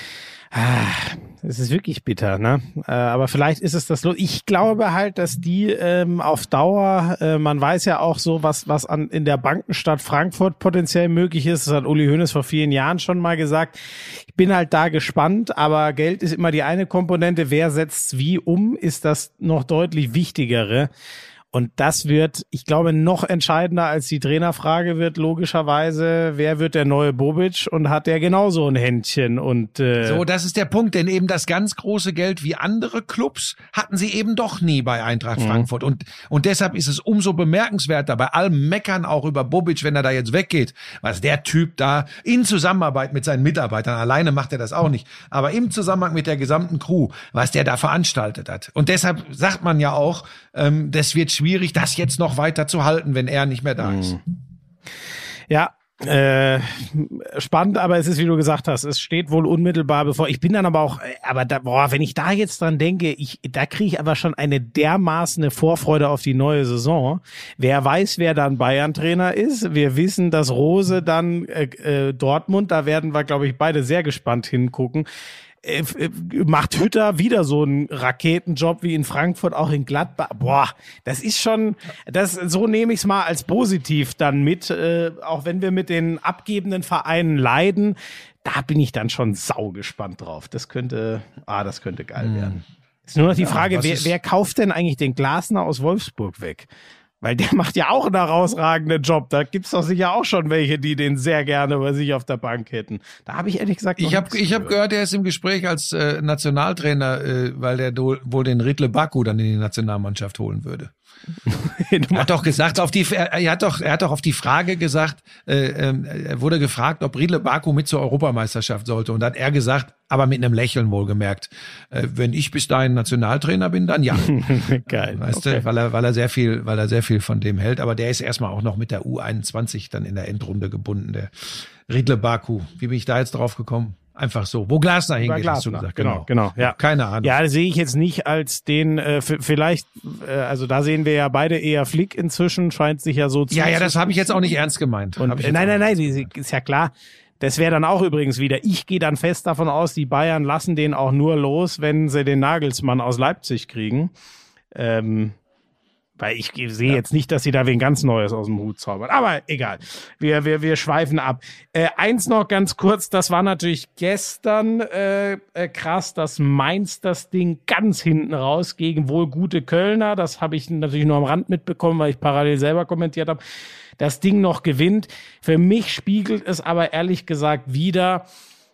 B: ah, es ist wirklich bitter, ne? Äh, aber vielleicht ist es das los. Ich glaube halt, dass die ähm, auf Dauer, äh, man weiß ja auch so, was was an in der Bankenstadt Frankfurt potenziell möglich ist. Das hat Uli Hoeneß vor vielen Jahren schon mal gesagt. Ich bin halt da gespannt, aber Geld ist immer die eine Komponente. Wer setzt wie um, ist das noch deutlich wichtigere. Und das wird, ich glaube, noch entscheidender als die Trainerfrage wird logischerweise, wer wird der neue Bobic und hat der genauso ein Händchen und äh
A: So, das ist der Punkt, denn eben das ganz große Geld wie andere Clubs hatten sie eben doch nie bei Eintracht
B: Mhm.
A: Frankfurt. Und, und deshalb ist es umso bemerkenswerter, bei allem Meckern auch über Bobic, wenn er da jetzt weggeht, was der Typ da in Zusammenarbeit mit seinen Mitarbeitern, alleine macht er das auch nicht, aber im Zusammenhang mit der gesamten Crew, was der da veranstaltet hat. Und deshalb sagt man ja auch, ähm, das wird schwierig, das jetzt noch weiter zu halten, wenn er nicht mehr da ist.
B: Ja, äh, spannend, aber es ist, wie du gesagt hast, es steht wohl unmittelbar bevor. Ich bin dann aber auch, aber da, boah, wenn ich da jetzt dran denke, ich, da kriege ich aber schon eine dermaßen Vorfreude auf die neue Saison. Wer weiß, wer dann Bayern-Trainer ist. Wir wissen, dass Rose dann äh, äh, Dortmund, da werden wir, glaube ich, beide sehr gespannt hingucken. Äh, äh, macht Hütter wieder so einen Raketenjob wie in Frankfurt, auch in Gladbach. Boah, das ist schon, das so nehme ich es mal als positiv dann mit, äh, auch wenn wir mit den abgebenden Vereinen leiden. Da bin ich dann schon sau gespannt drauf. Das könnte, ah, das könnte geil
A: Hm.
B: werden. Ist nur noch die Frage,
A: was
B: wer,
A: ist-
B: wer kauft denn eigentlich den Glasner aus Wolfsburg weg? Weil der macht ja auch einen herausragenden Job. Da gibt's doch sicher auch schon welche, die den sehr gerne bei sich auf der Bank hätten. Da habe ich ehrlich gesagt noch
A: Ich habe
B: nichts
A: ich hab gehört, er ist im Gespräch als äh, Nationaltrainer, äh, weil der do, wohl den Riedle Baku dann in die Nationalmannschaft holen würde. Er hat doch gesagt, auf die, er, er hat doch, er hat doch auf die Frage gesagt, äh, ähm, er wurde gefragt, ob Riedle Baku mit zur Europameisterschaft sollte. Und da hat er gesagt, aber mit einem Lächeln wohlgemerkt, äh, wenn ich bis dahin Nationaltrainer bin, dann ja.
B: Geil.
A: Weißt
B: Okay.
A: du, weil er, weil er sehr viel, weil er sehr viel von dem hält. Aber der ist erstmal auch noch mit der U einundzwanzig dann in der Endrunde gebunden, der Riedle Baku. Wie bin ich da jetzt drauf gekommen? Einfach so. Wo Glasner
B: Über
A: hingeht, hast du
B: Glasner.
A: gesagt.
B: Genau, genau. Ja.
A: Keine Ahnung.
B: Ja, das sehe ich jetzt nicht als den, äh, f- vielleicht, äh, also da sehen wir ja beide eher Flick inzwischen, scheint sich ja so zu.
A: ja, ja, das habe ich jetzt auch nicht ernst gemeint.
B: Und,
A: Hab ich
B: äh,
A: jetzt
B: nein,
A: auch
B: nein,
A: nicht.
B: nein, sie- sie- ist ja klar. Das wäre dann auch übrigens wieder, ich gehe dann fest davon aus, die Bayern lassen den auch nur los, wenn sie den Nagelsmann aus Leipzig kriegen. Ähm, weil ich sehe jetzt nicht, dass sie da wen ganz Neues aus dem Hut zaubern. Aber egal, wir, wir, wir schweifen ab. Äh, eins noch ganz kurz, das war natürlich gestern äh, äh, krass, dass Mainz das Ding ganz hinten raus gegen wohl gute Kölner, das habe ich natürlich nur am Rand mitbekommen, weil ich parallel selber kommentiert habe, das Ding noch gewinnt. Für mich spiegelt es aber ehrlich gesagt wieder,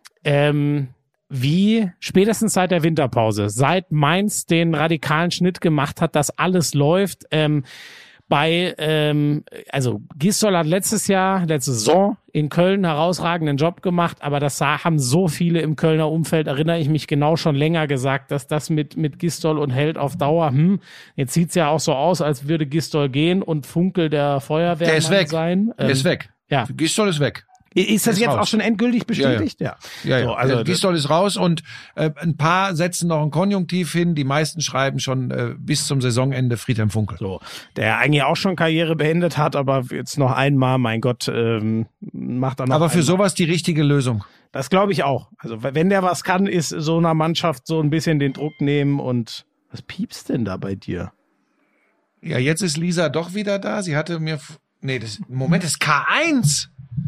B: ähm, wie spätestens seit der Winterpause, seit Mainz den radikalen Schnitt gemacht hat, dass alles läuft. Ähm, bei, ähm, also Gisdol hat letztes Jahr, letzte Saison in Köln einen herausragenden Job gemacht, aber das sah, haben so viele im Kölner Umfeld, erinnere ich mich genau, schon länger gesagt, dass das mit mit Gisdol und Held auf Dauer, hm, jetzt sieht's ja auch so aus, als würde Gisdol gehen und Funkel der Feuerwehrmann
A: Der ist weg.
B: sein.
A: Der
B: Ähm,
A: ist weg.
B: Ja.
A: Gistol ist weg.
B: Ist das
A: Ist
B: jetzt
A: raus.
B: auch schon endgültig bestätigt? Ja.
A: Ja, ja.
B: So, also
A: also Gistol ist raus und äh, ein paar setzen noch ein Konjunktiv hin. Die meisten schreiben schon äh, bis zum Saisonende Friedhelm Funkel.
B: So, der eigentlich auch schon Karriere beendet hat, aber jetzt noch einmal, mein Gott, ähm, macht er noch
A: Aber für
B: einmal.
A: sowas die richtige Lösung.
B: Das glaube ich auch. Also wenn der was kann, ist so einer Mannschaft so ein bisschen den Druck nehmen und was piepst denn da bei dir?
A: Ja, jetzt ist Lisa doch wieder da. Sie hatte mir, f- nee, das Moment, das ist K eins.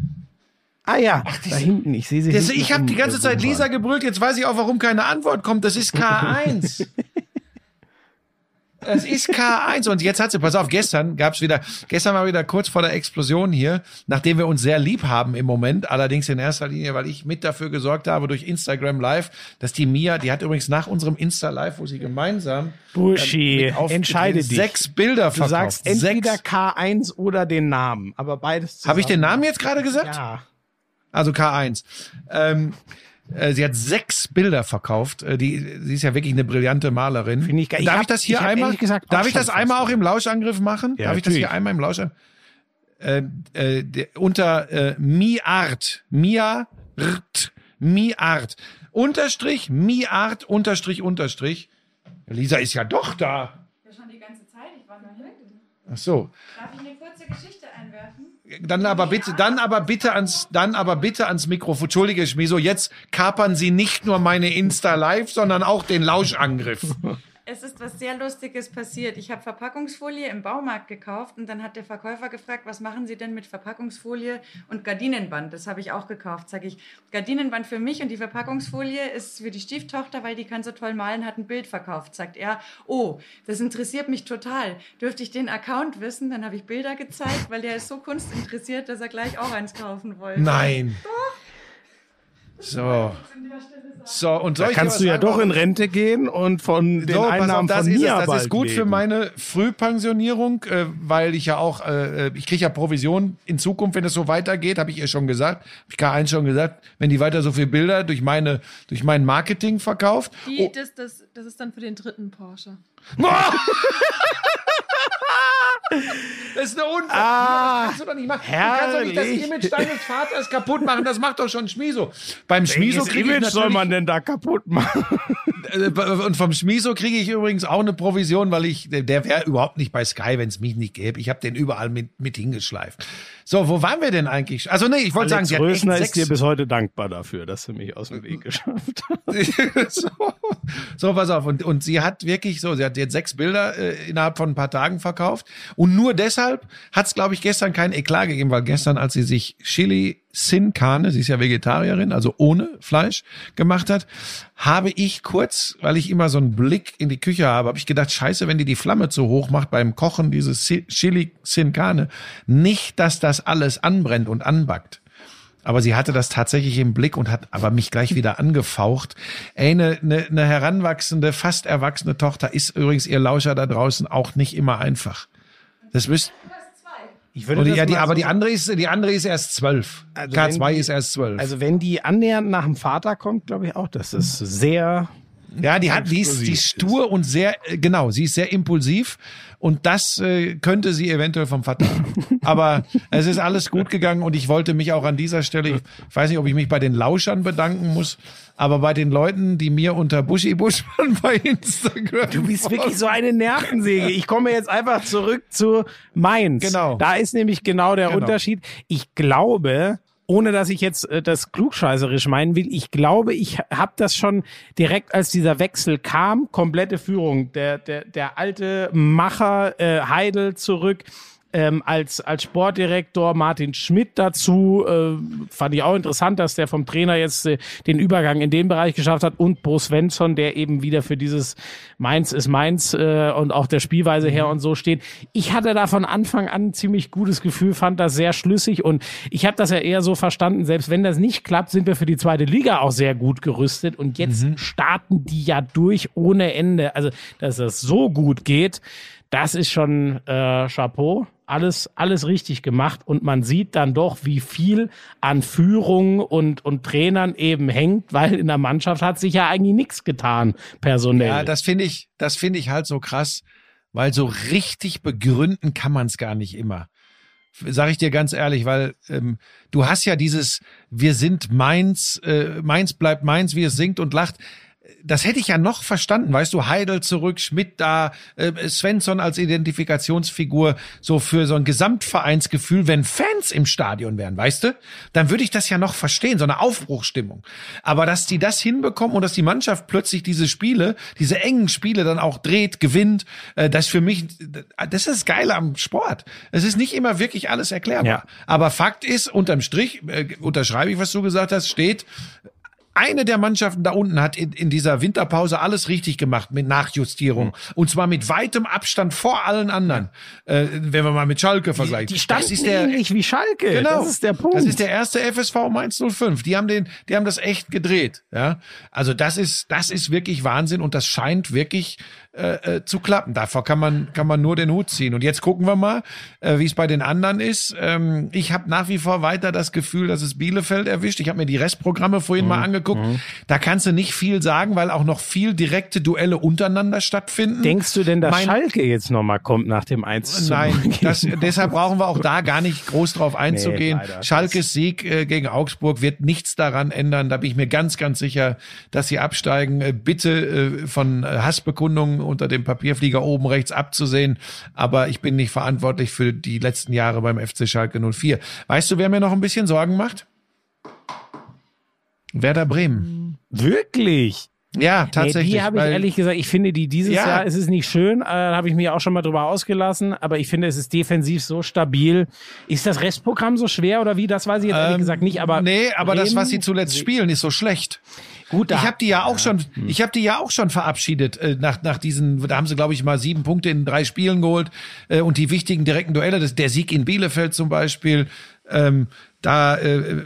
B: Ah ja, da hinten, ich sehe sie
A: Das,
B: hinten
A: ich habe
B: rum,
A: die ganze
B: äh,
A: Zeit
B: rumfahren.
A: Lisa gebrüllt. Jetzt weiß ich auch, warum keine Antwort kommt. Das ist K eins. Es ist K eins und jetzt hat sie, pass auf, gestern gab's wieder, gestern war wieder kurz vor der Explosion hier, nachdem wir uns sehr lieb haben im Moment, allerdings in erster Linie, weil ich mit dafür gesorgt habe durch Instagram Live, dass die Mia, die hat übrigens nach unserem Insta Live, wo sie gemeinsam
B: Buschi,
A: äh,
B: entscheide dich.
A: sechs Bilder
B: Du
A: verkauft.
B: sagst entweder
A: sechs.
B: K eins oder den Namen, aber beides zusammen.
A: Habe ich den Namen jetzt gerade gesagt?
B: Ja.
A: Also K eins. Ähm, äh, sie hat sechs Bilder verkauft. Äh, die, sie ist ja wirklich eine brillante Malerin.
B: Finde ich geil. Ich
A: Darf
B: hab-
A: ich das hier
B: ich hab
A: einmal?
B: ehrlich gesagt auch
A: darf ich
B: schon
A: das einmal
B: fast
A: auch im Lauschangriff machen?
B: Ja,
A: darf ich das hier
B: natürlich.
A: einmal im Lauschangriff? Äh, äh, der, unter äh, Miart, Mia Rt, Miart, Unterstrich, Miart, Unterstrich, Unterstrich. Lisa ist ja doch da.
F: Ja, schon die ganze Zeit. Ich war noch weg.
A: Ach so.
F: Darf ich eine kurze Geschichte einwerfen?
A: Dann aber bitte, dann aber bitte ans, dann aber bitte ans Mikrofon. Entschuldige, Schmiso, jetzt kapern Sie nicht nur meine Insta Live, sondern auch den Lauschangriff.
F: Es ist was sehr Lustiges passiert. Ich habe Verpackungsfolie im Baumarkt gekauft und dann hat der Verkäufer gefragt, was machen Sie denn mit Verpackungsfolie und Gardinenband? Das habe ich auch gekauft. Sage ich, Gardinenband für mich und die Verpackungsfolie ist für die Stieftochter, weil die kann so toll malen, hat ein Bild verkauft. Sagt er, oh, das interessiert mich total. Dürfte ich den Account wissen? Dann habe ich Bilder gezeigt, weil der ist so kunstinteressiert, dass er gleich auch eins kaufen wollte.
A: Nein. So. So, und soll
B: Da
A: ich dir
B: kannst
A: was
B: du ja
A: sagen,
B: doch
A: warum-
B: in Rente gehen und von den
A: So, pass auf,
B: Einnahmen
A: das
B: von
A: ist es.
B: Mia
A: Das
B: bald
A: ist gut
B: leben.
A: für meine Frühpensionierung, äh, weil ich ja auch, äh, ich kriege ja Provision in Zukunft, wenn es so weitergeht, habe ich ihr schon gesagt, habe ich K eins schon gesagt, wenn die weiter so viel Bilder durch meine, durch mein Marketing verkauft.
G: Die,
A: Oh,
G: das, das, das ist dann für den dritten Porsche.
A: das ist eine Unfall.
B: Ah,
A: das kannst du doch nicht machen. Du kannst doch nicht das
B: herrlich.
A: Image deines Vaters kaputt machen. Das macht doch schon Schmiso. Beim Schmiso
B: Welches
A: kriege ich
B: Image soll
A: natürlich,
B: man denn da kaputt machen?
A: äh, und vom Schmiso kriege ich übrigens auch eine Provision, weil ich, der wäre überhaupt nicht bei Sky, wenn es mich nicht gäbe. Ich habe den überall mit, mit hingeschleift. So, wo waren wir denn eigentlich? Also nee, ich wollte sagen,
B: Alex
A: sie hat echt
B: Rösner ist
A: sechs.
B: dir bis heute dankbar dafür, dass du mich aus dem Weg geschafft hast.
A: so, so, pass auf. Und, und sie hat wirklich so, sie hat jetzt sechs Bilder äh, innerhalb von ein paar Tagen verkauft. Und nur deshalb hat es, glaube ich, gestern kein Eklat gegeben, weil gestern, als sie sich Chili Sin Carne, sie ist ja Vegetarierin, also ohne Fleisch gemacht hat, habe ich kurz, weil ich immer so einen Blick in die Küche habe, habe ich gedacht, scheiße, wenn die die Flamme zu hoch macht beim Kochen, dieses Si- Chili Sin Carne, nicht, dass das alles anbrennt und anbackt. Aber sie hatte das tatsächlich im Blick und hat aber mich gleich wieder angefaucht. Ey, eine, eine, eine heranwachsende, fast erwachsene Tochter ist übrigens, ihr Lauscher da draußen, auch nicht immer einfach. Das müsst,
B: Ich würde
A: und die,
B: das
A: ja, die,
B: mal
A: aber
B: so
A: die andere ist, die andere ist erst zwölf.
B: Also
A: K
B: wenn
A: zwei
B: die-
A: ist erst zwölf.
B: Also wenn die annähernd nach dem Vater kommt, glaube ich auch, dass es sehr...
A: ja, die hat, die ist, die ist stur und sehr, äh, genau, sie ist sehr impulsiv und das äh, könnte sie eventuell vom Vater haben. Aber es ist alles gut gegangen und ich wollte mich auch an dieser Stelle, ich weiß nicht, ob ich mich bei den Lauschern bedanken muss, aber bei den Leuten, die mir unter Buschi Buschmann bei Instagram.
B: Du bist wirklich so eine Nervensäge. Ich komme jetzt einfach zurück zu Mainz.
A: Genau.
B: Da ist nämlich genau der
A: Genau.
B: Unterschied. Ich glaube, ohne dass ich jetzt äh, das klugscheißerisch meinen will, ich glaube, ich habe das schon direkt, als dieser Wechsel kam, komplette Führung. Der, der, der alte Macher äh, Heidel zurück. Ähm, als, als Sportdirektor Martin Schmidt dazu, äh, fand ich auch interessant, dass der vom Trainer jetzt äh, den Übergang in den Bereich geschafft hat und Bo Svensson, der eben wieder für dieses Mainz ist Mainz äh, und auch der Spielweise her und so steht. Ich hatte da von Anfang an ein ziemlich gutes Gefühl, fand das sehr schlüssig und ich habe das ja eher so verstanden, selbst wenn das nicht klappt, sind wir für die zweite Liga auch sehr gut gerüstet und jetzt starten die ja durch ohne Ende. Also, dass das so gut geht, das ist schon äh, Chapeau. Alles, alles richtig gemacht und man sieht dann doch, wie viel an Führung und, und Trainern eben hängt, weil in der Mannschaft hat sich ja eigentlich nichts getan, personell.
A: Ja, das finde ich, das finde ich halt so krass, weil so richtig begründen kann man es gar nicht immer. Sag ich dir ganz ehrlich, weil ähm, du hast ja dieses, wir sind Mainz, äh, Mainz bleibt Mainz, wie es singt und lacht. Das hätte ich ja noch verstanden, weißt du, Heidel zurück, Schmidt da, äh, Svensson als Identifikationsfigur, so für so ein Gesamtvereinsgefühl, wenn Fans im Stadion wären, weißt du, dann würde ich das ja noch verstehen, so eine Aufbruchsstimmung. Aber dass die das hinbekommen und dass die Mannschaft plötzlich diese Spiele, diese engen Spiele dann auch dreht, gewinnt, äh, das ist für mich, das ist das Geile am Sport. Es ist nicht immer wirklich alles erklärbar.
B: Ja.
A: Aber Fakt ist, unterm Strich, äh, unterschreibe ich, was du gesagt hast, steht, eine der Mannschaften da unten hat in, in dieser Winterpause alles richtig gemacht mit Nachjustierung. Mhm. Und zwar mit weitem Abstand vor allen anderen. Äh, wenn wir mal mit Schalke vergleichen.
B: Die, die standen
A: das ist der,
B: ähnlich wie Schalke.
A: Genau.
B: Das ist der Punkt.
A: Das ist der erste F S V um eins null fünf. Die haben den, die haben das echt gedreht. Ja, also das ist, das ist wirklich Wahnsinn und das scheint wirklich äh, äh, zu klappen. Davor kann man, kann man nur den Hut ziehen. Und jetzt gucken wir mal, äh, wie es bei den anderen ist. Ähm, ich habe nach wie vor weiter das Gefühl, dass es Bielefeld erwischt. Ich habe mir die Restprogramme vorhin mhm. mal angeguckt. Mhm. Da kannst du nicht viel sagen, weil auch noch viel direkte Duelle untereinander stattfinden.
B: Denkst du denn, dass mein, Schalke jetzt nochmal kommt nach dem eins zu null?
A: Nein, das, deshalb brauchen wir auch da gar nicht groß drauf einzugehen. Nee, Schalkes Sieg äh, gegen Augsburg wird nichts daran ändern. Da bin ich mir ganz, ganz sicher, dass sie absteigen. Äh, bitte äh, von Hassbekundungen unter dem Papierflieger oben rechts abzusehen. Aber ich bin nicht verantwortlich für die letzten Jahre beim F C Schalke null vier. Weißt du, wer mir noch ein bisschen Sorgen macht? Werder Bremen.
B: Wirklich?
A: Ja, tatsächlich.
B: Nee, die habe ich ehrlich gesagt, ich finde die dieses ja. Jahr, es ist nicht schön, äh, da habe ich mich auch schon mal drüber ausgelassen, aber ich finde, es ist defensiv so stabil. Ist das Restprogramm so schwer oder wie? Das weiß ich jetzt ehrlich ähm, gesagt nicht, aber
A: nee, aber
B: Bremen,
A: das, was sie zuletzt spielen, ist so schlecht.
B: Gut, da,
A: ich habe die ja auch
B: ja.
A: schon, ich habe die ja auch schon verabschiedet äh, nach nach diesen. Da haben sie, glaube ich, mal sieben Punkte in drei Spielen geholt äh, und die wichtigen direkten Duelle, das, der Sieg in Bielefeld zum Beispiel, ähm, da äh, äh,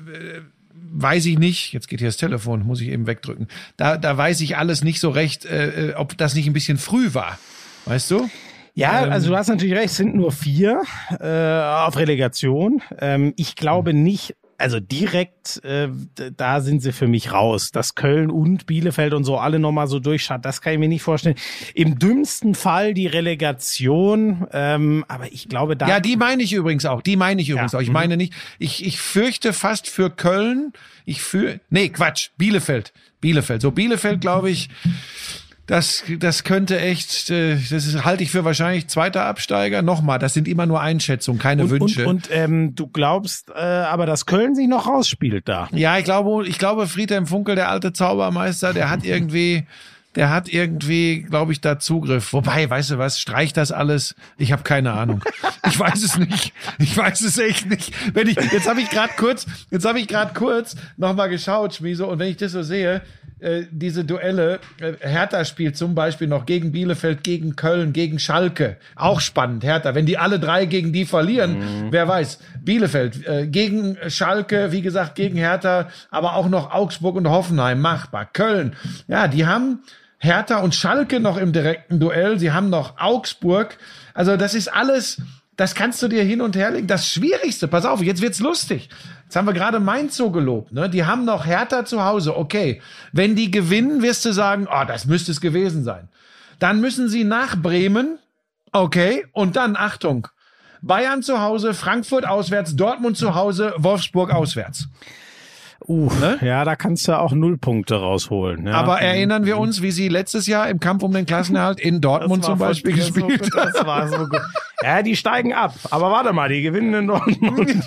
A: weiß ich nicht, jetzt geht hier das Telefon, muss ich eben wegdrücken. Da, da weiß ich alles nicht so recht, äh, ob das nicht ein bisschen früh war. Weißt du?
B: Ja,
A: ähm,
B: also du hast natürlich recht, es sind nur vier äh, auf Relegation. Ähm, ich glaube nicht, also direkt, äh, da sind sie für mich raus. Dass Köln und Bielefeld und so alle nochmal so durchschaut, das kann ich mir nicht vorstellen. Im dümmsten Fall die Relegation, ähm, aber ich glaube da...
A: Ja, die meine ich übrigens auch, die meine ich übrigens ja. auch. Ich meine nicht, ich, ich fürchte fast für Köln, ich für, nee, Quatsch, Bielefeld, Bielefeld. So Bielefeld, glaube ich... Das, das könnte echt, das ist, halte ich für wahrscheinlich zweiter Absteiger. Nochmal, das sind immer nur Einschätzungen, keine
B: und,
A: Wünsche.
B: Und, und ähm, du glaubst äh, aber, dass Köln sich noch rausspielt da?
A: Ja, ich glaube, ich glaube, Friedhelm Funkel, der alte Zaubermeister, der hat irgendwie, der hat irgendwie, glaube ich, da Zugriff. Wobei, weißt du was, streich das alles. Ich habe keine Ahnung. Ich weiß es nicht. Ich weiß es echt nicht. Wenn ich, jetzt habe ich gerade kurz, jetzt habe ich gerade kurz nochmal geschaut, Schmieso, und wenn ich das so sehe, diese Duelle, Hertha spielt zum Beispiel noch gegen Bielefeld, gegen Köln, gegen Schalke. Auch spannend, Hertha. Wenn die alle drei gegen die verlieren, mhm. wer weiß. Bielefeld äh, gegen Schalke, wie gesagt, gegen Hertha, aber auch noch Augsburg und Hoffenheim machbar. Köln, ja, die haben Hertha und Schalke noch im direkten Duell. Sie haben noch Augsburg. Also das ist alles... Das kannst du dir hin und her legen. Das Schwierigste, pass auf, jetzt wird's lustig. Jetzt haben wir gerade Mainz so gelobt, ne? Die haben noch Hertha zu Hause, okay. Wenn die gewinnen, wirst du sagen, oh, das müsste es gewesen sein. Dann müssen sie nach Bremen, okay, und dann, Achtung, Bayern zu Hause, Frankfurt auswärts, Dortmund zu Hause, Wolfsburg auswärts.
B: Uh, ne? Ja, da kannst du auch Nullpunkte rausholen. Ja.
A: Aber erinnern wir uns, wie sie letztes Jahr im Kampf um den Klassenerhalt in Dortmund zum Beispiel gespielt
B: so, das war so gut. Ja, die steigen ab. Aber warte mal, die gewinnen in Dortmund.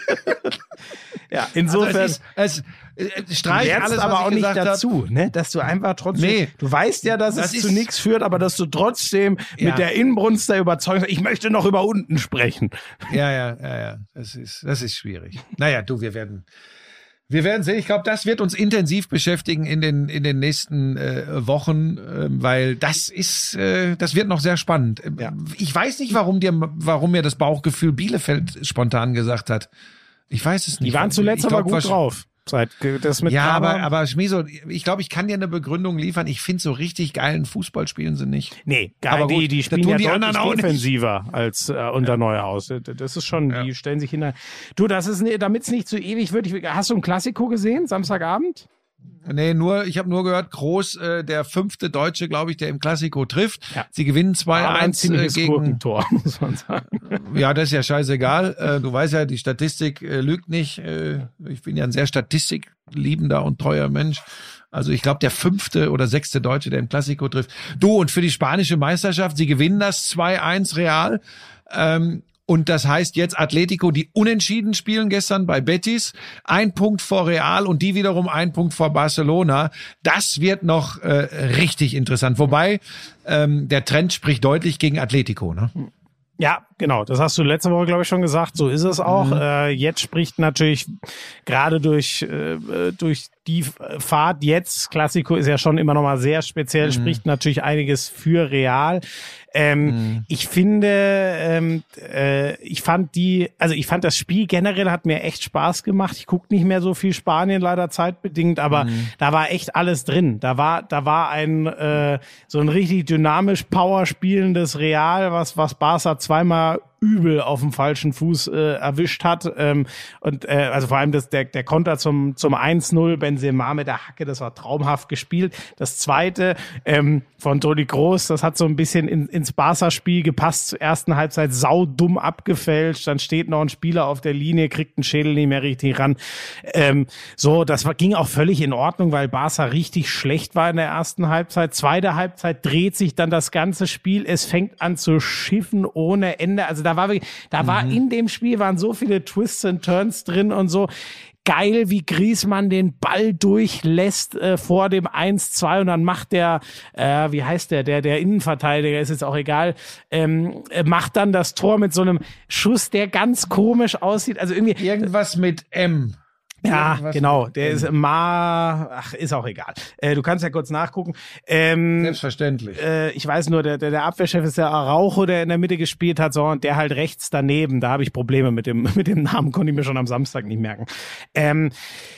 B: Ja, insofern.
A: Also es ist, es streich alles,
B: aber
A: was
B: auch
A: ich
B: nicht
A: gesagt
B: dazu,
A: hab.
B: ne, dass du einfach trotzdem,
A: nee,
B: du weißt ja, dass
A: das
B: es zu nichts führt, aber dass du trotzdem
A: ja.
B: mit der Inbrunst der Überzeugung sagst, ich möchte noch über unten sprechen.
A: Ja, ja, ja, ja, das ist, das ist schwierig. Naja, du, wir werden, wir werden sehen. Ich glaube, das wird uns intensiv beschäftigen in den, in den nächsten äh, Wochen, äh, weil das ist, äh, das wird noch sehr spannend. Ja. Ich weiß nicht, warum dir, warum mir das Bauchgefühl Bielefeld spontan gesagt hat. Ich weiß es nicht.
B: Die waren zuletzt
A: ich glaub,
B: aber gut drauf. Seit das mit
A: ja,
B: Kramer.
A: aber, aber Schmieso, ich glaube, ich kann dir eine Begründung liefern. Ich finde, so richtig geilen Fußball spielen sie nicht.
B: Nee, geil,
A: aber
B: die,
A: gut,
B: die spielen
A: tun
B: ja
A: die
B: deutlich
A: anderen auch
B: defensiver nicht. als äh, unter ja. Neuhaus. Das ist schon, ja. die stellen sich hinein. Du, das ist, damit es nicht zu ewig wird, ich, hast du ein Klassiko gesehen, Samstagabend?
A: Nee, nur, ich habe nur gehört, Groß, äh, der fünfte Deutsche, glaube ich, der im Klassiko trifft.
B: Ja.
A: Sie gewinnen zwei eins äh, gegen
B: Tor, muss man sagen.
A: Ja, das ist ja scheißegal. Äh, du weißt ja, die Statistik äh, lügt nicht. Äh, ich bin ja ein sehr statistikliebender und treuer Mensch. Also ich glaube, der fünfte oder sechste Deutsche, der im Klassiko trifft. Du, und für die spanische Meisterschaft, sie gewinnen das zwei eins Real. Ähm, Und das heißt jetzt Atletico, die unentschieden spielen gestern bei Betis, ein Punkt vor Real und die wiederum ein Punkt vor Barcelona. Das wird noch äh, richtig interessant. Wobei ähm, der Trend spricht deutlich gegen Atletico, ne?
B: Ja, genau. Das hast du letzte Woche, glaube ich, schon gesagt. So ist es auch.
A: Mhm.
B: Äh, jetzt spricht natürlich gerade durch äh, durch die Fahrt jetzt, Classico ist ja schon immer noch mal sehr speziell, mhm. spricht natürlich einiges für Real. Ähm, mhm. Ich finde, ähm, äh, ich fand die, also ich fand das Spiel generell hat mir echt Spaß gemacht. Ich gucke nicht mehr so viel Spanien, leider zeitbedingt, aber mhm. da war echt alles drin. Da war, da war ein äh, so ein richtig dynamisch Power spielendes Real, was was Barca zweimal übel auf dem falschen Fuß äh, erwischt hat. Ähm, und äh, also vor allem das, der, der Konter zum zum eins null, Benzema mit der Hacke, das war traumhaft gespielt. Das zweite ähm, von Toni Kroos, das hat so ein bisschen in, ins Barca-Spiel gepasst. Zur ersten Halbzeit saudumm abgefälscht. Dann steht noch ein Spieler auf der Linie, kriegt einen Schädel nicht mehr richtig ran. Ähm, so, das war, ging auch völlig in Ordnung, weil Barca richtig schlecht war in der ersten Halbzeit. Zweite Halbzeit dreht sich dann das ganze Spiel. Es fängt an zu schiffen ohne Ende. Also da war wirklich, da mhm. war in dem Spiel waren so viele Twists and Turns drin und so. Geil, wie Griezmann den Ball durchlässt äh, vor dem eins zwei und dann macht der, äh, wie heißt der, der der Innenverteidiger, ist jetzt auch egal, ähm, macht dann das Tor mit so einem Schuss, der ganz komisch aussieht. Also irgendwie
A: irgendwas mit M.
B: Ja,
A: Irgendwas
B: genau, der ist Ma, ach, ist auch egal. Äh, du kannst ja kurz nachgucken. Ähm,
A: Selbstverständlich.
B: Äh, ich weiß nur, der, der, der Abwehrchef ist der Araujo, der in der Mitte gespielt hat, so, und der halt rechts daneben. Da habe ich Probleme mit dem, mit dem Namen, konnte ich mir schon am Samstag nicht merken. Ähm,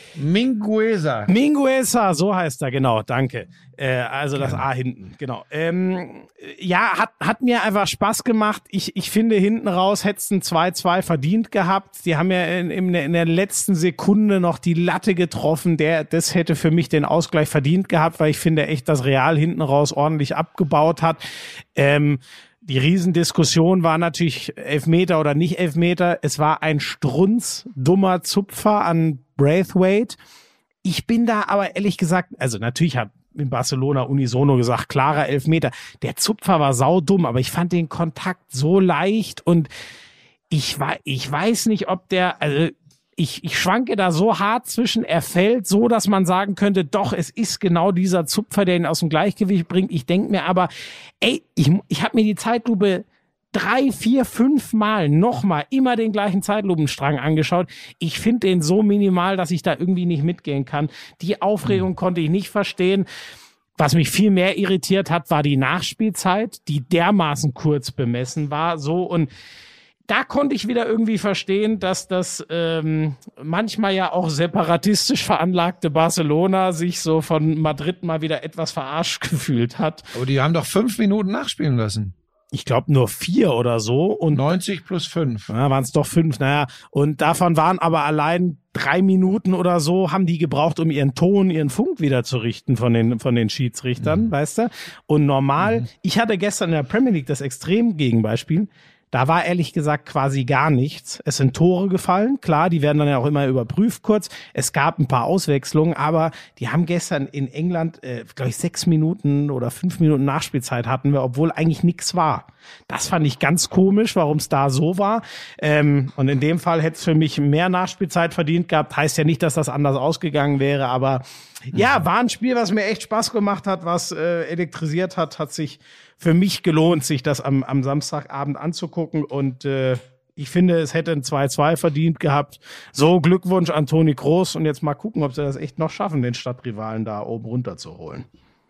A: Mingueza.
B: Mingueza, so heißt er, genau, danke. Äh, also das A hinten, genau. Ähm, ja, hat hat mir einfach Spaß gemacht. Ich ich finde, hinten raus hätte es ein zwei zwei verdient gehabt. Die haben ja in, in, in der letzten Sekunde noch die Latte getroffen. Der, das hätte für mich den Ausgleich verdient gehabt, weil ich finde echt, dass Real hinten raus ordentlich abgebaut hat. Ähm, Die Riesendiskussion war natürlich Elfmeter oder nicht Elfmeter. Es war ein strunzdummer Zupfer an Braithwaite. Ich bin da aber ehrlich gesagt, also natürlich hat in Barcelona unisono gesagt, klarer Elfmeter. Der Zupfer war saudumm, aber ich fand den Kontakt so leicht und ich, ich weiß nicht, ob der, also Ich, ich schwanke da so hart zwischen, er fällt so, dass man sagen könnte, doch, es ist genau dieser Zupfer, der ihn aus dem Gleichgewicht bringt. Ich denke mir aber, ey, ich, ich habe mir die Zeitlupe drei, vier, fünf Mal nochmal immer den gleichen Zeitlupenstrang angeschaut. Ich finde den so minimal, dass ich da irgendwie nicht mitgehen kann. Die Aufregung mhm. konnte ich nicht verstehen. Was mich viel mehr irritiert hat, war die Nachspielzeit, die dermaßen kurz bemessen war. So, und da konnte ich wieder irgendwie verstehen, dass das ähm, manchmal ja auch separatistisch veranlagte Barcelona sich so von Madrid mal wieder etwas verarscht gefühlt hat.
A: Aber die haben doch fünf Minuten nachspielen lassen.
B: Ich glaube nur vier oder so. Und
A: neunzig plus fünf.
B: Ja, waren es doch fünf, naja. Und davon waren aber allein drei Minuten oder so, haben die gebraucht, um ihren Ton, ihren Funk wieder zu richten von den, von den Schiedsrichtern, mhm. weißt du? Und normal, mhm. ich hatte gestern in der Premier League das Extrem-Gegenbeispiel. Da war ehrlich gesagt quasi gar nichts. Es sind Tore gefallen, klar, die werden dann ja auch immer überprüft kurz. Es gab ein paar Auswechslungen, aber die haben gestern in England, äh, glaube ich, sechs Minuten oder fünf Minuten Nachspielzeit hatten wir, obwohl eigentlich nichts war. Das fand ich ganz komisch, warum es da so war. Ähm, und in dem Fall hätte es für mich mehr Nachspielzeit verdient gehabt. Heißt ja nicht, dass das anders ausgegangen wäre, aber ja, war ein Spiel, was mir echt Spaß gemacht hat, was äh, elektrisiert hat, hat sich für mich gelohnt, sich das am, am Samstagabend anzugucken und äh, ich finde, es hätte ein zwei zwei verdient gehabt. So, Glückwunsch an Toni Kroos und jetzt mal gucken, ob sie das echt noch schaffen, den Stadtrivalen da oben runter zu holen.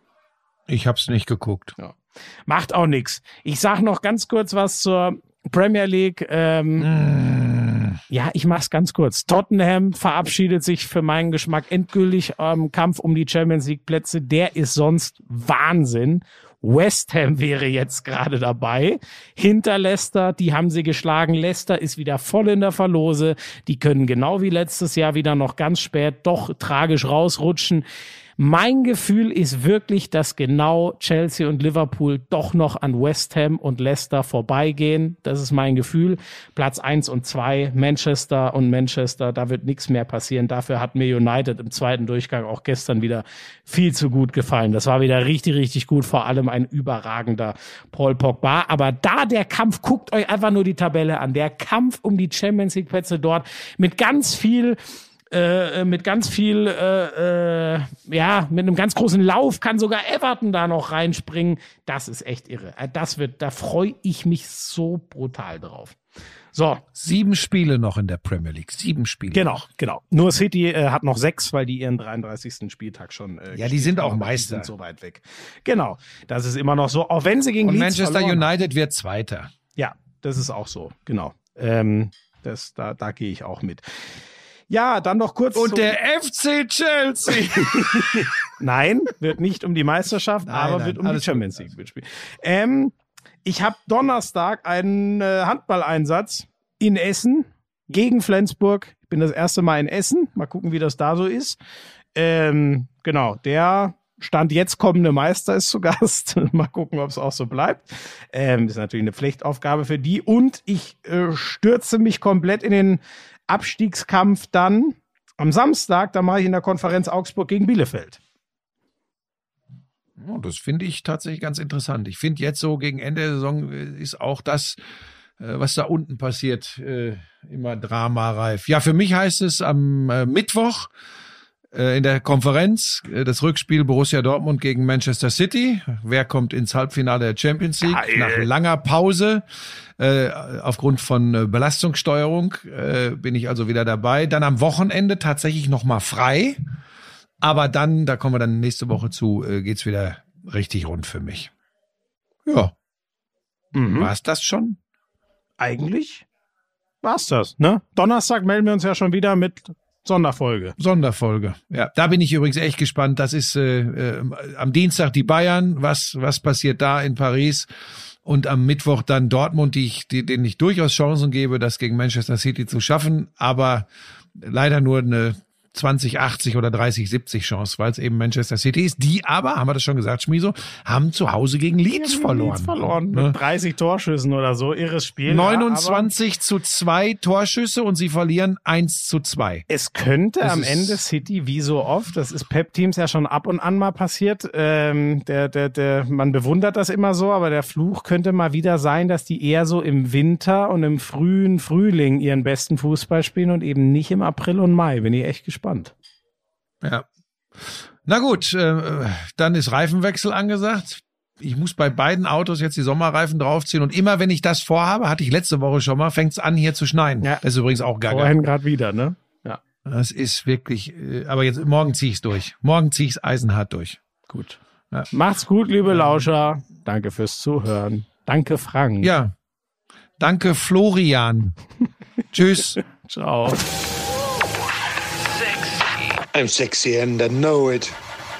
A: Ich hab's nicht geguckt.
B: Ja. Macht auch nix. Ich sag noch ganz kurz was zur Premier League. Ähm, mm. Ja, ich mach's ganz kurz. Tottenham verabschiedet sich für meinen Geschmack endgültig am ähm, Kampf um die Champions League Plätze. Der ist sonst Wahnsinn. West Ham wäre jetzt gerade dabei. Hinter Leicester, die haben sie geschlagen. Leicester ist wieder voll in der Verlose. Die können genau wie letztes Jahr wieder noch ganz spät doch tragisch rausrutschen. Mein Gefühl ist wirklich, dass genau Chelsea und Liverpool doch noch an West Ham und Leicester vorbeigehen. Das ist mein Gefühl. Platz eins und zwei, Manchester und Manchester, da wird nichts mehr passieren. Dafür hat mir United im zweiten Durchgang auch gestern wieder viel zu gut gefallen. Das war wieder richtig, richtig gut. Vor allem ein überragender Paul Pogba. Aber da der Kampf, guckt euch einfach nur die Tabelle an. Der Kampf um die Champions League Plätze dort mit ganz viel Äh, mit ganz viel, äh, äh, ja, mit einem ganz großen Lauf kann sogar Everton da noch reinspringen. Das ist echt irre. Das wird, da freue ich mich so brutal drauf. So.
A: Sieben Spiele noch in der Premier League. Sieben Spiele.
B: Genau, genau. Nur City äh, hat noch sechs, weil die ihren dreiunddreißigsten Spieltag schon äh,
A: Ja, die sind auch
B: haben.
A: Meister.
B: Die sind so weit weg. Genau. Das ist immer noch so, auch wenn sie gegen
A: Und
B: Leeds
A: Manchester
B: verloren haben.
A: United wird Zweiter.
B: Ja, das ist auch so. Genau. Ähm, das, da, da gehe ich auch mit. Ja, dann noch kurz.
A: Und
B: zum-
A: der F C Chelsea.
B: Nein, wird nicht um die Meisterschaft,
A: Nein,
B: aber
A: nein,
B: wird um die
A: alles
B: Champions
A: gut.
B: League mitspielen. Ähm, ich habe Donnerstag einen äh, Handballeinsatz in Essen gegen Flensburg. Ich bin das erste Mal in Essen. Mal gucken, wie das da so ist. Ähm, genau, der Stand jetzt kommende Meister ist zu Gast. Mal gucken, ob es auch so bleibt. Ähm, ist natürlich eine Pflichtaufgabe für die. Und ich äh, stürze mich komplett in den Abstiegskampf dann am Samstag. Da mache ich in der Konferenz Augsburg gegen Bielefeld.
A: Oh, das finde ich tatsächlich ganz interessant. Ich finde jetzt so gegen Ende der Saison äh, ist auch das, äh, was da unten passiert, äh, immer dramareif. Ja, für mich heißt es am äh, Mittwoch äh, in der Konferenz äh, das Rückspiel Borussia Dortmund gegen Manchester City. Wer kommt ins Halbfinale der Champions League?
B: Geil.
A: Nach langer Pause äh, aufgrund von äh, Belastungssteuerung äh, bin ich also wieder dabei. Dann am Wochenende tatsächlich nochmal frei. Aber dann, da kommen wir dann nächste Woche zu, äh, geht's wieder richtig rund für mich. Ja.
B: Mhm.
A: War's das schon?
B: Eigentlich war's das, ne? Donnerstag melden wir uns ja schon wieder mit Sonderfolge.
A: Sonderfolge. Ja, da bin ich übrigens echt gespannt. Das ist äh, äh, am Dienstag die Bayern. Was was passiert da in Paris? Und am Mittwoch dann Dortmund, die ich, die, denen ich durchaus Chancen gebe, das gegen Manchester City zu schaffen. Aber leider nur eine zwanzig achtzig oder dreißig siebzig Chance, weil es eben Manchester City ist. Die aber, haben wir das schon gesagt, Schmieso, haben zu Hause gegen Leeds verloren.
B: Leeds verloren.
A: Ne?
B: Mit dreißig Torschüssen oder so. Irres Spiel.
A: neunundzwanzig zu zwei Torschüsse und sie verlieren eins zu zwei.
B: Ja, es könnte
A: Das
B: am
A: ist-
B: Ende City, wie so oft, das ist Pep-Teams ja schon ab und an mal passiert, ähm, der, der, der, man bewundert das immer so, aber der Fluch könnte mal wieder sein, dass die eher so im Winter und im frühen Frühling ihren besten Fußball spielen und eben nicht im April und Mai. Bin ich echt gespannt.
A: Ja. Na gut, äh, dann ist Reifenwechsel angesagt. Ich muss bei beiden Autos jetzt die Sommerreifen draufziehen und immer wenn ich das vorhabe, hatte ich letzte Woche schon mal, fängt's an hier zu schneien.
B: Ja.
A: Das ist übrigens auch gaga.
B: Vorhin gerade wieder, ne? Ja.
A: Das ist wirklich, äh, aber jetzt morgen zieh ich's durch. Morgen zieh ich's eisenhart durch.
B: Gut.
A: Ja.
B: Macht's gut, liebe Lauscher. Danke fürs Zuhören. Danke, Frank.
A: Ja. Danke, Florian. Tschüss.
B: Ciao.
C: I'm sexy and I know it.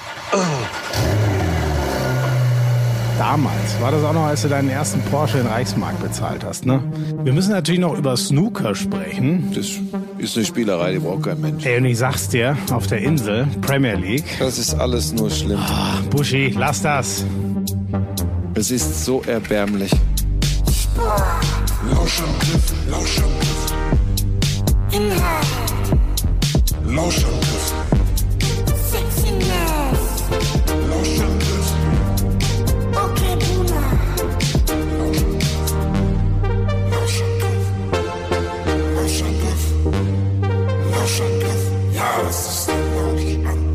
B: Damals war das auch noch, als du deinen ersten Porsche in Reichsmark bezahlt hast, ne? Wir müssen natürlich noch über Snooker sprechen.
D: Das ist eine Spielerei, die braucht kein Mensch.
B: Ey, und ich sag's dir, auf der Insel, Premier League.
D: Das ist alles nur schlimm.
B: Buschi, lass das.
D: Es ist so erbärmlich.
E: Lauschangriff, Lauschangriff. Inhalt. Lauschangriff. Sexiness. Lauschangriff. Okay, Buna. Lauschangriff. Lauschangriff. Lauschangriff. Ja, das ist der Lauschangriff.